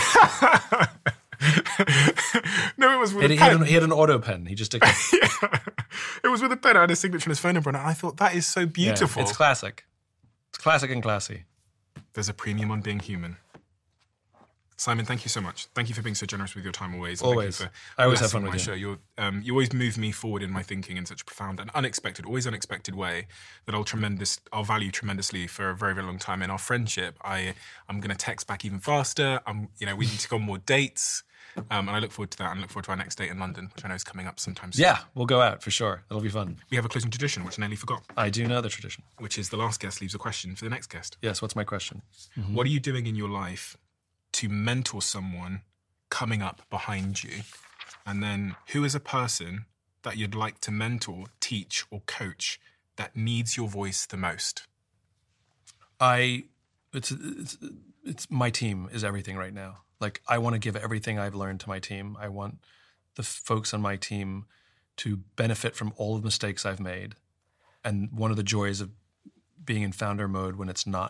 No, it was with he, a pen. pen. He had, he had an auto pen. He just took it. Yeah. It was with a pen. I had a signature and his phone number. And I thought, that is so beautiful. Yeah, it's classic. It's classic and classy. There's a premium on being human. Simon, thank you so much. Thank you for being so generous with your time always. And always. Thank you for I always have fun with my you. Show. You're, um, you always move me forward in my thinking in such a profound and unexpected, always unexpected way that I'll tremendous, I'll value tremendously for a very, very long time. In our friendship, I, I'm going to text back even faster. I'm, you know, we need to go on more dates. Um, and I look forward to that and look forward to our next date in London, which I know is coming up sometime soon. Yeah, we'll go out for sure. It'll be fun. We have a closing tradition, which I nearly forgot. I do know the tradition. Which is the last guest leaves a question for the next guest. Yes, what's my question? Mm-hmm. What are you doing in your life to mentor someone coming up behind you? And then who is a person that you'd like to mentor, teach, or coach that needs your voice the most? I, it's, it's, it's my team is everything right now. Like, I want to give everything I've learned to my team. I want the folks on my team to benefit from all of the mistakes I've made. And one of the joys of being in founder mode when it's not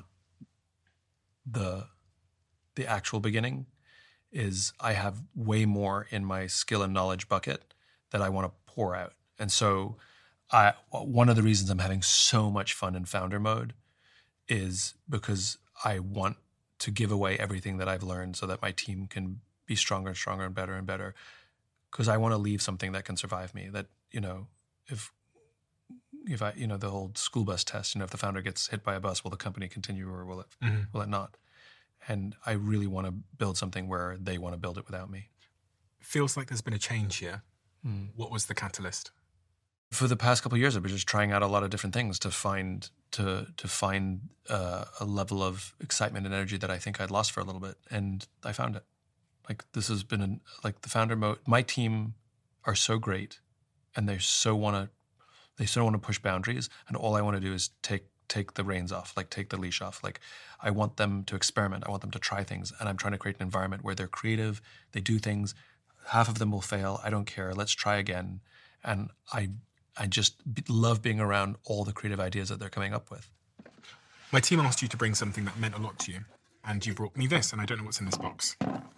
the the actual beginning is I have way more in my skill and knowledge bucket that I want to pour out. And so I, one of the reasons I'm having so much fun in founder mode is because I want to give away everything that I've learned so that my team can be stronger and stronger and better and better. Because I want to leave something that can survive me. That, you know, if if I, you know, the whole school bus test, you know, if the founder gets hit by a bus, will the company continue or will it mm-hmm. will it not? And I really want to build something where they want to build it without me. Feels like there's been a change here. Mm. What was the catalyst? For the past couple of years, I've been just trying out a lot of different things to find to to find uh, a level of excitement and energy that I think I'd lost for a little bit, and I found it. Like this has been an, like the founder mode. My team are so great, and they so want to they so want to push boundaries, and all I want to do is take take the reins off, like take the leash off. Like I want them to experiment. I want them to try things, and I'm trying to create an environment where they're creative. They do things. Half of them will fail. I don't care. Let's try again, and I. I just love being around all the creative ideas that they're coming up with. My team asked you to bring something that meant a lot to you, and you brought me this, and I don't know what's in this box.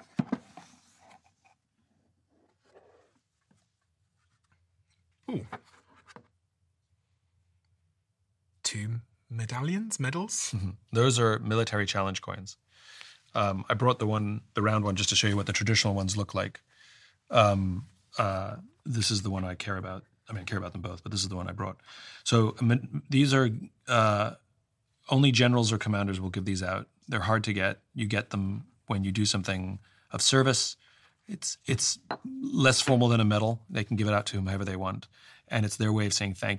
Ooh. Two medallions, medals? Mm-hmm. Those are military challenge coins. Um, I brought the one, the round one, just to show you what the traditional ones look like. Um, uh, this is the one I care about. I mean, I care about them both, but this is the one I brought. So I mean, these are uh, only generals or commanders will give these out. They're hard to get. You get them when you do something of service. It's it's less formal than a medal. They can give it out to whomever they want, and it's their way of saying thank you.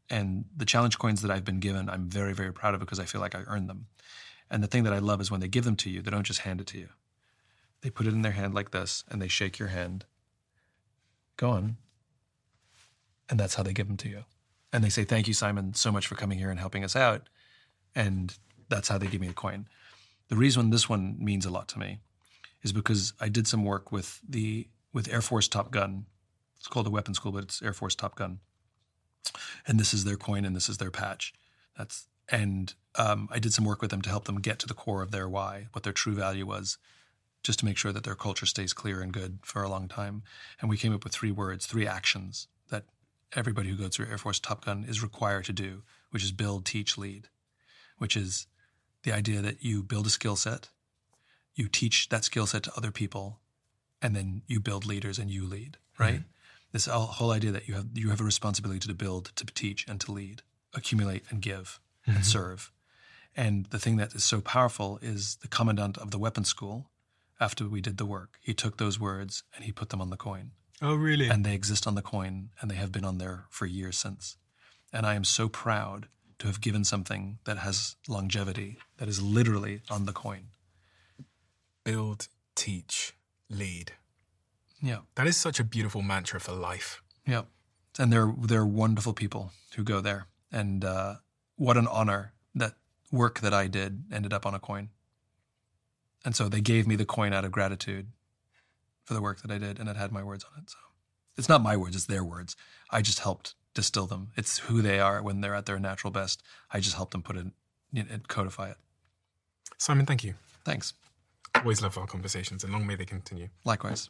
And the challenge coins that I've been given, I'm very, very proud of because I feel like I earned them. And the thing that I love is when they give them to you, they don't just hand it to you. They put it in their hand like this, and they shake your hand. Go on. And that's how they give them to you. And they say, thank you, Simon, so much for coming here and helping us out. And that's how they give me a coin. The reason this one means a lot to me is because I did some work with the with Air Force Top Gun. It's called a weapons school, but it's Air Force Top Gun. And this is their coin and this is their patch. That's and um, I did some work with them to help them get to the core of their why, what their true value was, just to make sure that their culture stays clear and good for a long time. And we came up with three words, three actions that everybody who goes through Air Force Top Gun is required to do, which is build, teach, lead, which is the idea that you build a skill set, you teach that skill set to other people, and then you build leaders and you lead, right? Mm-hmm. This whole idea that you have you have a responsibility to build, to teach, and to lead, accumulate and give mm-hmm. and serve. And the thing that is so powerful is the commandant of the weapons school, after we did the work, he took those words and he put them on the coin. Oh, really? And they exist on the coin, and they have been on there for years since. And I am so proud to have given something that has longevity, that is literally on the coin. Build, teach, lead. Yeah. That is such a beautiful mantra for life. Yeah. And they're, they're wonderful people who go there. And uh, what an honor that work that I did ended up on a coin. And so they gave me the coin out of gratitude for the work that I did, and it had my words on it. So it's not my words, it's their words. I just helped distill them. It's who they are when they're at their natural best. I just helped them put it, and codify it. Simon, thank you. Thanks. Always love our conversations, and long may they continue. Likewise.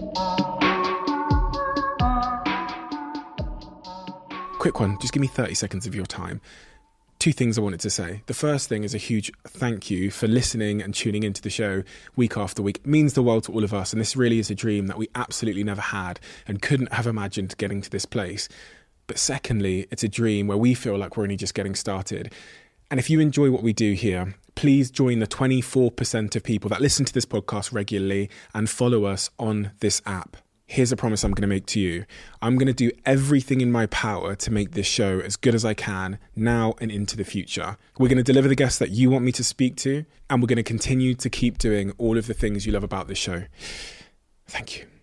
Quick one, just give me thirty seconds of your time. Two things I wanted to say. The first thing is a huge thank you for listening and tuning into the show week after week. It means the world to all of us, and this really is a dream that we absolutely never had and couldn't have imagined getting to this place. But secondly, it's a dream where we feel like we're only just getting started. And if you enjoy what we do here, please join the twenty-four percent of people that listen to this podcast regularly and follow us on this app. Here's a promise I'm going to make to you. I'm going to do everything in my power to make this show as good as I can now and into the future. We're going to deliver the guests that you want me to speak to, and we're going to continue to keep doing all of the things you love about this show. Thank you.